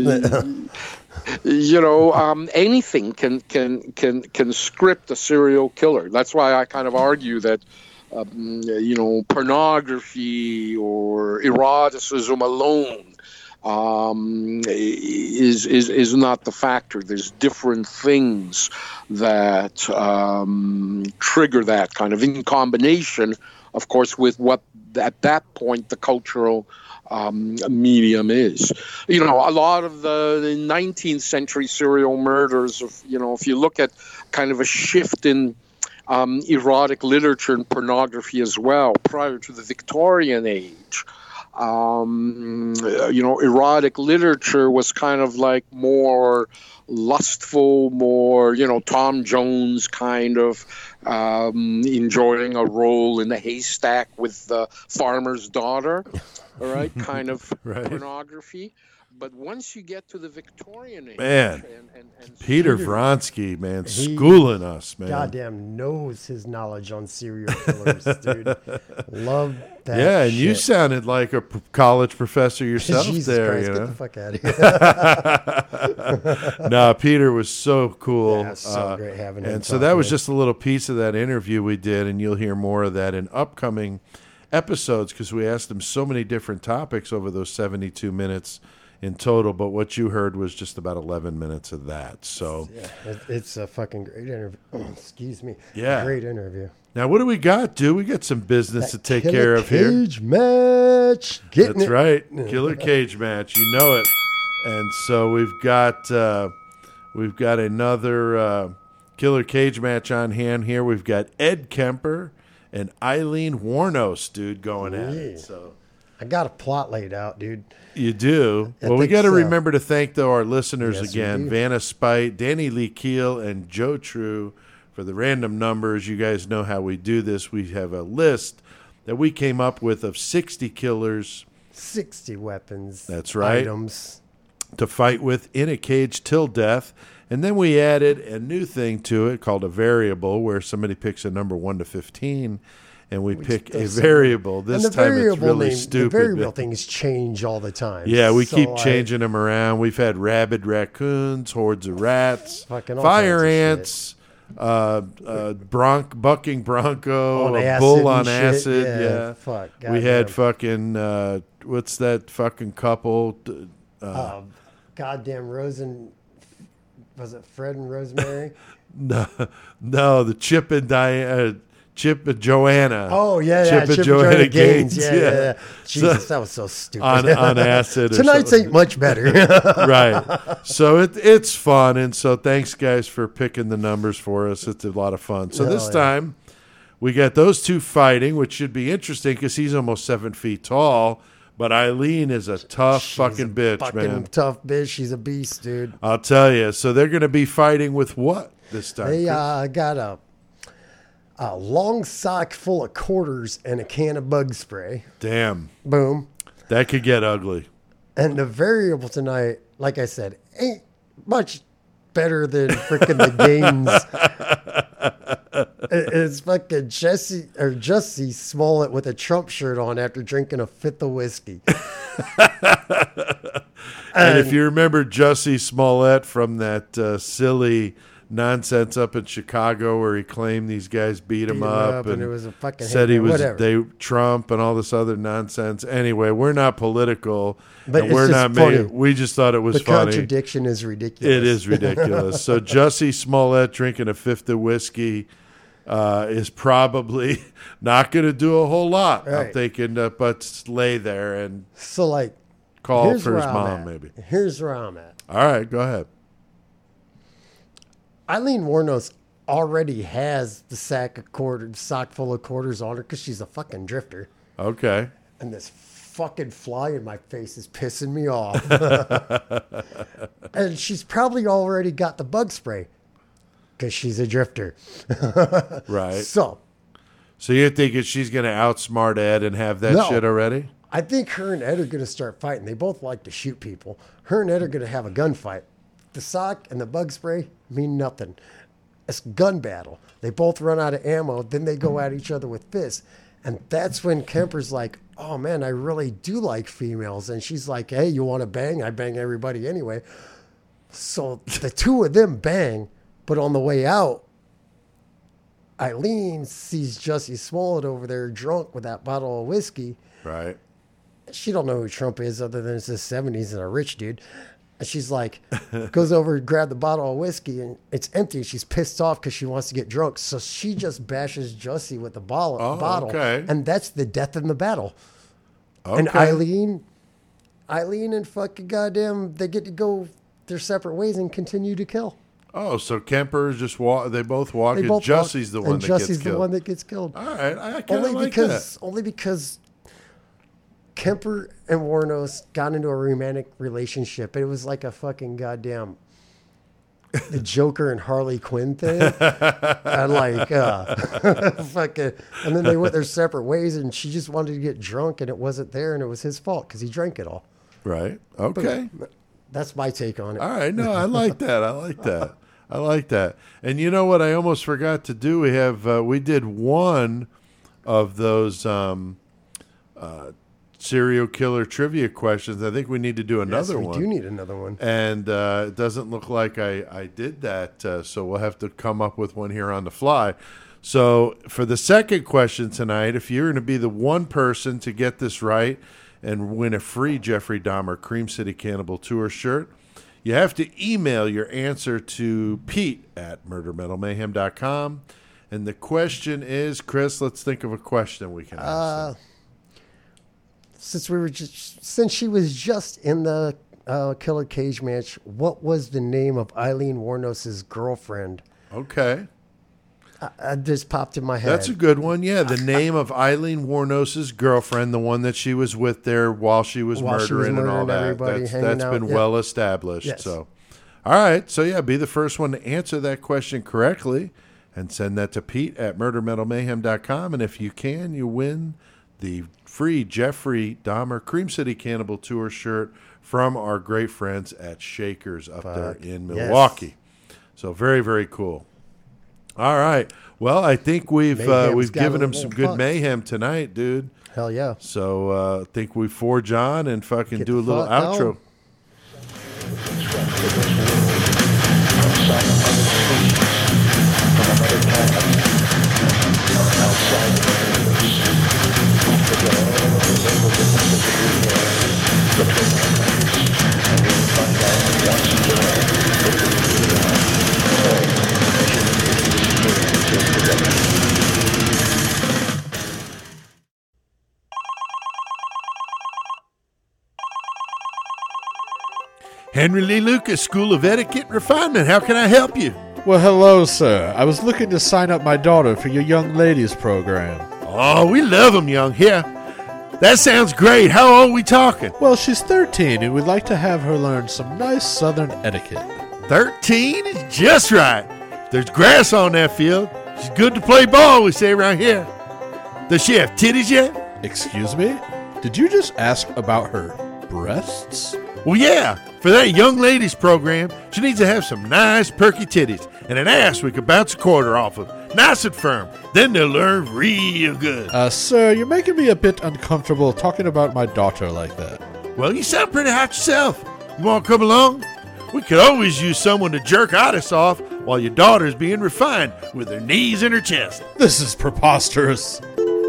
Anything can script a serial killer. That's why I kind of argue that pornography or eroticism alone is not the factor. There's different things that trigger that kind of, in combination, of course, with what at that point the cultural medium is. A lot of the 19th century serial murders, if you look at kind of a shift in erotic literature and pornography as well, prior to the Victorian age, erotic literature was kind of like more lustful, more, Tom Jones kind of enjoying a role in the haystack with the farmer's daughter, all right, kind of Right. pornography. But once you get to the Victorian age, Man, and Peter Vronsky, man, schooling us, man. Goddamn knows his knowledge on serial killers, dude. Love that. Yeah, and you shit. sounded like a college professor yourself Jesus there. Christ, You get know? the fuck out of here. No, Peter was so cool. Yeah, so great having him And so talk, that was man. just a little piece of that interview we did, and you'll hear more of that in upcoming episodes because we asked him so many different topics over those 72 minutes in total. But what you heard was just about 11 minutes of that. So It's a fucking great interview. Excuse me. Yeah. Great interview. now what do we got, dude? We got some business to take Killer care of here. Cage match. Getting That's it. right, killer cage match. You know it. And so we've got another killer cage match on hand here. We've got Ed Kemper and Eileen Warnos, dude, going at Yeah. it. So I got a plot laid out, dude. you do. I Well, we think got to so. remember to thank though our listeners Yes, we again: do. Vanna Spite, Danny Lee Keel, and Joe True for the random numbers. You guys know how we do this. We have a list that we came up with of 60 killers 60 weapons. That's right. Items. to fight with in a cage till death. And then we added a new thing to it called a variable, where somebody picks a number 1 to 15, and we pick a variable. This And the time it's variable really name, stupid. The variable but- things change all the time. yeah, we So keep I- changing them around. We've had rabid raccoons, hordes of rats, Fucking all fire kinds of ants, bucking bronco, On a acid bull on and shit. acid. Yeah, Yeah, fuck, we had goddamn. fucking what's that fucking couple? Goddamn was it Fred and Rosemary? No, the Chip and Diana. Chip and Joanna. Oh yeah, Chip and Joanna Joanna Gaines. Gaines. Yeah. Jesus, that was so stupid. On acid. Or Tonight's something. ain't much better. Right. So it's fun, and so thanks guys for picking the numbers for us. It's a lot of fun. So Hell this yeah. time we got those two fighting, which should be interesting because he's almost 7 feet tall. But Eileen is a tough fucking bitch, Fucking man. tough bitch. She's a beast, dude. I'll tell you. So they're going to be fighting with what this time? They Chris? got a long sock full of quarters and a can of bug spray. Damn, Boom. that could get ugly. And the variable tonight, like I said, ain't much better than freaking the Gaines. It's fucking Jussie Smollett with a Trump shirt on after drinking a fifth of whiskey. And if you remember Jussie Smollett from that silly nonsense up in Chicago where he claimed these guys beat him up and it was a fucking said he hate, was whatever. Trump and all this other nonsense. Anyway, we're not political, But and it's we're just not funny. made. We just thought it was The funny. contradiction is ridiculous. It is ridiculous. So Jussie Smollett drinking a fifth of whiskey is probably not going to do a whole lot. I'm Right. thinking, but lay there and So, like, call here's for his where I'm mom, at. maybe. Here's where I'm at. All right, go ahead. Eileen Wuornos already has the sock full of quarters on her because she's a fucking drifter. Okay. And this fucking fly in my face is pissing me off. And she's probably already got the bug spray because she's a drifter. Right. So So you're thinking she's going to outsmart Ed and have that No. shit already? I think her and Ed are going to start fighting. They both like to shoot people. Her and Ed are going to have a gunfight. The sock and the bug spray mean nothing. It's gun battle. They both run out of ammo. Then they go at each other with fists. And that's when Kemper's like, oh, man, I really do like females. And she's like, hey, you want to bang? I bang everybody anyway. So the two of them bang. But on the way out, Eileen sees Jussie Smollett over there drunk with that bottle of whiskey. Right. She don't know who Trump is other than it's the 70s and a rich dude. And she's like, goes over to grab the bottle of whiskey and it's empty. She's pissed off because she wants to get drunk. So she just bashes Jussie with the bottle. okay. And that's the death in the battle. Okay. And Eileen and fucking goddamn, they get to go their separate ways and continue to kill. Oh, so Kemper is just they both walk. They and both Jussie's the walk, one and that Jussie's gets killed. the one that gets killed. All right, I kind of like that. Only because Kemper and Wuornos got into a romantic relationship. It was like a fucking goddamn the Joker and Harley Quinn thing. And like fucking, and then they went their separate ways. And she just wanted to get drunk, and it wasn't there, and it was his fault because he drank it all. Right. Okay. That's my take on it. All right. No, I like that. I like that. I like that. And you know what? I almost forgot to do. We have we did one of those serial killer trivia questions. I think we need to do another Yes, we one. do need another one. And it doesn't look like I did that, so we'll have to come up with one here on the fly. So for the second question tonight, if you're going to be the one person to get this right and win a free Jeffrey Dahmer Cream City Cannibal Tour shirt, you have to email your answer to Pete at murdermetalmayhem.com. And the question is, Chris, let's think of a question we can ask them. Since she was just in the Killer Cage match, what was the name of Eileen Wuornos' girlfriend? Okay. Just popped in my head. That's a good one. Yeah, the name of Eileen Wuornos' girlfriend, the one that she was with there while she was murdering and all that. everybody, That's hanging out. been Yep. well established. Yes. So, all right. So, yeah, be the first one to answer that question correctly and send that to Pete at murdermetalmayhem.com. And if you can, you win the free Jeffrey Dahmer Cream City Cannibal Tour shirt from our great friends at Shakers up there in Milwaukee. So, very, very cool. All right. Well, I think we've Mayhem's got given a him little some good fucked. mayhem tonight, dude. Hell yeah. So I think we forge on and fucking Get do a the little fuck outro. on. Henry Lee Lucas, School of Etiquette and Refinement. How can I help you? Well, hello, sir. I was looking to sign up my daughter for your young ladies program. Oh, we love them young. Here. That sounds great. How old are we talking? Well, she's 13, and we'd like to have her learn some nice Southern etiquette. 13 is just right. If there's grass on that field, she's good to play ball, we say around here. Does she have titties yet? Excuse me? Did you just ask about her breasts? Well, yeah. For that young ladies program, she needs to have some nice perky titties and an ass we could bounce a quarter off of. Nice and firm. Then they'll learn real good. Sir, you're making me a bit uncomfortable talking about my daughter like that. Well, you sound pretty hot yourself. You want to come along? We could always use someone to jerk us off while your daughter's being refined with her knees in her chest. This is preposterous.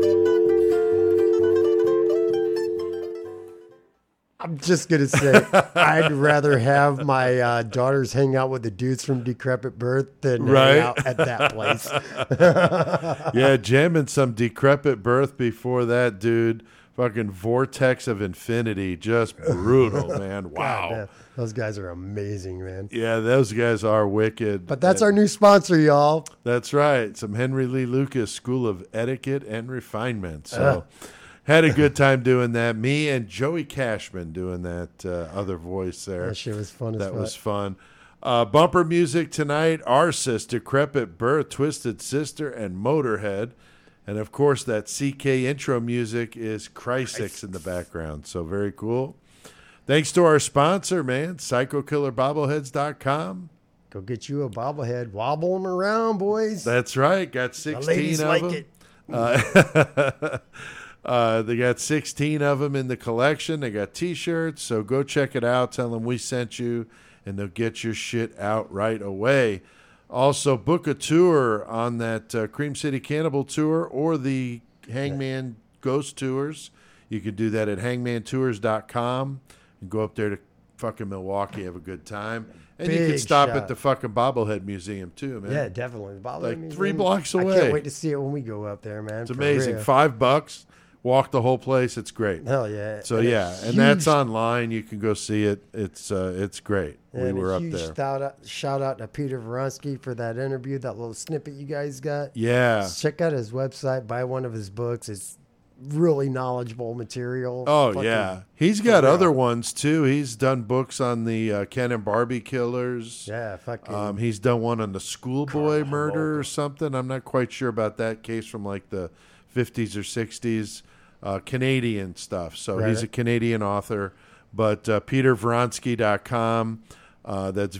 I'm just going to say, I'd rather have my daughters hang out with the dudes from Decrepit Birth than Right. hang out at that place. Yeah, jamming some Decrepit Birth before that, dude. Fucking Vortex of Infinity. Just brutal, man. Wow. Man, those guys are amazing, man. Yeah, those guys are wicked. But that's our new sponsor, y'all. That's right. Some Henry Lee Lucas School of Etiquette and Refinement. So had a good time doing that. Me and Joey Cashman doing that other voice there. That shit was fun as That fuck. was fun. Bumper music tonight, Arsis, Decrepit Birth, Twisted Sister, and Motorhead. And, of course, that CK intro music is Chrysix in the background. So very cool. Thanks to our sponsor, man, PsychokillerBobbleheads.com. Go get you a bobblehead. Wobble them around, boys. That's right. Got 16 the ladies of like them. it. They got 16 of them in the collection. They got T-shirts, so go check it out. Tell them we sent you, and they'll get your shit out right away. Also, book a tour on that Cream City Cannibal tour or the Hangman Ghost Tours. You can do that at hangmantours.com and go up there to fucking Milwaukee, have a good time. And you can Big stop shot. at the fucking Bobblehead Museum, too, man. Yeah, definitely. The bobblehead Like museum. 3 blocks I away. can't wait to see it when we go up there, man. It's for amazing. real. $5. Walk the whole place. It's great. Hell yeah. So And a yeah, and that's huge- online. You can go see it. It's great. We and were a up huge there. Shout out to Peter Vronsky for that interview, that little snippet you guys got. Yeah. Check out his website, buy one of his books. It's really knowledgeable material. Oh Fucking- yeah. He's got real. other ones too. He's done books on the Ken and Barbie killers. Yeah, fucking. He's done one on the schoolboy murder or something. I'm not quite sure about that case from like the 50s or 60s. Canadian stuff. So Right. he's a Canadian author. But PeterVronsky.com. That's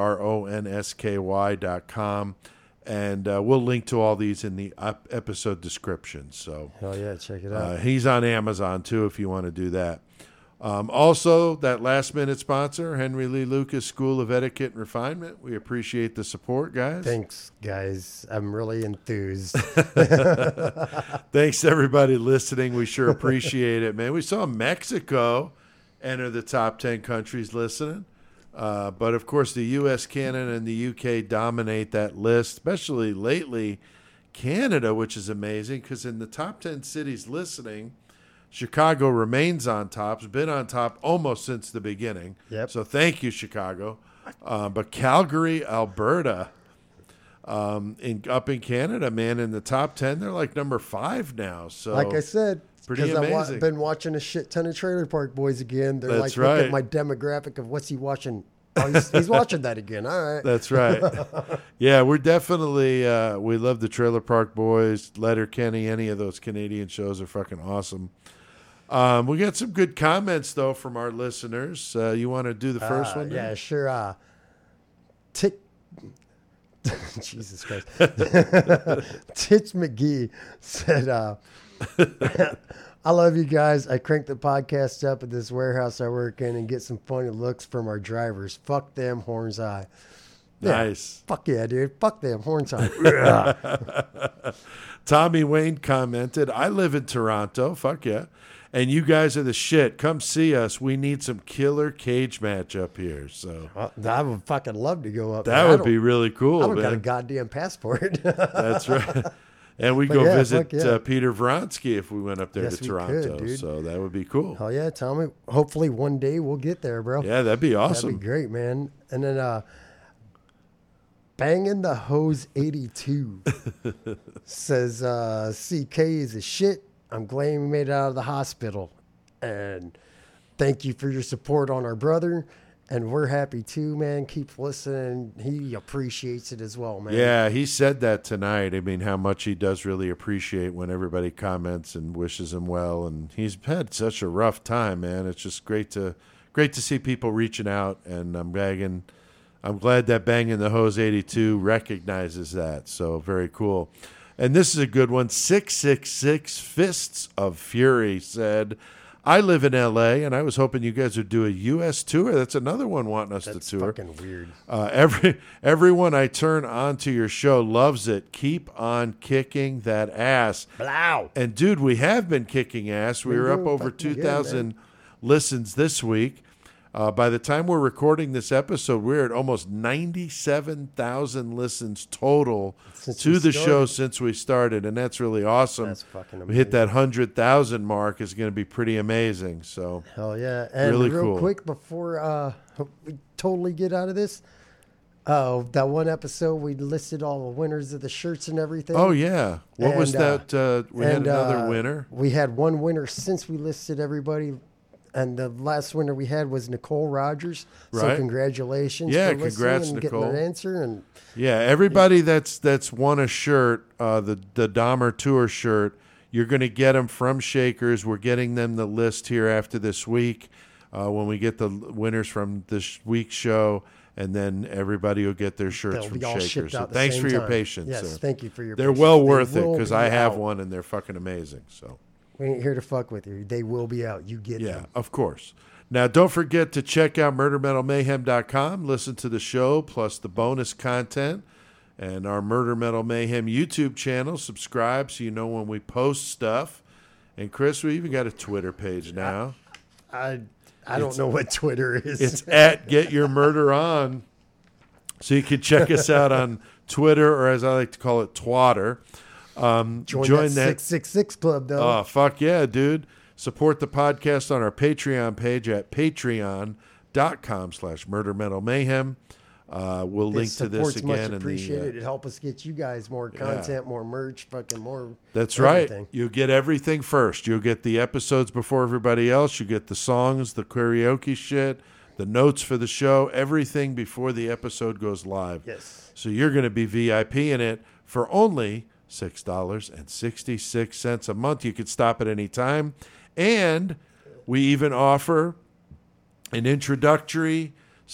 VRONSKY.com. And we'll link to all these in the episode description. So Hell yeah, check it out. he's on Amazon too if you want to do that. Also, that last minute sponsor, Henry Lee Lucas School of Etiquette and Refinement. We appreciate the support, guys. Thanks, guys. I'm really enthused. Thanks to everybody listening. We sure appreciate it, man. We saw Mexico enter the top 10 countries listening. But, of course, the U.S., Canada, and the U.K. dominate that list, especially lately. Canada, which is amazing because in the top 10 cities listening, Chicago remains on top. It's been on top almost since the beginning. Yep. So thank you, Chicago. But Calgary, Alberta, up in Canada, man, in the top 10, they're like number 5 now. So Like I said, pretty because I've amazing. been watching a shit ton of Trailer Park Boys again. They're That's like, look right. at my demographic of what's he watching. Oh, he's watching that again. All right. That's right. Yeah, we're definitely we love the Trailer Park Boys, Letterkenny. Any of those Canadian shows are fucking awesome. We got some good comments though from our listeners. You want to do the first one? Yeah, Dan? sure. Jesus Christ. Titch McGee said, I love you guys. I crank the podcast up at this warehouse I work in and get some funny looks from our drivers. Fuck them, horns high. Nice. Fuck yeah, dude. Fuck them horn time. Tommy Wayne commented, I live in Toronto. Fuck yeah. And you guys are the shit. Come see us. We need some killer cage match up here. So I would fucking love to go up. that there. would be really cool, I don't got a man. goddamn passport. That's right. And we But go yeah, visit fuck yeah. Peter Vronsky if we went up there Yes, to we Toronto. could, dude. So that would be cool. Oh yeah, Tommy. Hopefully one day we'll get there, bro. Yeah, that'd be awesome. That'd be great, man. And then Banging the Hose 82 says CK is a shit. I'm glad we made it out of the hospital. And thank you for your support on our brother. And we're happy too, man. Keep listening. He appreciates it as well, man. Yeah, he said that tonight. I mean, how much he does really appreciate when everybody comments and wishes him well. And he's had such a rough time, man. It's just great to see people reaching out. And I'm glad that Banging the Hose 82 recognizes that. So very cool. And this is a good one. 666 Fists of Fury said, I live in L.A., and I was hoping you guys would do a U.S. tour. That's another one wanting us That's to tour. fucking weird. Everyone I turn on to your show loves it. Keep on kicking that ass. Blow. And, dude, we have been kicking ass. We We're were up doing over fucking good, 2,000 listens this week. By the time we're recording this episode, we're at almost 97,000 listens total Since to we the started. show since we started, and that's really awesome. That's fucking We hit that 100,000 mark is going to be pretty amazing. So Hell yeah. And Really real cool. quick before we totally get out of this, that one episode we listed all the winners of the shirts and everything. oh yeah, what was And, that? We had another winner. We had one winner since we listed everybody. And the last winner we had was Nicole Rogers. So Right. congratulations. Yeah, for listening congrats, and Nicole. getting an answer. And Yeah, everybody that's won a shirt, the Dahmer Tour shirt, you're going to get them from Shakers. We're getting them the list here after this week when we get the winners from this week's show, and then everybody will get their shirts they'll from be all Shakers. shipped So out the thanks same for your time. patience. Yes, sir. thank you for your They're patience. well They worth it will because be I have out. one and they're fucking amazing. So We ain't here to fuck with you. They will be out. You get yeah, them. of course. Now, don't forget to check out MurderMetalMayhem.com. Listen to the show plus the bonus content and our Murder Metal Mayhem YouTube channel. Subscribe so you know when we post stuff. And, Chris, we even got a Twitter page now. I don't know what Twitter is. It's at Get Your Murder On. So you can check us out on Twitter, or as I like to call it, Twatter. Join that 666 club, though. Oh, fuck yeah, dude. Support the podcast on our Patreon page at patreon.com/murdermetalmayhem. We'll link to this Support's much again. appreciated. It help us get you guys more content, more merch, fucking more. That's everything. right. You get everything first. You'll get the episodes before everybody else. You get the songs, the karaoke shit, the notes for the show, everything before the episode goes live. Yes. So you're going to be VIP in it for only $6.66 a month. You could stop at any time. And we even offer an introductory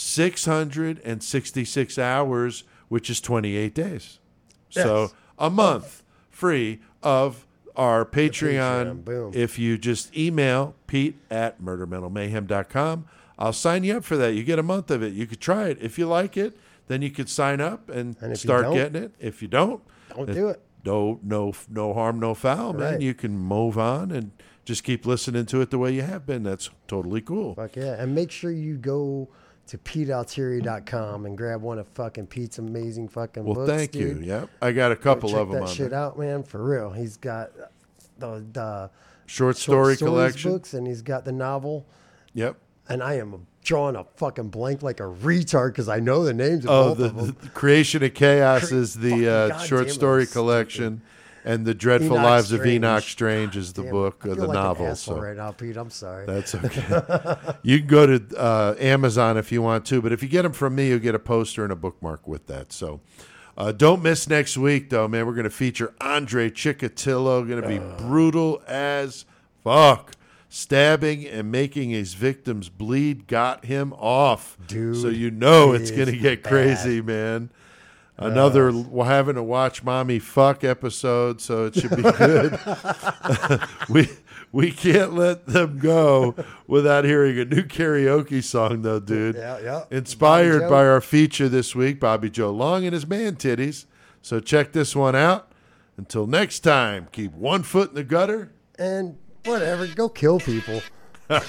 666 hours, which is 28 days. So Yes. a month free of our Patreon, Patreon. boom. If you just email Pete@murdermetalmayhem.com, I'll sign you up for that. You get a month of it. You could try it. If you like it, then you could sign up and And if you start don't, getting it. If you don't do it. no harm, no foul, man. Right. You can move on and just keep listening to it the way you have been. That's totally cool. Fuck yeah. And make sure you go to PeteAltieri.com and grab one of fucking Pete's amazing fucking Well, books. thank dude. you. Yep. I got a couple Check of them that on shit there. out, man, for real. He's got the Short short story stories collection. books, and he's got the novel. Yep. And I am drawing a fucking blank like a retard because I know the names of Oh, both the of them. Creation of Chaos is fucking the goddamn short it, story I'm collection, and the Dreadful Enoch Lives of Strange. Enoch Strange is the Damn, book I or feel the like an novel. asshole So right now, Pete. I'm sorry. that's okay. You can go to Amazon if you want to, but if you get them from me, you'll get a poster and a bookmark with that. So don't miss next week, though, man. We're going to feature Andre Chikatilo. Going to be brutal as fuck. Stabbing and making his victims bleed got him off. Dude, so you know it's he going to is get bad. crazy, man. Another we're having to watch mommy fuck episode, so it should be good. We can't let them go without hearing a new karaoke song, though, dude. Yeah. Inspired Bobby Joe. by our feature this week, Bobby Joe Long and his man titties. So check this one out. Until next time, keep one foot in the gutter. And whatever, go kill people. Yeah,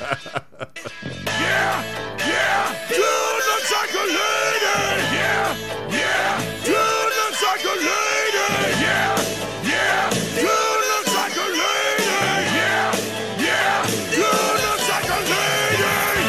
dude looks like a lady. Yeah, dude looks like a lady. Yeah, dude looks like a lady. Yeah, dude looks like a lady.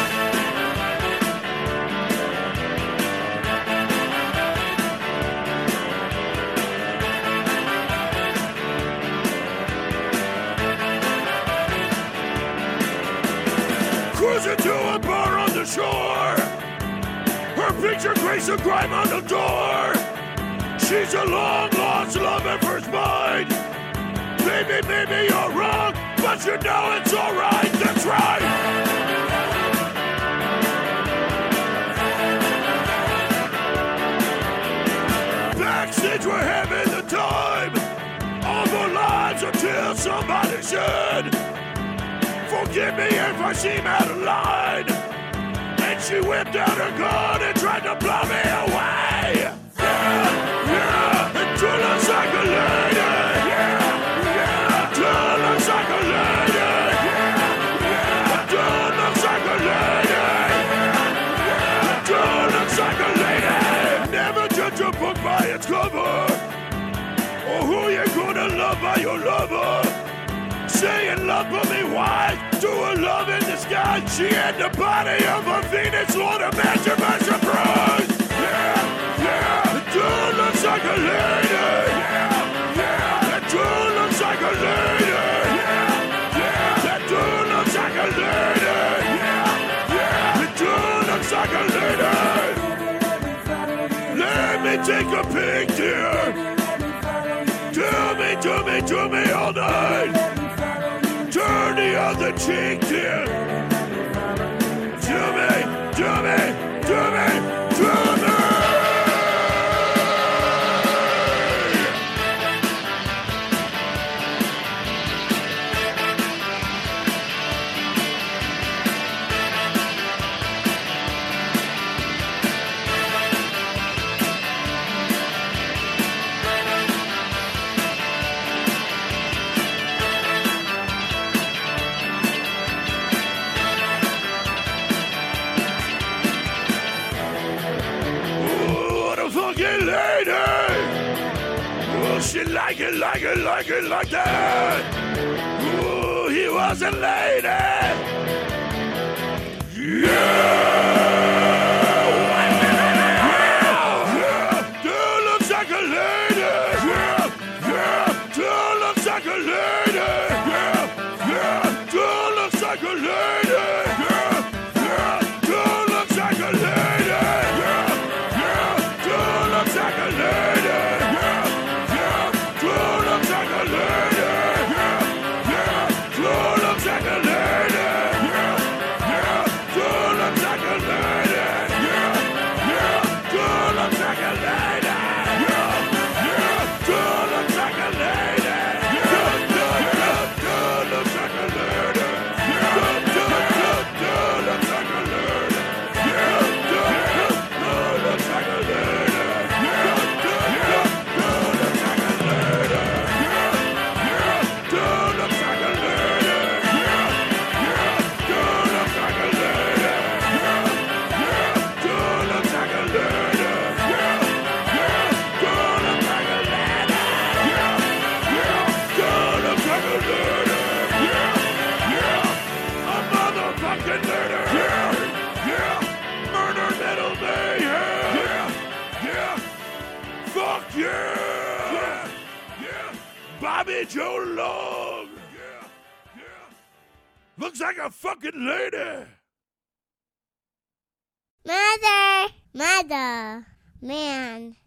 Cruising to a bar on the shore. Her picture graced a crime on the door. She's a long lost love at first mind. Baby, maybe you're wrong, but you know it's alright. That's right. Backstage we're having the time of our lives until somebody said, forgive me if I seem out of line. And she whipped out her gun and tried to blow me away. Yeah, it do looks like a lady. Yeah, it do looks like a lady. Yeah, it do looks like a lady. Yeah, it do looks like a lady. Never judge a book by its cover, or who you gonna love by your lover. Saying love for me, why? Do a love in the sky. She had the body of a Venus, Lord of Mansion by surprise. Yeah, the dude looks like a lady. Yeah, that dude looks like a lady. Yeah, that dude looks like a lady. Yeah, the dude looks like a lady. Let me take a peek, dear. Do me all night. Turn the other cheek, dear. Do me. Fucking lady. Oh, she like it like that. Oh, he was a lady. Yeah, dude looks like a lady. Yeah, dude looks like a lady. Yeah, dude looks like a lady. Yeah, dude looks like a lady. Looks like a lady. Yeah, Drew looks like a lady. Yeah, Drew looks like a lady. Yeah, Drew looks like a lady. Yeah, Drew looks like a lady. Yeah, Drew looks like a lady. Yeah, Drew looks like a lady. Drew looks like a lady. Yeah, Drew looks like a lady. Fuck yeah! Yeah! Bobby Joe Long! Yeah! Looks like a fucking lady! Mother, man.